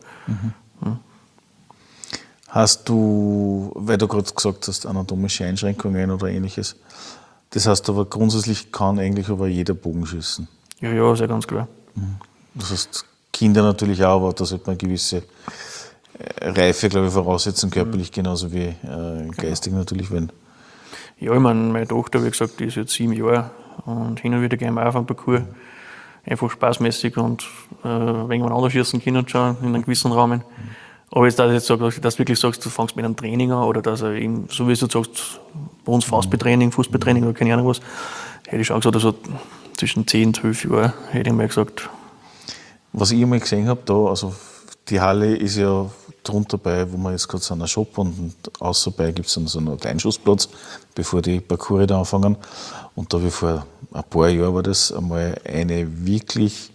Hast du, weil du gerade gesagt hast, anatomische Einschränkungen oder ähnliches, das heißt aber grundsätzlich kann eigentlich aber jeder Bogen schießen? Ja, sehr ganz klar. Das heißt, Kinder natürlich auch, aber da sollte man eine gewisse Reife, glaube ich, voraussetzen, körperlich genauso wie geistig natürlich, wenn... Ja, ich meine Tochter, wie gesagt, die ist jetzt 7 Jahre und hin und wieder gehen wir auf einen Parcours, einfach spaßmäßig und wenn man anders schießen können schon in einem gewissen Rahmen. Aber jetzt, dass du wirklich sagst, du fängst mit einem Training an oder dass er eben, so wie du sagst, bei uns Faustbetraining, Fußbetraining oder keine Ahnung was, hätte ich schon gesagt, also zwischen 10 und 12 Jahren, hätte ich mal gesagt. Was ich einmal gesehen habe, da, also die Halle ist ja drunter bei, wo wir jetzt gerade sind, ein Shop und außer bei gibt es dann so einen Einschusszplatz, bevor die Parcours da anfangen. Und da habe ich vor ein paar Jahren war das einmal eine wirklich,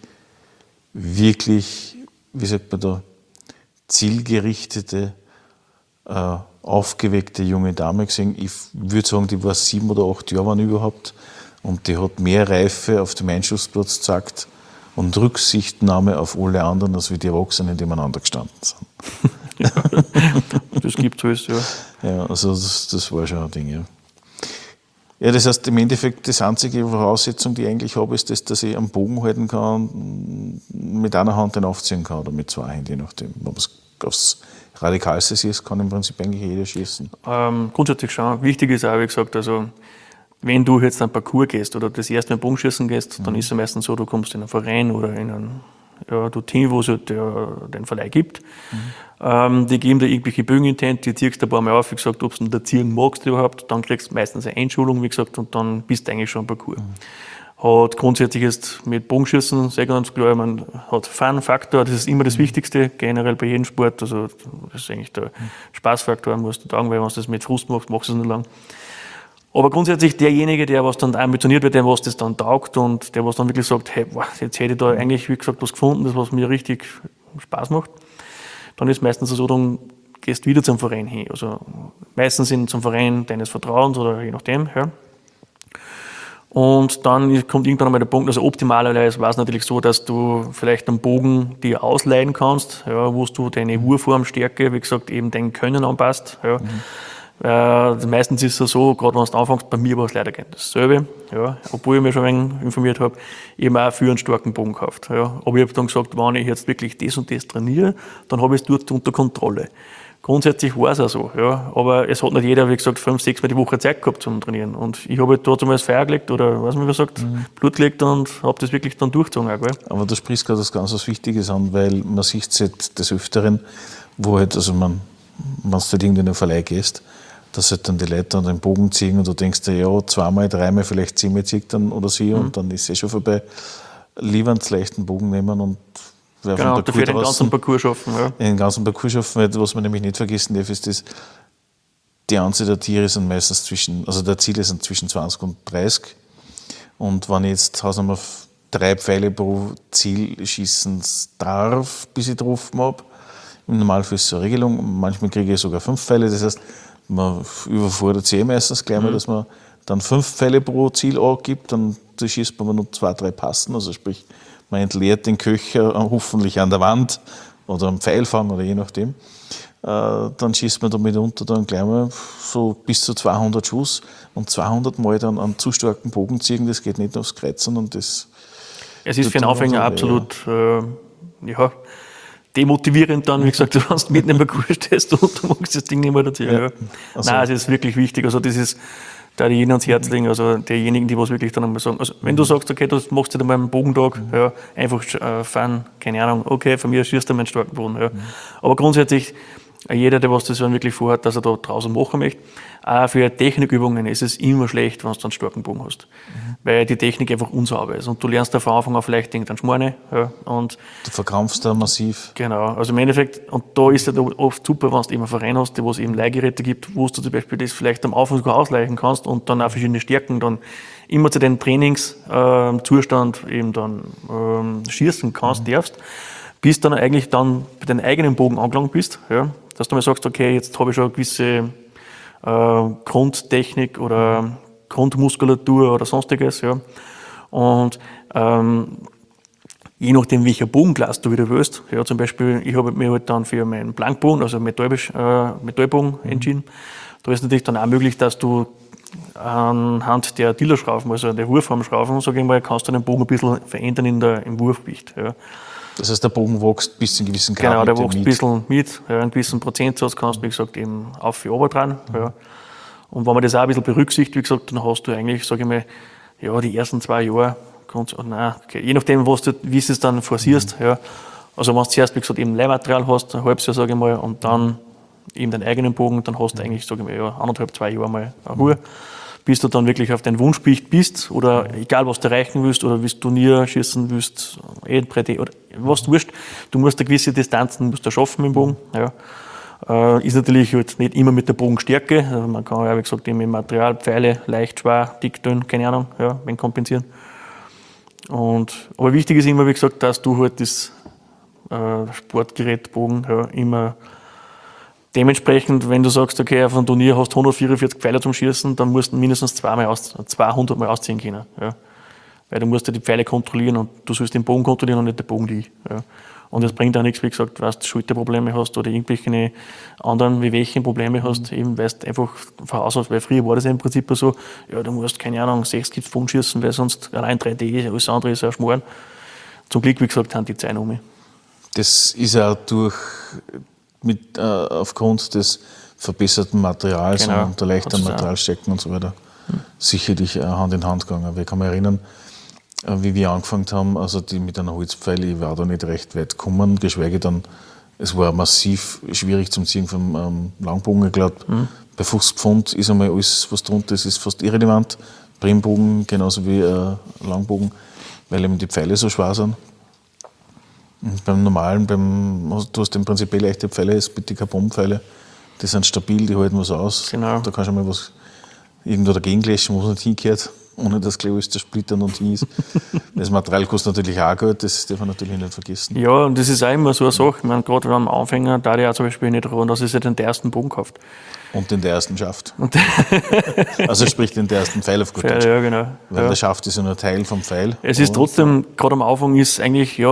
wie sagt man da, zielgerichtete, aufgeweckte junge Dame gesehen. Ich würde sagen, die war 7 oder 8 Jahre waren überhaupt. Und die hat mehr Reife auf dem Einschussplatz gezeigt und Rücksichtnahme auf alle anderen, als wie die Erwachsenen, die nebeneinander gestanden sind. Ja, das gibt es, ja. Ja, also das war schon ein Ding, ja. Ja, das heißt, im Endeffekt, die einzige Voraussetzung, die ich eigentlich habe, ist das, dass ich am Bogen halten kann, mit einer Hand den aufziehen kann oder mit 2 Händen, je nachdem. Wenn es aufs Radikalste ist, kann im Prinzip eigentlich jeder schießen. Grundsätzlich schon. Wichtig ist auch, wie gesagt, also wenn du jetzt einen Parcours gehst oder das erste Mal Bogenschießen gehst, dann ist es meistens so, du kommst in einen Verein oder in ein Team, wo es halt den Verleih gibt. Die geben dir irgendwelche Bögen in die Hand, die ziehst du ein paar Mal auf, wie gesagt, ob du da ziehen magst überhaupt, dann kriegst du meistens eine Einschulung, wie gesagt, und dann bist du eigentlich schon am Parcours. Hat grundsätzlich jetzt mit Bogenschießen, sehr ganz klar, man hat Fun-Faktor, das ist immer das Wichtigste, generell bei jedem Sport, also das ist eigentlich der Spaßfaktor, musst du sagen, weil wenn du das mit Frust machst, machst du es nicht lang. Aber grundsätzlich derjenige, der was dann ambitioniert wird, der was das dann taugt und der was dann wirklich sagt, hey, boah, jetzt hätte ich da eigentlich, wie gesagt, was gefunden, das was mir richtig Spaß macht, dann ist meistens so, dann gehst du wieder zum Verein hin. Also meistens zum Verein deines Vertrauens oder je nachdem. Ja. Und dann kommt irgendwann einmal der Punkt, also optimalerweise war es natürlich so, dass du vielleicht einen Bogen dir ausleihen kannst, ja, wo du deine Urformstärke, wie gesagt, eben dein Können anpasst. Ja. Meistens ist es so, gerade wenn du anfängst, bei mir war es leider dasselbe, ja, obwohl ich mich schon ein wenig informiert habe, ich habe auch für einen starken Bogen gekauft. Ja. Aber ich habe dann gesagt, wenn ich jetzt wirklich das und das trainiere, dann habe ich es dort unter Kontrolle. Grundsätzlich war es auch so, ja, aber es hat nicht jeder, wie gesagt, 5-6 Mal die Woche Zeit gehabt zum Trainieren. Und ich habe halt dort einmal das Feuer gelegt oder, was man gesagt, Blut gelegt und habe das wirklich dann durchgezogen. Auch, gell? Aber du sprichst gerade was ganz was Wichtiges an, weil man sieht es halt des Öfteren, wo halt, also wenn du halt irgendwie in den Verleih gehst, dass halt dann die Leute dann den Bogen ziehen und du denkst dir, ja, 2-mal, 3-mal, vielleicht 10-mal zieht dann oder sie und dann ist schon vorbei. Lieber einen leichten Bogen nehmen und genau, dafür den ganzen Parcours schaffen. Ja. Den ganzen Parcours schaffen, weil was man nämlich nicht vergessen darf, ist das, die Anzahl der Tiere sind meistens der Ziele sind zwischen 20 und 30. Und wenn ich jetzt Hausnummer 3 Pfeile pro Ziel schießen darf, bis ich getroffen habe, im Normalfall ist es so eine Regelung, manchmal kriege ich sogar 5 Pfeile, das heißt, man überfordert sich meistens gleich mal, dass man dann 5 Pfeile pro Ziel angibt, dann schießt man nur 2-3 passen, also sprich, man entleert den Köcher hoffentlich an der Wand oder am Pfeilfang oder je nachdem. Dann schießt man damit unter dann gleich mal so bis zu 200 Schuss und 200 Mal dann einen zu starken Bogen ziehen, das geht nicht aufs Kreuz, sondern das... Es ist für einen Anfänger absolut demotivierend dann, wie gesagt, wenn du mitten im Parcours stehst und du magst das Ding nicht mehr dazu. Ja. Also, nein, es ist wirklich wichtig, also das ist da die jenen ans Herz legen, also diejenigen, die was wirklich dann einmal sagen. Also wenn du sagst, okay, du machst jetzt einmal einen Bogentag, ja, einfach fahren, keine Ahnung, okay, von mir schießt du meinen starken Boden. Ja. Aber grundsätzlich, jeder, der was das dann wirklich vorhat, dass er da draußen machen möchte, auch für Technikübungen ist es immer schlecht, wenn du einen starken Bogen hast. Weil die Technik einfach unsauber ist. Und du lernst da von Anfang an vielleicht irgendeinen Schmarrn. Ja, und du verkrampfst da massiv. Genau, also im Endeffekt, und da ist es oft super, wenn du eben einen Verein hast, wo es eben Leihgeräte gibt, wo du zum Beispiel das vielleicht am Anfang sogar ausleihen kannst und dann auch verschiedene Stärken dann immer zu deinem Trainingszustand eben dann schießen kannst, darfst, bis dann eigentlich dann bei deinem eigenen Bogen angelangt bist, ja, dass du mal sagst, okay, jetzt habe ich schon eine gewisse Grundtechnik oder Grundmuskulatur oder sonstiges, ja. Und je nachdem, welcher Bogenklasse du wieder willst, ja, zum Beispiel, ich habe mich halt dann für meinen Blankbogen, also Metallbogen entschieden. Da ist natürlich dann auch möglich, dass du anhand der Dillerschrauben, also der Wurfarmschrauben, sage ich mal, kannst du den Bogen ein bisschen verändern im Wurfgewicht. Ja. Das heißt, der Bogen wächst bis zu einem gewissen Grad. Genau, der wächst ein bisschen mit. Ja, einen gewissen Prozentsatz kannst du, wie gesagt, eben auf für runter dran. Ja. Und wenn man das auch ein bisschen berücksichtigt, wie gesagt, dann hast du eigentlich, sage ich mal, ja, die ersten 2 Jahre, je nachdem, wie du es dann forcierst. Ja. Also wenn du zuerst, wie gesagt, eben Leihmaterial hast, ein halbes Jahr, sage ich mal, und dann eben deinen eigenen Bogen, dann hast du eigentlich, sage ich mal, ja, 1,5-2 Jahre mal eine Ruhe. Bis du dann wirklich auf dein Wunschgewicht bist oder egal, was du erreichen willst oder willst Turnier schießen willst, oder was du willst, du musst eine gewisse Distanzen schaffen mit dem Bogen. Ja. Ist natürlich halt nicht immer mit der Bogenstärke, also man kann ja, wie gesagt, eben mit Material, Pfeile, leicht, schwer, dick, dünn, keine Ahnung, ja, wenn kompensieren. Aber wichtig ist immer, wie gesagt, dass du halt das Sportgerät, Bogen, ja, immer dementsprechend, wenn du sagst, okay, auf einem Turnier hast du 144 Pfeile zum Schießen, dann musst du mindestens 200 Mal ausziehen können. Ja. Weil du musst ja die Pfeile kontrollieren und du sollst den Bogen kontrollieren und nicht den Bogen dich. Ja. Und es bringt auch nichts, wie gesagt, wenn du Schulterprobleme hast oder irgendwelche anderen Wehwehchenprobleme hast, eben weil du einfach von Haus aus, weil früher war das ja im Prinzip so, ja, du musst, keine Ahnung, 6 Kids Bogen schießen, weil sonst allein 3D, alles andere ist ja Schmarrn. Zum Glück, wie gesagt, haben die Zeit um mich. Das ist auch aufgrund des verbesserten Materials und der leichteren Materialstärken und so weiter sicherlich Hand in Hand gegangen. Ich kann mich erinnern, wie wir angefangen haben, also die mit einer Holzpfeile, ich war da nicht recht weit gekommen, geschweige denn, es war massiv schwierig zum Ziehen vom Langbogen. Ich glaube, bei 50 Pfund ist einmal alles, was drunter ist, fast irrelevant. Brennbogen genauso wie Langbogen, weil eben die Pfeile so schwer sind. Und beim normalen, du hast im Prinzip leichte Pfeile, ist bitte Carbonpfeile, die sind stabil, die halten was aus. Genau. Da kannst du mal was irgendwo dagegen gläschen, wo es nicht hingehört, ohne dass gleich alles zersplittern und hin ist. Das Material kostet natürlich auch Geld, das darf man natürlich nicht vergessen. Ja, und das ist auch immer so eine Sache. Ich meine, gerade am Anfänger, da der auch zum Beispiel nicht daran, dass er sich den ersten Bogen kauft. Und den der ersten Schaft. Also sprich den der ersten Pfeil auf gut Deutsch. Ja, genau. Weil der Schaft ist ja nur Teil vom Pfeil. Es ist trotzdem, gerade am Anfang ist eigentlich, ja,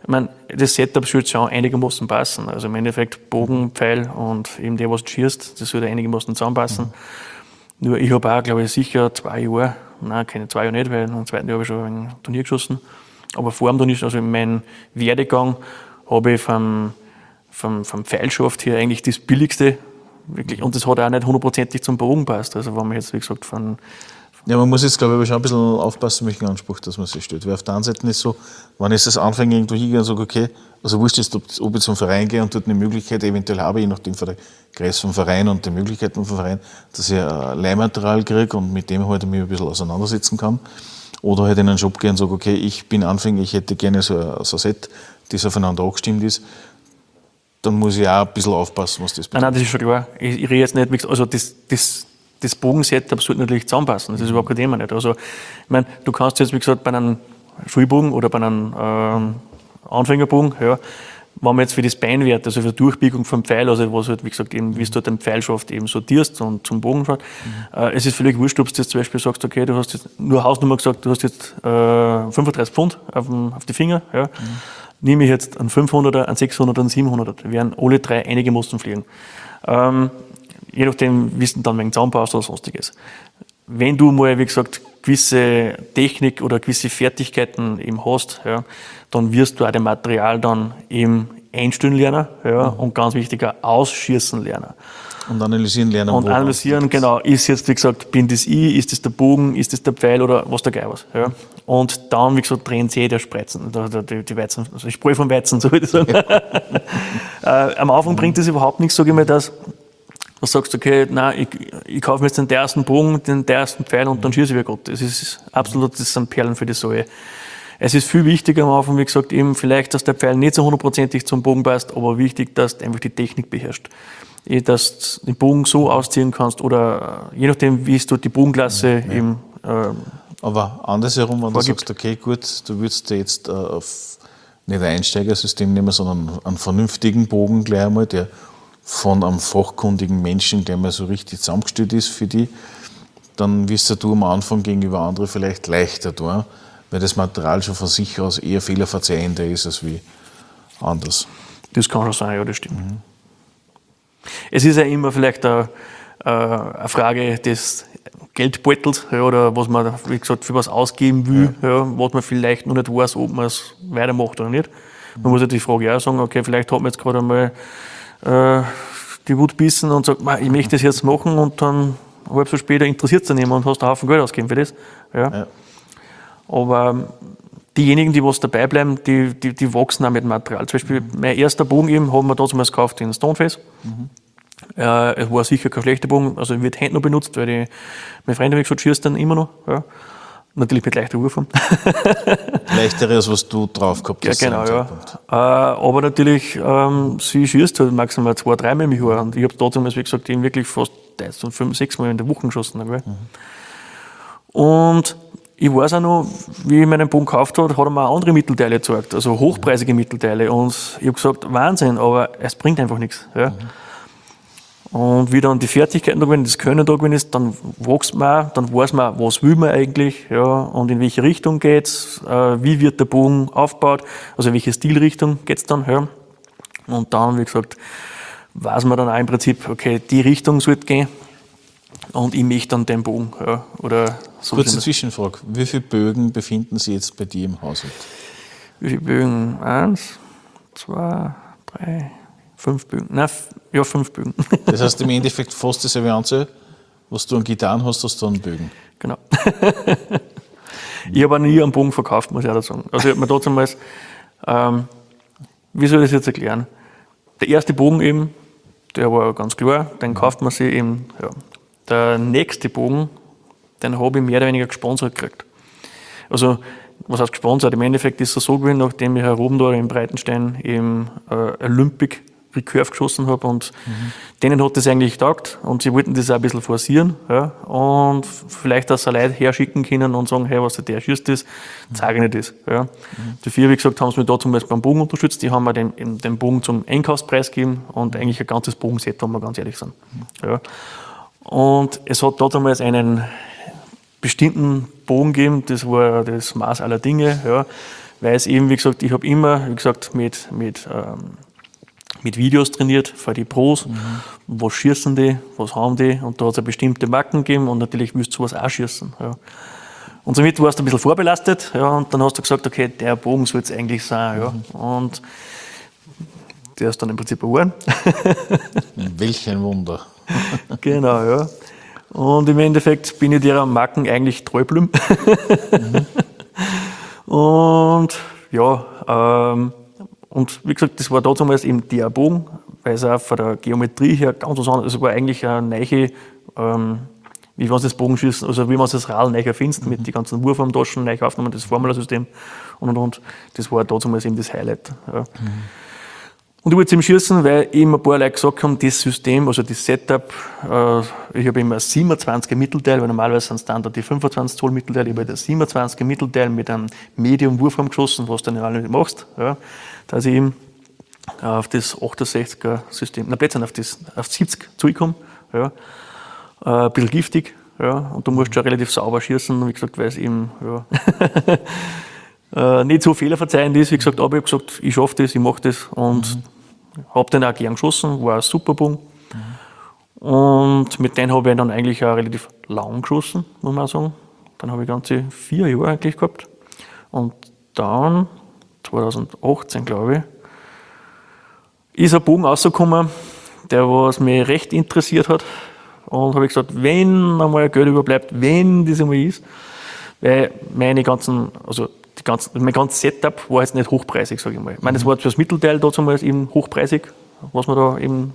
Ich meine, das Setup sollte schon einigermaßen passen. Also im Endeffekt Bogen, Pfeil und eben der, was du schießt, das sollte einigermaßen zusammenpassen. Nur ich habe auch, glaube ich, sicher 2 Jahre, nein, keine 2 Jahre nicht, weil im zweiten Jahr habe ich schon ein Turnier geschossen. Aber vor dem Turnier, also in meinem Werdegang, habe ich vom Pfeilschaft her eigentlich das Billigste, wirklich, und das hat auch nicht hundertprozentig zum Bogen passt. Also wenn man jetzt, wie gesagt, Ja, man muss jetzt, glaube ich, schon ein bisschen aufpassen, welchen Anspruch, dass man sich stellt. Weil auf der einen Seite ist so, wenn ich das anfange, irgendwo hingehe und sage, okay, also wurscht ist, ob ich zum Verein gehe und dort eine Möglichkeit eventuell habe, je nachdem von der Größe vom Verein und den Möglichkeiten vom Verein, dass ich ein Leihmaterial kriege und mit dem halt mich ein bisschen auseinandersetzen kann. Oder halt in einen Shop gehe und sage, okay, ich bin Anfänger, ich hätte gerne so ein Set, das aufeinander abgestimmt ist. Dann muss ich auch ein bisschen aufpassen, was das bedeutet. Nein, das ist schon klar. Ich rede jetzt nicht, also das Bogensetup sollte natürlich zusammenpassen. Das ist überhaupt kein Thema nicht. Also, ich meine, du kannst jetzt, wie gesagt, bei einem Schulbogen oder bei einem Anfängerbogen, ja, wenn man jetzt für das Beinwert, also für die Durchbiegung vom Pfeil, also was halt, wie gesagt, eben, wie du den Pfeilschaft eben sortierst und zum Bogen schaut, es ist völlig wurscht, ob du jetzt zum Beispiel sagst, okay, du hast jetzt nur Hausnummer gesagt, du hast jetzt 35 Pfund auf die Finger, ja, nehme ich jetzt einen 500er, einen 600er, einen 700er, werden alle 3 einigermaßen fliegen. Je nachdem, wie du dann wegen zusammenbaust oder sonstiges. Wenn du mal, wie gesagt, gewisse Technik oder gewisse Fertigkeiten eben hast, ja, dann wirst du auch das Material dann eben einstellen lernen, ja, und ganz wichtig auch ausschießen lernen. Und analysieren lernen. Und analysieren, genau, ist jetzt, wie gesagt, bin das ich, ist das der Bogen, ist das der Pfeil oder was der Geil was. Ja. Und dann, wie gesagt, drehen sie der Spreizen, die Weizen, also die Spreu vom Weizen, so würde ich sagen. Am Anfang bringt das überhaupt nichts, sage ich mal, dass du sagst, okay, nein, ich kaufe mir jetzt den ersten Bogen, den ersten Pfeil und dann schieße ich wie Gott. Das ist absolut, das sind Perlen für die Säue. Es ist viel wichtiger am Anfang, wie gesagt, eben vielleicht, dass der Pfeil nicht so hundertprozentig zum Bogen passt, aber wichtig, dass du einfach die Technik beherrschst. Dass du den Bogen so ausziehen kannst oder je nachdem, wie du die Bogenklasse eben aber andersherum, wenn du sagst, okay, gut, du würdest jetzt nicht ein Einsteigersystem nehmen, sondern einen vernünftigen Bogen gleich einmal, der von einem fachkundigen Menschen, der mal so richtig zusammengestellt ist für die, dann wirst du am Anfang gegenüber anderen vielleicht leichter tun, weil das Material schon von sich aus eher fehlerverzeihender ist als wie anders. Das kann schon sein, ja, das stimmt. Es ist ja immer vielleicht eine Frage des Geldbeutels, ja, oder was man, wie gesagt, für was ausgeben will, ja, was man vielleicht noch nicht weiß, ob man es weitermacht oder nicht. Man muss ja die Frage auch sagen, okay, vielleicht hat man jetzt gerade einmal die Wut bissen und sagt, ich möchte das jetzt machen und dann halb so später interessiert es dich nicht mehr und hast einen Haufen Geld ausgegeben für das. Ja. Aber diejenigen, die was dabei bleiben, die wachsen auch mit dem Material. Zum Beispiel mein erster Bogen eben, haben wir damals gekauft in Stoneface. Es war sicher kein schlechter Bogen, also wird heute noch benutzt, weil meine Freunde haben gesagt, schießt dann immer noch. Ja. Natürlich mit leichter Wurfform. Leichtere, als was du drauf gehabt hast. Ja, genau, ja. Aber natürlich, sie schießt halt maximal 2-3 Mal im Jahr. Und ich habe damals, wie gesagt, eben wirklich fast 5-6 Mal in der Woche geschossen. Und ich weiß auch noch, wie ich meinen Bogen gekauft habe, hat er mir auch andere Mittelteile gezeigt, also hochpreisige Mittelteile. Und ich habe gesagt, Wahnsinn, aber es bringt einfach nichts. Ja. Und wie dann die Fertigkeiten da gewesen, das Können da gewesen ist, dann wächst man auch, dann weiß man, was will man eigentlich, ja, und in welche Richtung geht's, wie wird der Bogen aufgebaut, also in welche Stilrichtung geht's dann, ja. Und dann, wie gesagt, weiß man dann auch im Prinzip, okay, die Richtung sollte gehen und ich möchte dann den Bogen, ja, oder so. Kurze Zwischenfrage, wie viele Bögen befinden sich jetzt bei dir im Haushalt? Wie viele Bögen? 1, 2, 3, 5 Bögen. Nein, ja, 5 Bögen. Das heißt im Endeffekt fast dieselbe Anzahl, was du an Gitarren hast, hast du an Bögen. Genau. Ich habe auch nie einen Bogen verkauft, muss ich auch dazu sagen. Also ich habe mir da damals, wie soll ich das jetzt erklären? Der erste Bogen eben, der war ganz klar, den kauft man sich eben, ja. Der nächste Bogen, den habe ich mehr oder weniger gesponsert gekriegt. Also, was heißt gesponsert? Im Endeffekt ist es so gewesen, nachdem ich oben da in Breitenstein im Olympic Recurve geschossen habe und denen hat das eigentlich getaugt und sie wollten das auch ein bisschen forcieren, ja, und vielleicht, dass sie Leute herschicken können und sagen, hey, was der schießt das, zeige ich das. Ja. Dafür, wie gesagt, haben sie mich da zum Beispiel beim Bogen unterstützt, die haben mir den Bogen zum Einkaufspreis gegeben und eigentlich ein ganzes Bogenset, wenn wir ganz ehrlich sind. Ja. Und es hat da damals einen bestimmten Bogen gegeben, das war das Maß aller Dinge, ja, weil es eben, wie gesagt, ich habe immer, wie gesagt, mit Videos trainiert, für die Pros, was schießen die, was haben die, und da hat es eine bestimmte Marken gegeben und natürlich willst du sowas auch schießen. Ja. Und somit warst du ein bisschen vorbelastet, ja, und dann hast du gesagt, okay, der Bogen soll es eigentlich sein. Ja. Und der ist dann im Prinzip geworden. Welch ein Wunder. Genau, ja. Und im Endeffekt bin ich der Marken eigentlich treu geblieben. Und ja, und wie gesagt, das war damals eben der Bogen, weil es auch von der Geometrie her ganz was anderes, es war eigentlich eine neue, wie man das Bogenschießen, also wie man das Radl neu erfindet, mit den ganzen Wurfarmtaschen neu aufgenommen, das Formula-System und. Das war damals eben das Highlight. Ja. Und ich wollte eben schießen, weil eben ein paar Leute gesagt haben, das System, also das Setup, ich habe immer ein 27er Mittelteil, weil normalerweise sind Standard die 25 Zoll Mittelteil, ich habe ein 27er Mittelteil mit einem Medium-Wurfarm geschossen, was du dann alle nicht machst, ja, dass ich eben auf das 68er System, plötzlich auf 70 zurückkomme, ja, ein bisschen giftig, ja, und du musst schon relativ sauber schießen, wie gesagt, weil es eben, ja, nicht so fehlerverzeihend ist, wie gesagt, aber ich habe gesagt, ich schaffe das, ich mache das und habe den auch gern geschossen, war ein super Bogen. Und mit denen habe ich dann eigentlich auch relativ lang geschossen, muss man auch sagen. Dann habe ich ganze 4 Jahre eigentlich gehabt. Und dann, 2018 glaube ich, ist ein Bogen rausgekommen, der was mich recht interessiert hat. Und habe ich gesagt, wenn einmal Geld überbleibt, wenn das einmal ist, weil mein ganzes Setup war jetzt nicht hochpreisig, sage ich mal. Ich meine, das war das Mittelteil damals eben hochpreisig, was man da eben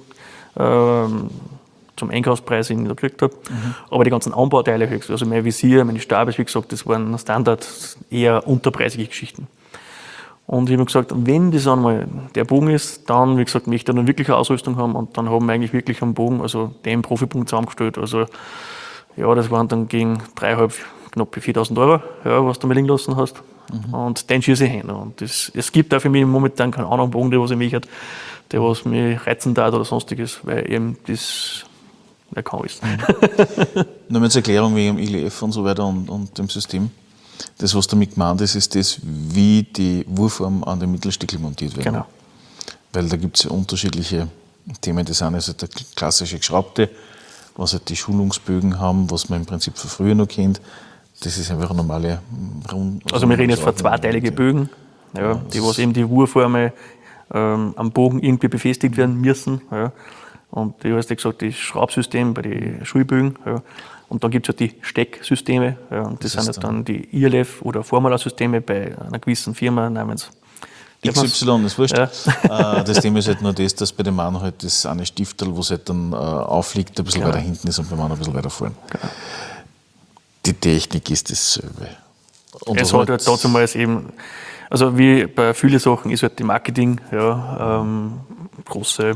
zum Einkaufspreis da gekriegt habe. Aber die ganzen Anbauteile höchst, also mein Visier, meine Stabes, wie gesagt, das waren Standard, eher unterpreisige Geschichten. Und ich habe mir gesagt, wenn das einmal der Bogen ist, dann, wie gesagt, möchte ich dann wirklich eine Ausrüstung haben und dann haben wir eigentlich wirklich einen Bogen, also den Profibogen zusammengestellt. Also ja, das waren dann gegen 3,5, knapp 4.000 Euro, ja, was du mir liegen lassen hast. Und den schieße ich hin. Und es gibt auch für mich momentan keinen anderen Bogen, der was ich mich hat, der was mich reizen darf oder sonstiges, weil eben das nicht kann ist. Nur als Erklärung wegen dem ILF und so weiter und dem System. Das, was damit gemeint ist das, wie die Wurfarm an den Mittelstickel montiert werden. Genau. Weil da gibt es ja unterschiedliche Themen. Das eine ist halt der klassische Geschraubte, was halt die Schulungsbögen haben, was man im Prinzip von früher noch kennt. Das ist einfach eine normale Also wir reden jetzt von zweiteiligen Bögen, ja, die was eben die Wurfarme am Bogen irgendwie befestigt werden müssen. Ja. Und du hast ja gesagt, das Schraubsystem bei den Schulbögen. Ja. Und dann gibt es ja die Stecksysteme. Ja, und das sind ja dann die ILF oder Formula-Systeme bei einer gewissen Firma namens XY, ist wurscht. Ja. Das Thema ist halt nur das, dass bei dem Mann halt das eine Stifterl, wo es halt dann aufliegt, ein bisschen weiter hinten ist und beim anderen ein bisschen weiter vorne. Genau. Die Technik ist dasselbe. Und es hat halt damals eben, also wie bei vielen Sachen ist halt die Marketing, ja, große.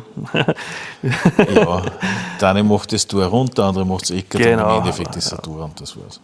Ja, der eine macht das Tor runter, der andere macht es Ecker, Genau. Im Endeffekt ist es ein Tor und das war's.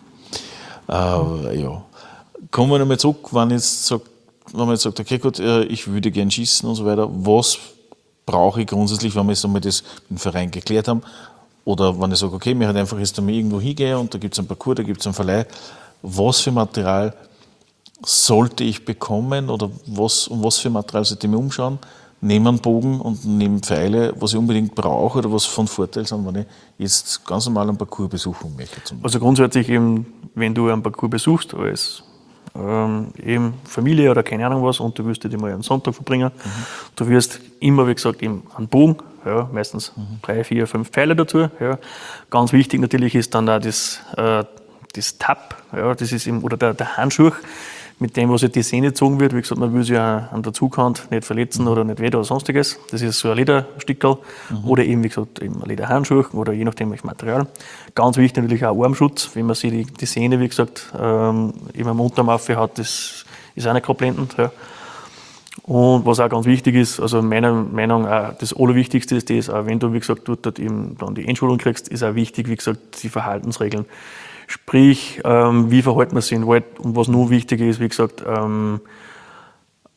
Ja. Kommen wir nochmal zurück, wenn man jetzt sagt, okay gut, ich würde gern schießen und so weiter, was brauche ich grundsätzlich, wenn wir jetzt einmal das mit dem Verein geklärt haben, oder wenn ich sage, okay, wir halt einfach jetzt einmal irgendwo hingehen und da gibt es einen Parcours, da gibt es einen Verleih, was für Material sollte ich bekommen oder was für Material sollte ich mir umschauen, neben einen Bogen und neben Pfeile, was ich unbedingt brauche oder was von Vorteil sind, wenn ich jetzt ganz normal einen Parcours besuchen möchte. Also grundsätzlich eben, wenn du einen Parcours besuchst, als eben Familie oder keine Ahnung was, und du wirst dir mal einen Sonntag verbringen, du wirst immer, wie gesagt, eben einen Bogen, ja, meistens 3, 4, 5 Pfeile dazu. Ja. Ganz wichtig natürlich ist dann auch das Tab, ja, das ist eben, oder der Handschuh, mit dem, was die Sehne gezogen wird. Wie gesagt, man will sich ja an der Zugkant nicht verletzen oder nicht weh oder sonstiges. Das ist so ein Lederstickerl oder eben, wie gesagt, eben ein Lederhandschuh oder je nachdem welches Material. Ganz wichtig natürlich auch Armschutz, wenn man sich die Sehne, wie gesagt, immer am Unterarm hat, das ist auch nicht gerade blendend. Ja. Und was auch ganz wichtig ist, also meiner Meinung nach das Allerwichtigste ist das, auch wenn du, wie gesagt, dort eben dann die Einschulung kriegst, ist auch wichtig, wie gesagt, die Verhaltensregeln. Sprich, wie verhalten wir sich in den Wald, und was nun wichtig ist, wie gesagt,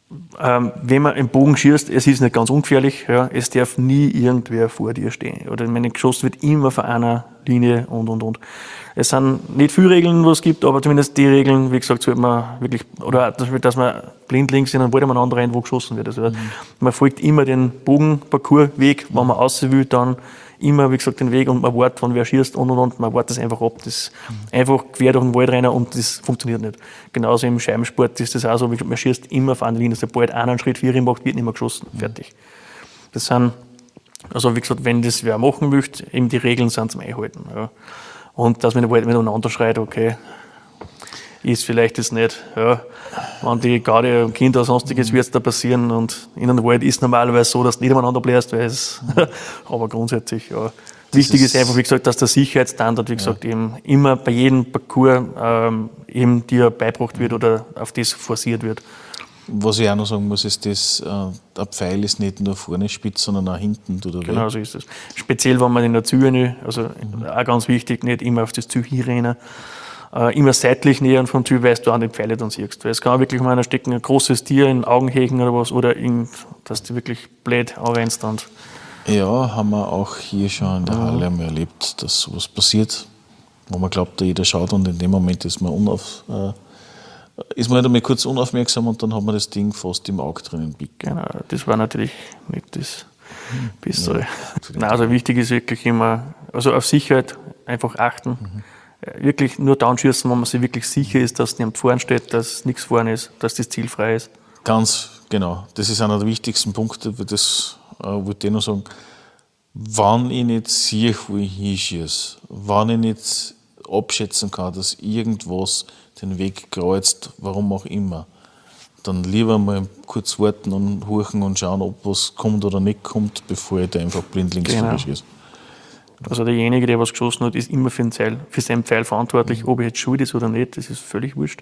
wenn man im Bogen schießt, es ist nicht ganz ungefährlich, ja, es darf nie irgendwer vor dir stehen. Oder mein Geschoss wird immer von einer Linie und. Es sind nicht viele Regeln, was es gibt, aber zumindest die Regeln, wie gesagt, sollte man wirklich, oder dass man blindlings in einen Wald umeinander rennt, wo geschossen wird. Also man folgt immer den Bogenparcoursweg, wenn man raus will, dann immer, wie gesagt, den Weg und man wartet, wenn wer schießt und. Man wartet das einfach ab. Das einfach quer durch den Wald rennen und das funktioniert nicht. Genauso im Scheibensport ist das auch so, man schießt immer auf einer Linie. Sobald einer einen Schritt vier macht, wird nicht mehr geschossen. Fertig. Das sind, also wie gesagt, wenn das wer machen möchte, eben die Regeln sind zum Einhalten. Ja. Und dass man in den Wald miteinander schreit, okay, ist vielleicht das nicht. Ja. Wenn die Garde Kinder oder sonstiges wird es da passieren und in einem Wald ist normalerweise so, dass du nicht umeinander bläst, weil es, aber grundsätzlich, ja. Wichtig ist einfach, wie gesagt, dass der Sicherheitsstandard, wie gesagt, eben immer bei jedem Parcours eben dir beigebracht wird oder auf das forciert wird. Was ich auch noch sagen muss, ist, dass der Pfeil ist nicht nur vorne spitz, sondern auch hinten. Genau so ist es. Speziell, wenn man in der Ziel, also auch ganz wichtig, nicht immer auf das Ziel hinrennen, immer seitlich nähern vom Ziel, weil du auch die Pfeile dann siehst. Weil es kann wirklich mal einer stecken, ein großes Tier in den Augen hängen oder was, oder dass du wirklich blöd anrennst. Ja, haben wir auch hier schon in der Halle einmal erlebt, dass sowas passiert, wo man glaubt, jeder schaut und in dem Moment ist man ist man halt einmal kurz unaufmerksam und dann hat man das Ding fast im Auge drinnen. Genau, das war natürlich nicht das Bessere. Ja, nein, also wichtig ist wirklich immer, also auf Sicherheit einfach achten. Wirklich nur down schießen, wenn man sich wirklich sicher ist, dass niemand vorne steht, dass nichts vorne ist, dass das Ziel frei ist. Ganz genau. Das ist einer der wichtigsten Punkte, das wollte ich noch sagen. Wenn ich nicht sehe, wo ich hinschieße, wenn ich nicht abschätzen kann, dass irgendwas den Weg kreuzt, warum auch immer, dann lieber mal kurz warten und horchen und schauen, ob was kommt oder nicht kommt, bevor ich da einfach blindlings schieße. Also derjenige, der was geschossen hat, ist immer für seinen Pfeil verantwortlich, ob er jetzt schuld ist oder nicht, das ist völlig wurscht.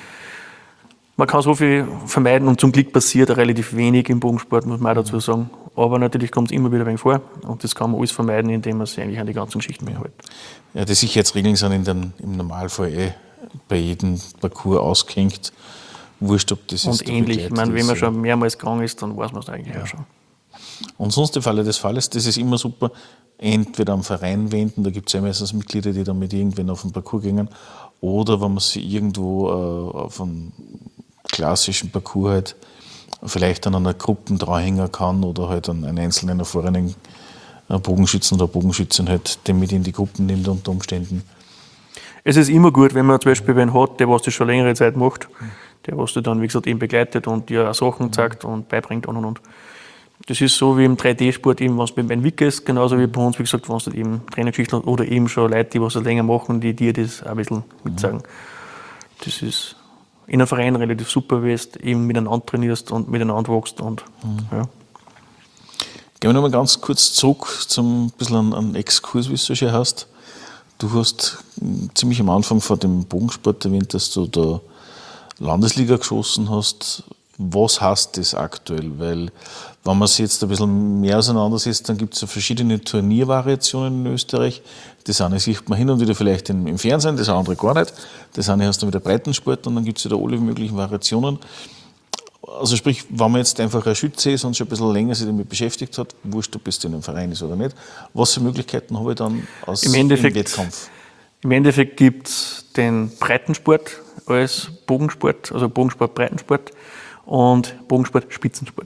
Man kann so viel vermeiden und zum Glück passiert relativ wenig im Bogensport, muss man auch dazu sagen. Aber natürlich kommt es immer wieder ein wenig vor und das kann man alles vermeiden, indem man sich eigentlich an die ganzen Geschichten hält. Ja, die Sicherheitsregeln sind im Normalfall bei jedem Parcours ausgehängt. Wurscht, ob das und ähnlich, ich meine, wenn man schon mehrmals gegangen ist, dann weiß man es eigentlich auch schon. Und sonst im Falle des Falles, das ist immer super, entweder am Verein wenden, da gibt es ja meistens Mitglieder, die dann mit irgendwen auf den Parcours gehen, oder wenn man sich irgendwo auf einem klassischen Parcours halt vielleicht an einer Gruppe dranhängen kann oder halt an einen einzelnen erfahrenen Bogenschützen oder Bogenschützin halt den mit in die Gruppen nimmt unter Umständen. Es ist immer gut, wenn man zum Beispiel wen hat, der was das schon längere Zeit macht, der was du dann, wie gesagt, eben begleitet und dir auch Sachen zeigt und beibringt und. Das ist so wie im 3D-Sport, eben, wenn es beim Wicker ist, genauso wie bei uns, wie gesagt, wenn du eben Trainergeschichten hast oder eben schon Leute, die was das länger machen, die dir das auch ein bisschen mitzeigen. Das ist in einem Verein relativ super, weil du eben miteinander trainierst und miteinander wächst. Und, ja. Gehen wir nochmal ganz kurz zurück zum bisschen einen Exkurs, wie es so schön heißt. Du hast ziemlich am Anfang vor dem Bogensport erwähnt, dass du da Landesliga geschossen hast. Was heißt das aktuell? Weil, wenn man sich jetzt ein bisschen mehr auseinandersetzt, dann gibt es ja verschiedene Turniervariationen in Österreich. Das eine sieht man hin und wieder vielleicht im Fernsehen, das andere gar nicht. Das eine hast du wieder Breitensport und dann gibt es ja da alle möglichen Variationen. Also sprich, wenn man jetzt einfach ein Schütze ist und schon ein bisschen länger sich damit beschäftigt hat, wurscht, ob es in einem Verein ist oder nicht, was für Möglichkeiten habe ich dann im Wettkampf? Im Endeffekt gibt es den Breitensport als Bogensport, also Bogensport, Breitensport und Bogensport, Spitzensport.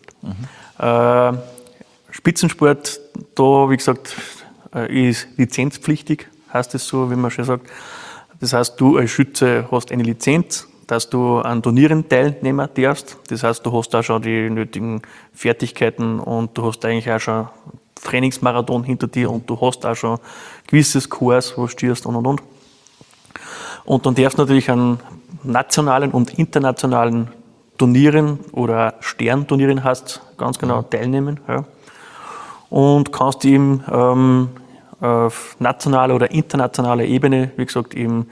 Spitzensport, da wie gesagt, ist lizenzpflichtig, heißt es so, wie man schon sagt. Das heißt, du als Schütze hast eine Lizenz, dass du an Turnieren teilnehmen darfst. Das heißt, du hast auch schon die nötigen Fertigkeiten und du hast eigentlich auch schon Trainingsmarathon hinter dir und du hast auch schon gewisses Kurs, wo du stehst und. Und dann darfst du natürlich an nationalen und internationalen Turnieren oder Sternturnieren hast, ganz genau teilnehmen. Ja. Und kannst eben auf nationaler oder internationaler Ebene, wie gesagt, eben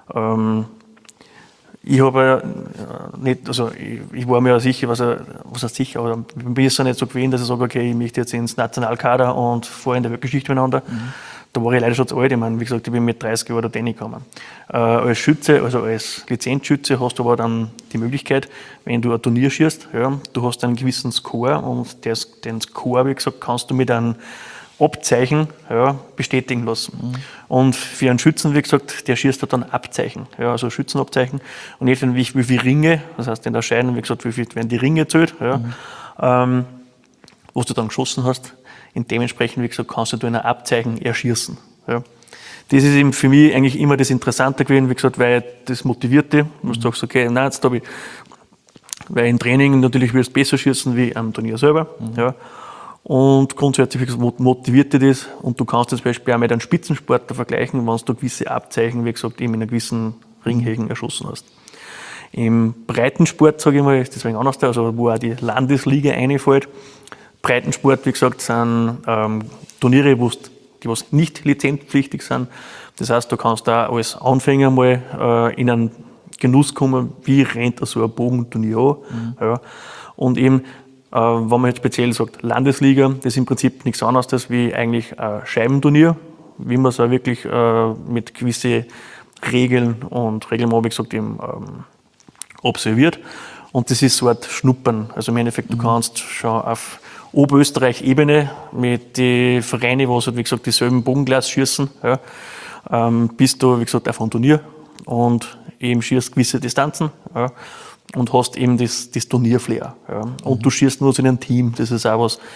ich habe nicht, also ich war mir ja sicher, was heißt sicher, aber ich bin es ja nicht so gewesen, dass ich sage, okay, ich möchte jetzt ins Nationalkader und fahre in der Weltgeschichte miteinander. da war ich leider schon zu alt. Ich meine, wie gesagt, ich bin mit 30 Jahren da gekommen. Als Schütze, also als Lizenzschütze, hast du aber dann die Möglichkeit, wenn du ein Turnier schießt, ja, du hast einen gewissen Score und den Score, wie gesagt, kannst du mit einem Abzeichen bestätigen lassen. Und für einen Schützen, wie gesagt, der schießt dann Abzeichen, also Schützenabzeichen. Und nicht wie viele Ringe, das heißt in der Scheidung, wie gesagt, wie viel werden die Ringe zählt, was du dann geschossen hast. Und dementsprechend, wie gesagt, kannst du in ein Abzeichen erschießen. Ja. Das ist eben für mich eigentlich immer das Interessante gewesen, wie gesagt, weil das motiviert dich. Du sagst, okay, nein, jetzt habe ich, weil im Training natürlich wirst du besser schießen wie am Turnier selber. Ja. Und grundsätzlich, wie gesagt, motiviert dich das. Und du kannst das zum Beispiel auch mit einem Spitzensportler vergleichen, wenn du gewisse Abzeichen, wie gesagt, eben in einer gewissen Ringhegen erschossen hast. Im Breitensport, sage ich mal, ist deswegen anders, also wo auch die Landesliga reinfällt. Breitensport, wie gesagt, sind Turniere, die nicht lizenzpflichtig sind. Das heißt, du kannst da als Anfänger mal in einen Genuss kommen, wie rennt so ein Bogenturnier an. Ja. Und eben, wenn man jetzt speziell sagt, Landesliga, das ist im Prinzip nichts anderes wie eigentlich ein Scheibenturnier, wie man es auch wirklich mit gewissen Regeln und Regeln, wie gesagt, eben absolviert. Und das ist so ein Schnuppern. Also im Endeffekt, du kannst schon auf Oberösterreich-Ebene mit den Vereinen, wo halt, wie gesagt, dieselben Bogenglas schießen, bist du, wie gesagt, auf einem Turnier und eben schießt gewisse Distanzen und hast eben das Turnierflair. Und du schießt nur zu einem Team, das ist auch was.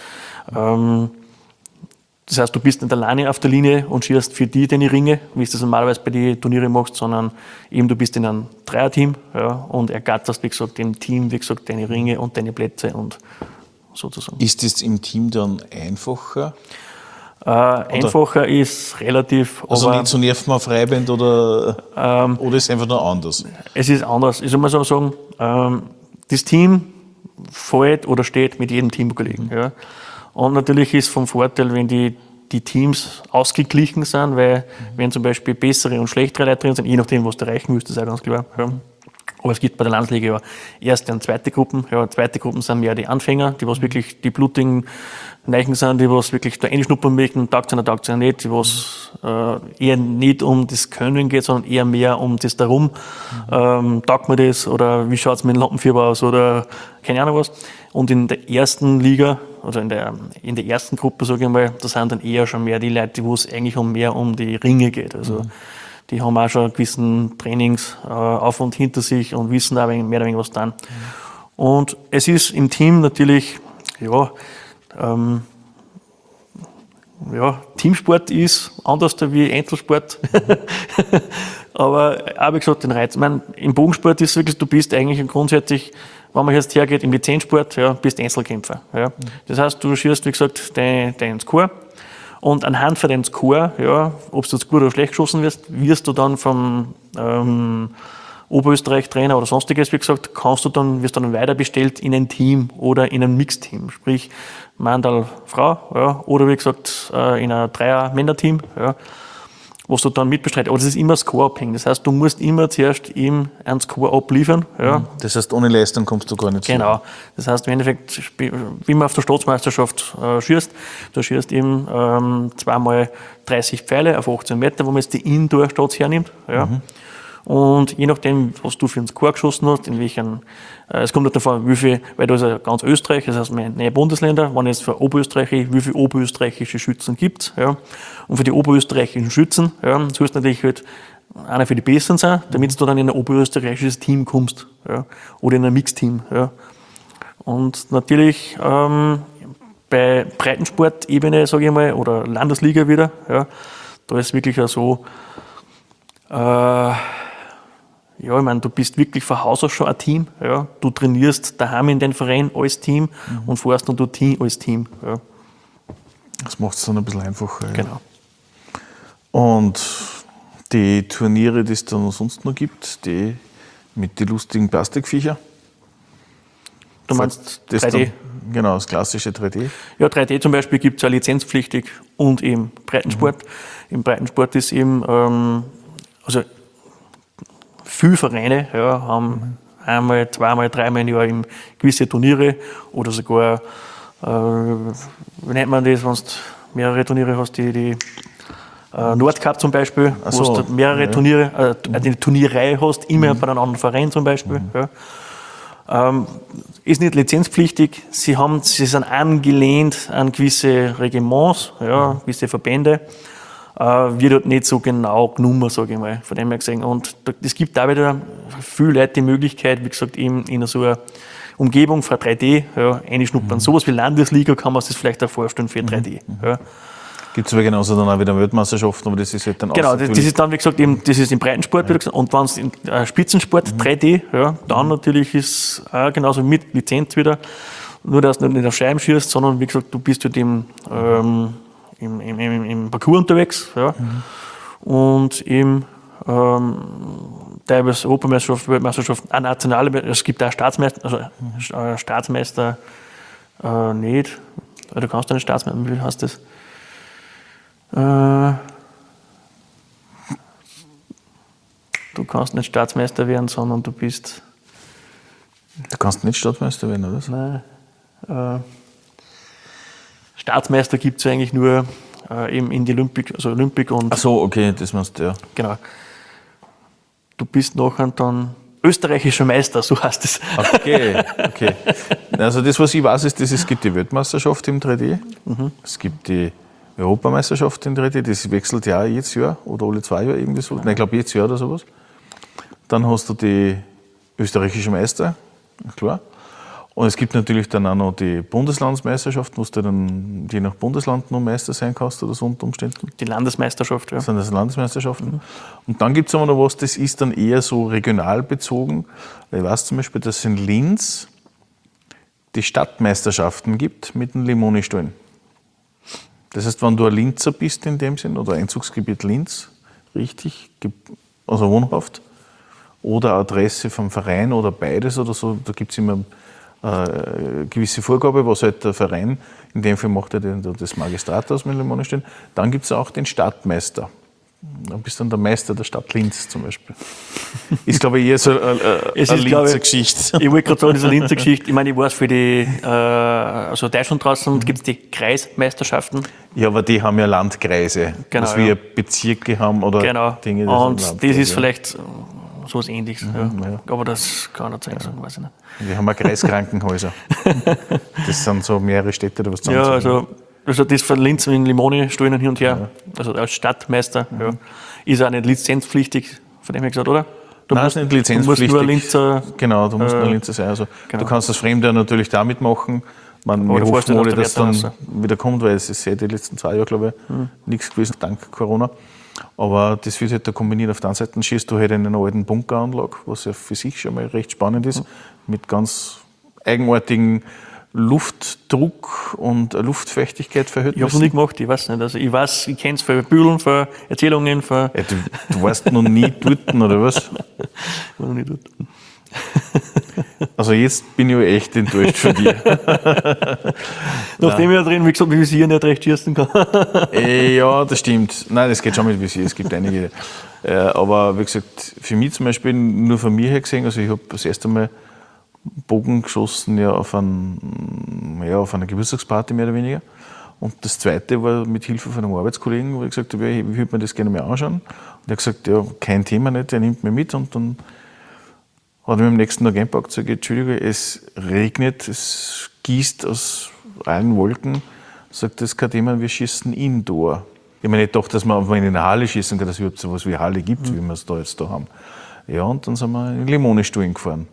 Das heißt, du bist nicht alleine auf der Linie und schießt für die deine Ringe, wie du das normalerweise bei den Turnieren machst, sondern eben du bist in einem Dreierteam und ergatterst, wie gesagt, im Team, wie gesagt, deine Ringe und deine Plätze und sozusagen. Ist das im Team dann einfacher? Einfacher ist relativ. Also nicht so Nerven auf Freiband oder ist es einfach nur anders? Es ist anders. Ich soll mal so sagen, das Team fällt oder steht mit jedem Teamkollegen. Ja. Und natürlich ist vom Vorteil, wenn die Teams ausgeglichen sind, weil wenn zum Beispiel bessere und schlechtere Leute drin sind, je nachdem, was du erreichen willst, das ist auch ganz klar. Ja. Aber es gibt bei der Landesliga ja erste und zweite Gruppen. Ja, zweite Gruppen sind mehr die Anfänger, die was wirklich die blutigen Neichen sind, die was wirklich da reinschnuppern möchten, taugt es einer nicht, die was eher nicht um das Können geht, sondern eher mehr um das Darum. Taugt mir das oder wie schaut es mit dem Lampenfieber aus oder keine Ahnung was. Und in der ersten Liga, also in der ersten Gruppe, sage ich mal, da sind dann eher schon mehr die Leute, wo es eigentlich mehr um die Ringe geht. Also die haben auch schon einen gewissen Trainingsaufwand hinter sich und wissen auch mehr oder weniger was dann. Und es ist im Team natürlich, Teamsport ist anders wie Einzelsport. Aber auch wie gesagt, den Reiz. Ich meine, im Bogensport ist es wirklich, du bist eigentlich grundsätzlich, wenn man jetzt hergeht, im Lizenzsport, bist Einzelkämpfer. Ja. Das heißt, du schießt, wie gesagt, dein Score. Und anhand von deinem Score, ob du jetzt gut oder schlecht geschossen wirst du dann vom Oberösterreich-Trainer oder sonstiges, wie gesagt, wirst du dann weiter bestellt in ein Team oder in ein Mixteam. Sprich, Mandal Frau, oder wie gesagt, in ein Dreier-Männer-Team, was du dann mitbestreitest. Aber das ist immer scoreabhängig. Das heißt, du musst immer zuerst ihm einen Score abliefern. Ja. Das heißt, ohne Leistung kommst du gar nicht Genau. Das heißt, im Endeffekt, wie man auf der Staatsmeisterschaft schießt, du schießt eben 2x30 Pfeile auf 18 Meter, wo man jetzt die Indoor-Stats hernimmt. Ja. Und je nachdem, was du für einen Score geschossen hast, es kommt halt davon, wie viel, weil da ist ja ganz Österreich, das heißt meine Bundesländer, wenn jetzt für Oberösterreich, wie viele oberösterreichische Schützen gibt, und für die oberösterreichischen Schützen, sollst du natürlich halt einer für die Besseren sein, damit du dann in ein oberösterreichisches Team kommst, oder in ein Mixteam, Und natürlich, bei Breitensport-Ebene, sage ich mal, oder Landesliga wieder, da ist wirklich auch so, ich meine, du bist wirklich von Haus aus schon ein Team. Ja. Du trainierst daheim in den Verein als Team und fährst dann dort als Team. Ja. Das macht es dann ein bisschen einfacher. Genau. Und die Turniere, die es dann sonst noch gibt, die mit den lustigen Plastikviecher? Du meinst das 3D? Dann, genau, das klassische 3D. Ja, 3D zum Beispiel gibt es ja lizenzpflichtig und eben Breitensport. Im Breitensport ist eben, viele Vereine haben einmal, zweimal, dreimal im Jahr gewisse Turniere oder sogar, wie nennt man das, wenn du mehrere Turniere hast, die Nordcup zum Beispiel, wo du mehrere Turniere, eine Turnierreihe hast, immer bei einem anderen Verein zum Beispiel. Ja. Ist nicht lizenzpflichtig, sie sind angelehnt an gewisse Reglements, gewisse Verbände, wird dort nicht so genau genommen, sage ich mal, von dem her gesehen. Und es gibt da wieder viele Leute die Möglichkeit, wie gesagt, in so einer Umgebung für 3D reinschnuppern. Sowas wie Landesliga kann man sich das vielleicht auch vorstellen für 3D. Ja. Gibt es aber genauso dann auch wieder Weltmeisterschaften, aber das ist halt dann genau, das ist dann, wie gesagt, das ist im Breitensport, wie gesagt, und wenn es im Spitzensport 3D, dann natürlich ist auch genauso mit Lizenz wieder, nur dass du nicht auf Scheiben schießt, sondern wie gesagt, du bist halt im Parcours unterwegs und im teilweise Europameisterschaft, Weltmeisterschaft, auch nationale, es gibt auch Staatsmeister, also Staatsmeister nicht, du kannst einen Staatsmeister, wie heißt das? Du kannst nicht Staatsmeister werden, sondern du bist... Du kannst nicht Staatsmeister werden, oder? Nein. Staatsmeister gibt es eigentlich nur eben in die Olympic und... Ach so, okay, das meinst du, ja. Genau. Du bist nachher dann österreichischer Meister, so heißt es. Okay. Also das, was ich weiß, ist, es gibt die Weltmeisterschaft im 3D, es gibt die Europameisterschaft in 3D, das wechselt ja jedes Jahr oder alle 2 Jahre irgendwie so. Nein, ich glaube jedes Jahr oder sowas. Dann hast du die österreichische Meister, klar. Und es gibt natürlich dann auch noch die Bundeslandsmeisterschaft, wo du dann je nach Bundesland noch Meister sein kannst oder so unter Umständen. Die Landesmeisterschaft, ja. Das sind das Landesmeisterschaften. Und dann gibt es aber noch was, das ist dann eher so regional bezogen. Ich weiß zum Beispiel, dass es in Linz die Stadtmeisterschaften gibt mit den Limoni-Stollen. Das heißt, wenn du ein Linzer bist in dem Sinn, oder Einzugsgebiet Linz, richtig, also wohnhaft, oder Adresse vom Verein oder beides oder so, da gibt es immer eine gewisse Vorgabe, was halt der Verein, in dem Fall macht er das Magistrat aus mit Limonenstein. Dann gibt es auch den Stadtmeister. Dann bist du dann der Meister der Stadt Linz zum Beispiel. Ist, glaube ich, eher so eine Linzer Geschichte. Ich wollte gerade sagen, das ist eine Linzer Geschichte. Ich meine, ich weiß, für die, also Deutschland draußen gibt es die Kreismeisterschaften. Ja, aber die haben ja Landkreise, genau, was wir Bezirke haben oder Dinge. Und das ist vielleicht so was Ähnliches. Ja. Aber das kann nicht sein, weiß ich nicht. Wir haben auch Kreiskrankenhäuser. Das sind so mehrere Städte, die was zusammen sind. Also das von Linz in Limoni stehen hin und her, also als Stadtmeister, ist auch nicht lizenzpflichtig, von dem her gesagt, oder? Nein, ist nicht lizenzpflichtig. Du musst nur Linzer... Genau, du musst nur Linzer sein. Also du kannst das Fremde natürlich damit machen. Wir hoffen alle, dass es dann wieder kommt, weil es ist ja die letzten 2 Jahre, glaube ich, nichts gewesen, dank Corona. Aber das wird halt da kombiniert. Auf der einen Seite schießt du halt in einer alten Bunkeranlage, was ja für sich schon mal recht spannend ist, mit ganz eigenartigen Luftdruck und Luftfeuchtigkeit verhüllt. Ich habe es noch nie gemacht, ich weiß nicht. Also ich kenne es von Büdeln, von Erzählungen. Von du warst noch nie dort, oder was? Ich war noch nie dort. Also jetzt bin ich echt enttäuscht von dir. Nachdem ich ja drin, wie gesagt, mit Visier nicht recht schießen kann. Ja, das stimmt. Nein, das geht schon mit Visier, es gibt einige. Aber wie gesagt, für mich zum Beispiel, nur von mir her gesehen, also ich habe das erste Mal Bogen geschossen auf einer Geburtstagsparty mehr oder weniger. Und das zweite war mit Hilfe von einem Arbeitskollegen, wo ich gesagt habe, ich würde mir das gerne mal anschauen. Und er hat gesagt, ja, kein Thema nicht, der nimmt mich mit. Und dann hat er mir am nächsten Tag eingepackt und gesagt, Entschuldigung, es regnet, es gießt aus allen Wolken. Sagt, das ist kein Thema, wir schießen indoor. Ich meine, ich dachte, dass man in eine Halle schießen kann, dass es überhaupt so etwas wie Halle gibt, wie wir es da jetzt da haben. Ja, und dann sind wir in Limonenstollen gefahren.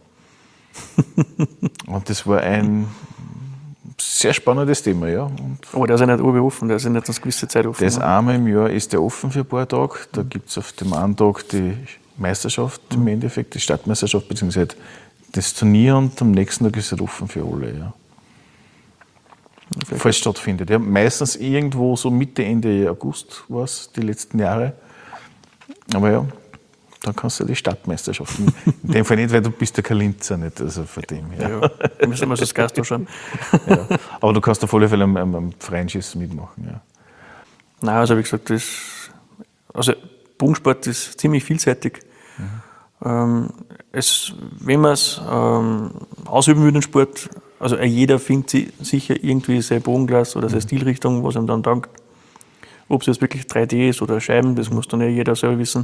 Und das war ein sehr spannendes Thema, ja. Aber der ist ja nicht offen, der ist ja nicht eine gewisse Zeit offen. Das einmal im Jahr ist der offen für ein paar Tage. Da gibt es auf dem einen Tag die Meisterschaft im Endeffekt, die Stadtmeisterschaft bzw. das Turnier, und am nächsten Tag ist es offen für alle. Ja. Falls es stattfindet. Ja, meistens irgendwo so Mitte, Ende August war es die letzten Jahre. Aber ja, dann kannst du die Stadtmeisterschaft. In dem Fall nicht, weil du bist ja kein Linzer, nicht, also von dem her. Ja, wir müssen immer so das Gast anschauen. Ja. Aber du kannst auf alle Fälle am freien Schießen mitmachen. Ja. Nein, also wie gesagt, Bogensport ist ziemlich vielseitig. Wenn man es ausüben will, den Sport, also jeder findet sicher irgendwie sein Bogenglas oder seine Stilrichtung, was ihm dann taugt. Ob es jetzt wirklich 3D ist oder Scheiben, das muss dann ja jeder selber wissen.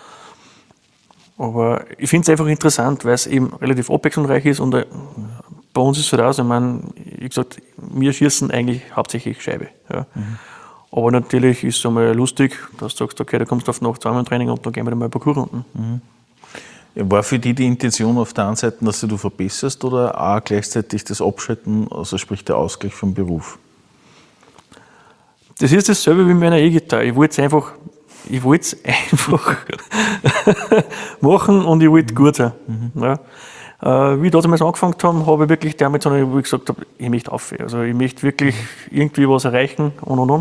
Aber ich finde es einfach interessant, weil es eben relativ abwechslungsreich ist und bei uns ist es halt auch so, ich meine, wie gesagt, wir schießen eigentlich hauptsächlich Scheibe. Ja. Aber natürlich ist es einmal lustig, dass du sagst, okay, da kommst du auf Nacht zweimal Training und dann gehen wir dann mal ein paar Parcours-Runden. Ja, war für dich die Intention auf der einen Seite, dass du verbesserst oder auch gleichzeitig das Abschalten, also sprich der Ausgleich vom Beruf? Das ist dasselbe wie mit meiner E-Gitarre. Ich wollte es einfach machen und ich wollte gut sein. Ja. Wie ich damals angefangen habe, habe ich wirklich damit, wo ich gesagt habe, ich möchte aufhören. Also ich möchte wirklich irgendwie was erreichen und.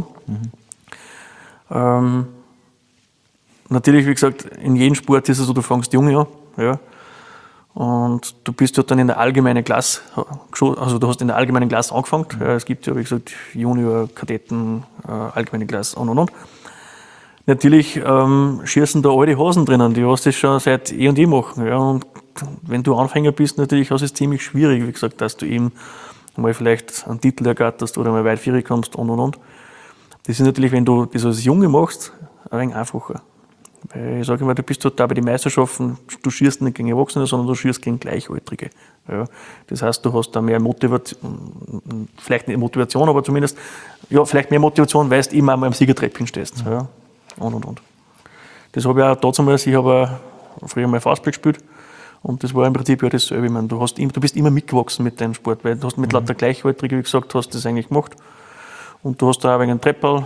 Natürlich, wie gesagt, in jedem Sport ist es so, du fängst jung an. Ja. Und du bist dort dann in der allgemeinen Klasse, also du hast in der allgemeinen Klasse angefangen. Ja, es gibt ja, wie gesagt, Junior, Kadetten, allgemeine Klasse und. Natürlich schießen da alte Hasen drinnen, die was das schon seit eh und je machen. Ja. Und wenn du Anfänger bist, natürlich ist es ziemlich schwierig, wie gesagt, dass du eben mal vielleicht einen Titel ergatterst oder mal weit vorne kommst und. Das ist natürlich, wenn du das als Junge machst, ein wenig einfacher. Weil ich sage immer, du bist dort da bei den Meisterschaften, du schießt nicht gegen Erwachsene, sondern du schießt gegen Gleichaltrige. Ja. Das heißt, du hast da mehr Motivation, vielleicht nicht Motivation, aber zumindest, ja, vielleicht mehr Motivation, weil du immer einmal am Siegertreppchen stehst. Ja. Und. Das habe ich auch damals, ich habe früher mal Faustball gespielt und das war im Prinzip ja dasselbe. Ich meine, du bist immer mitgewachsen mit deinem Sport, weil du hast mit lauter Gleichaltrigen, wie gesagt, hast das eigentlich gemacht. Und du hast da auch wegen einem Treppal,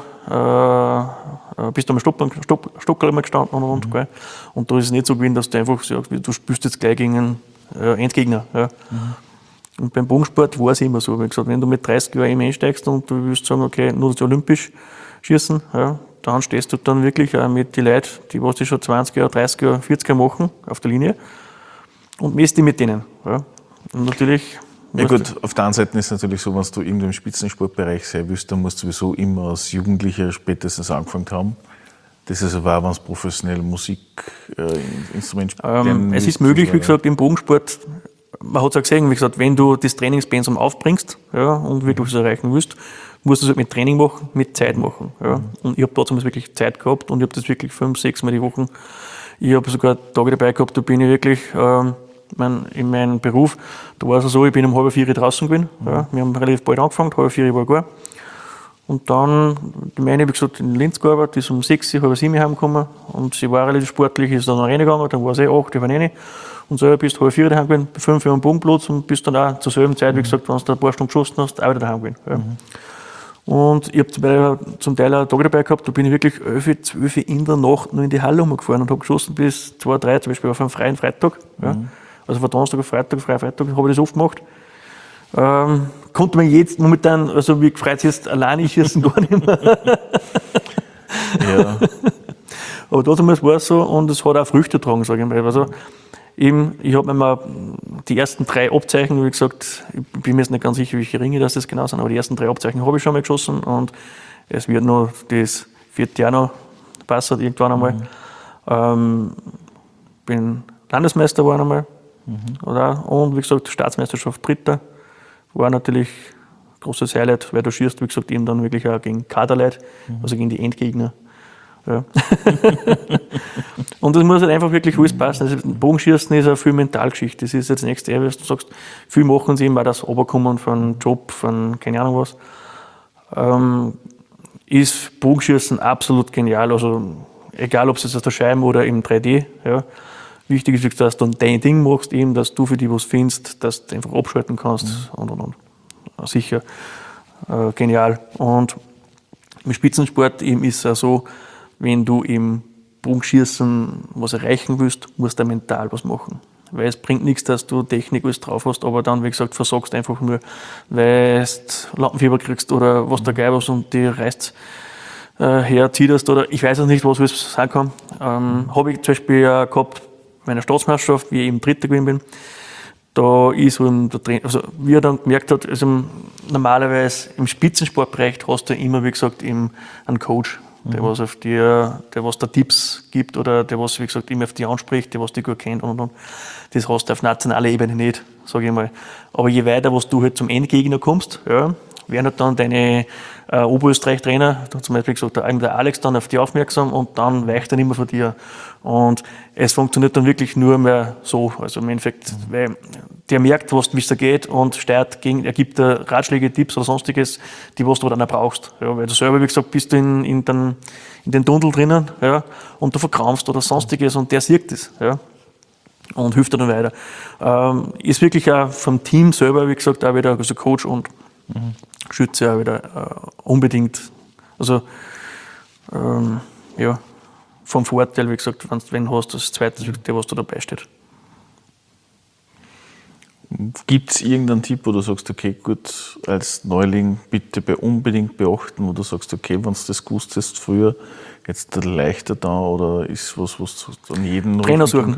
bist du am Stockerl mal gestanden und. Und da ist es nicht so gewesen, dass du einfach sagst, du spielst jetzt gleich gegen einen Endgegner. Ja. Und beim Bogensport war es immer so, wie gesagt, wenn du mit 30 Jahren einsteigst und du willst sagen, okay, nur das olympisch schießen, ja, dann stehst du dann wirklich auch mit den Leuten, die was die schon 20 Jahre, 30 Jahre, 40 Jahre machen, auf der Linie und misst die mit denen. Ja. Und natürlich. Ja gut, auf der einen Seite ist es natürlich so, wenn du irgendwo im Spitzensportbereich sein willst, dann musst du sowieso immer als Jugendlicher spätestens angefangen haben. Das ist aber auch, wenn du professionell Musikinstrument spielen es ist möglich, wie gesagt, im Bogensport, man hat es auch gesehen, wie gesagt, wenn du das Trainingspensum aufbringst, ja, und wirklich was erreichen willst, musst du es halt mit Training machen, mit Zeit machen. Ja. Und ich habe damals wirklich Zeit gehabt und ich habe das wirklich 5, 6 Mal die Woche. Ich habe sogar Tage dabei gehabt, da bin ich wirklich in meinem Beruf, da war es so, ich bin um 3:30 draußen gewesen. Ja. Wir haben relativ bald angefangen, 3:30 war gar. Und dann, die meine, wie gesagt, in Linz gearbeitet, ist um 6, 6:30 heimgekommen und sie war relativ sportlich, ist dann reingegangen, dann war sie 8, ich war rein. Und selber bist du 3:30 daheim gewesen, 5 Uhr am Bogenplatz und bist dann auch zur selben Zeit, wie gesagt, wenn du ein paar Stunden geschossen hast, auch wieder daheim gewesen. Ja. Und ich habe zum Teil auch Tage dabei gehabt, da bin ich wirklich 11, 12 in der Nacht noch in die Halle umgefahren und habe geschossen bis 2, 3, zum Beispiel auf einem freien Freitag. Ja. Also von Donnerstag auf Freitag, Freitag, habe ich das oft gemacht. Konnte man jetzt momentan, also wie gefreut ist, alleine schießen gar nicht mehr. Ja. Aber damals war es so und es hat auch Früchte getragen, sage ich mal. Also ich habe mir mal die ersten 3 Abzeichen, wie gesagt, ich bin mir jetzt nicht ganz sicher, welche Ringe das genau sind, aber die ersten 3 Abzeichen habe ich schon mal geschossen und es wird noch das 4. Jahr noch passen, irgendwann einmal. Bin Landesmeister geworden einmal. Und wie gesagt, Staatsmeisterschaft Dritter war natürlich ein großes Highlight, weil du schießt, wie gesagt, eben dann wirklich auch gegen Kaderleute, also gegen die Endgegner. Ja. Und das muss halt einfach wirklich alles passen. Also Bogenschießen ist eine viel Mentalgeschichte. Das ist jetzt das nächste, was du sagst, viel machen sie eben auch das Runterkommen von Job, von keine Ahnung was. Ist Bogenschießen absolut genial. Also egal, ob es jetzt aus der Scheibe oder im 3D. Ja. Wichtig ist, dass du dann dein Ding machst, eben, dass du für dich was findest, dass du einfach abschalten kannst und. Sicher genial. Und im Spitzensport eben ist es auch so, wenn du im Bogenschießen was erreichen willst, musst du mental was machen. Weil es bringt nichts, dass du Technik alles drauf hast, aber dann, wie gesagt, versagst einfach nur, weil du Lampenfieber kriegst oder was der Geil was und die reißt her, zieht das oder ich weiß auch nicht, was alles sein kann. Habe ich zum Beispiel gehabt, meiner Staatsmeisterschaft, wie ich eben Dritter gewesen bin, da ist der Trainer, also wie er dann gemerkt hat, also normalerweise im Spitzensportbereich hast du immer, wie gesagt, einen Coach, der was auf dir, der was da Tipps gibt oder der was, wie gesagt, immer auf dich anspricht, der was dich gut kennt und. Das hast du auf nationaler Ebene nicht, sage ich mal. Aber je weiter, was du halt zum Endgegner kommst, ja, werden halt dann deine Oberösterreich-Trainer, zum Beispiel gesagt, der Alex dann auf dich aufmerksam und dann weicht er nicht mehr von dir. Und es funktioniert dann wirklich nur mehr so, also im Endeffekt, weil der merkt, wie es da geht und steuert gegen, er gibt dir Ratschläge, Tipps oder sonstiges, die was du dann auch brauchst. Ja, weil du selber, wie gesagt, bist du in den Tunnel drinnen, ja, und du verkrampfst oder sonstiges und der sieht das, ja, und hilft dir dann weiter. Ist wirklich auch vom Team selber, wie gesagt, auch wieder, also Coach und Schütze auch wieder unbedingt, also ja, vom Vorteil, wie gesagt, wenn du hast, das Zweite, der was da dabei steht. Gibt es irgendeinen Tipp, wo du sagst, okay, gut, als Neuling bitte unbedingt beachten, wo du sagst, okay, wenn du das gewusst hast früher, jetzt leichter da oder ist was du an jeden Trainer suchen.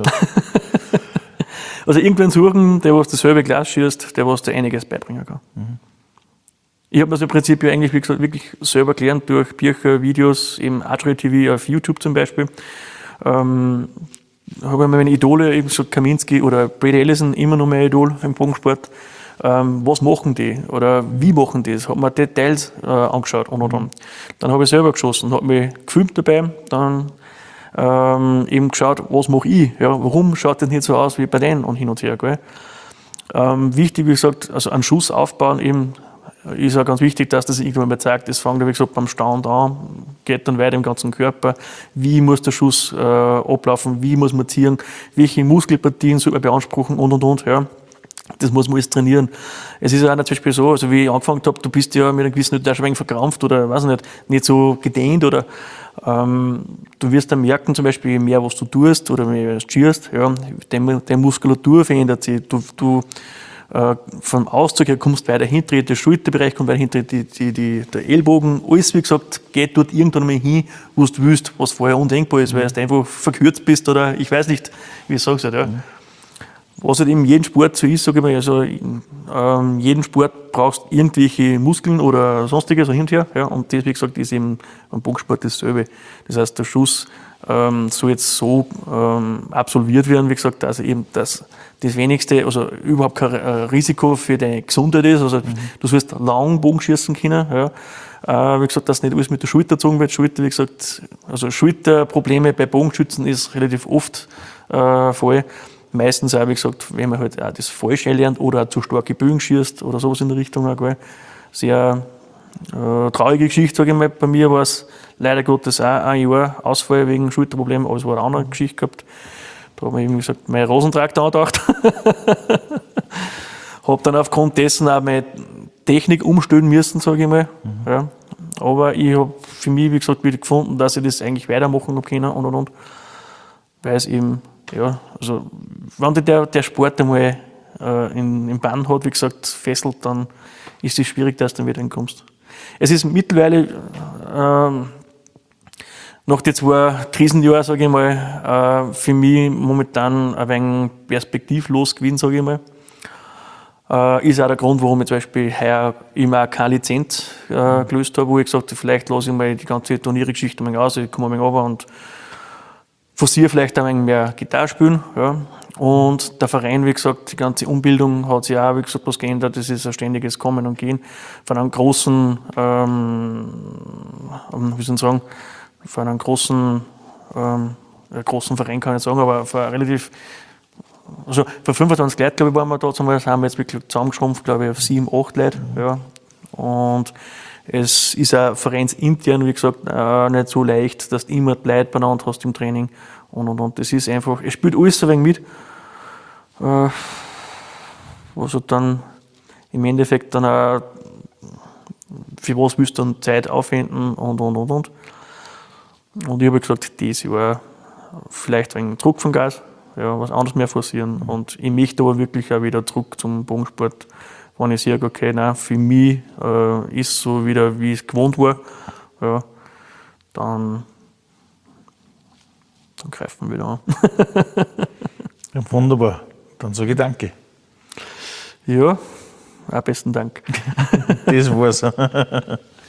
Also irgendwann suchen, der was dasselbe Glas schießt, der was dir einiges beibringen kann. Ich habe mir das im Prinzip ja eigentlich, wie gesagt, wirklich selber gelernt durch Bücher, Videos, im Archery TV auf YouTube zum Beispiel. Habe ich meine Idole, eben so Kaminski oder Brady Ellison, immer noch mein Idol im Bogensport. Was machen die oder wie machen die das? Habe mir Details angeschaut und. Dann habe ich selber geschossen, habe mich gefilmt dabei, dann eben geschaut, was mache ich, ja, warum schaut das nicht so aus wie bei denen und hin und her. Gell? Wichtig, wie gesagt, also einen Schuss aufbauen eben, ist auch ganz wichtig, dass das irgendwann mal zeigt. Das fängt, wie gesagt, beim Stand an, geht dann weiter im ganzen Körper. Wie muss der Schuss ablaufen? Wie muss man ziehen? Welche Muskelpartien soll man beanspruchen und. Ja. Das muss man alles trainieren. Es ist ja auch zum Beispiel so, also wie ich angefangen habe, du bist ja mit einem gewissen Alter schon ein wenig verkrampft oder, weiß nicht so gedehnt oder du wirst dann merken, zum Beispiel, je mehr was du tust oder mehr was du schierst, ja, deine Muskulatur verändert sich. Du vom Auszug her kommst weiter hinter, der Schulterbereich kommt weiter hinter, der Ellbogen, alles, wie gesagt, geht dort irgendwann mal hin, wo du willst, was vorher undenkbar ist, weil du einfach verkürzt bist oder ich weiß nicht, wie ich sage es halt, ja. Was halt in jedem Sport so ist, sage ich mal, also jeden Sport brauchst irgendwelche Muskeln oder sonstiges so hin und her, ja, und das, wie gesagt, ist eben am Bogensport dasselbe. Das heißt, der Schuss soll jetzt so absolviert werden, wie gesagt, dass eben das wenigste, also überhaupt kein Risiko für deine Gesundheit ist. Also du sollst lang Bogen schießen können, ja. Wie gesagt, dass nicht alles mit der Schulter gezogen wird. Schulter, wie gesagt, also Schulterprobleme bei Bogenschützen ist relativ oft Fall. Meistens auch, wie gesagt, wenn man halt auch das Falsche lernt oder auch zu starke Bögen schießt oder sowas in der Richtung. Auch, sehr traurige Geschichte, sage ich mal. Bei mir war es leider Gottes auch ein Jahr Ausfall wegen Schulterproblemen, aber es war eine andere Geschichte gehabt. Da habe ich eben gesagt, mein Rosentraktor angedacht. Habe dann aufgrund dessen auch meine Technik umstellen müssen, sage ich mal. Ja. Aber ich habe für mich, wie gesagt, wieder gefunden, dass ich das eigentlich weitermachen habe können und. Weil es eben, ja, also wenn dich der Sport einmal im Bann hat, wie gesagt, fesselt, dann ist es schwierig, dass du dann wieder hinkommst. Es ist mittlerweile nach den 2 Krisenjahren, sage ich mal, für mich momentan ein wenig perspektivlos gewesen, sage ich mal. Ist auch der Grund, warum ich zum Beispiel heuer immer keine Lizenz gelöst habe, wo ich gesagt habe, vielleicht lasse ich mal die ganze Turniergeschichte mal aus, ich komme mal runter und forciere vielleicht ein wenig mehr Gitarre spielen. Ja. Und der Verein, wie gesagt, die ganze Umbildung hat sich auch, wie gesagt, was geändert. Das ist ein ständiges Kommen und Gehen von einem großen, wie soll ich sagen, von einem großen Verein kann ich nicht sagen, aber von relativ, also von 25 Leuten, glaube ich, waren wir da, haben wir jetzt wirklich zusammengeschrumpft, glaube ich, auf 7, 8 Leute. Ja. Und es ist auch vereinsintern, wie gesagt, nicht so leicht, dass du immer die Leute beieinander hast im Training und. Das ist einfach, es spielt alles ein wenig mit, was halt dann im Endeffekt dann auch, für was willst du dann Zeit aufwenden und. Und ich habe gesagt, das Jahr vielleicht ein Druck vom Gas, ja, was anderes mehr forcieren und ich möchte aber wirklich auch wieder zurück zum Bogensport. Wenn ich sage, okay, nein, für mich ist so wieder, wie es gewohnt war, ja, dann greifen wir wieder an. Ja, wunderbar. Dann sage ich danke. Ja, auch besten Dank. Das war's.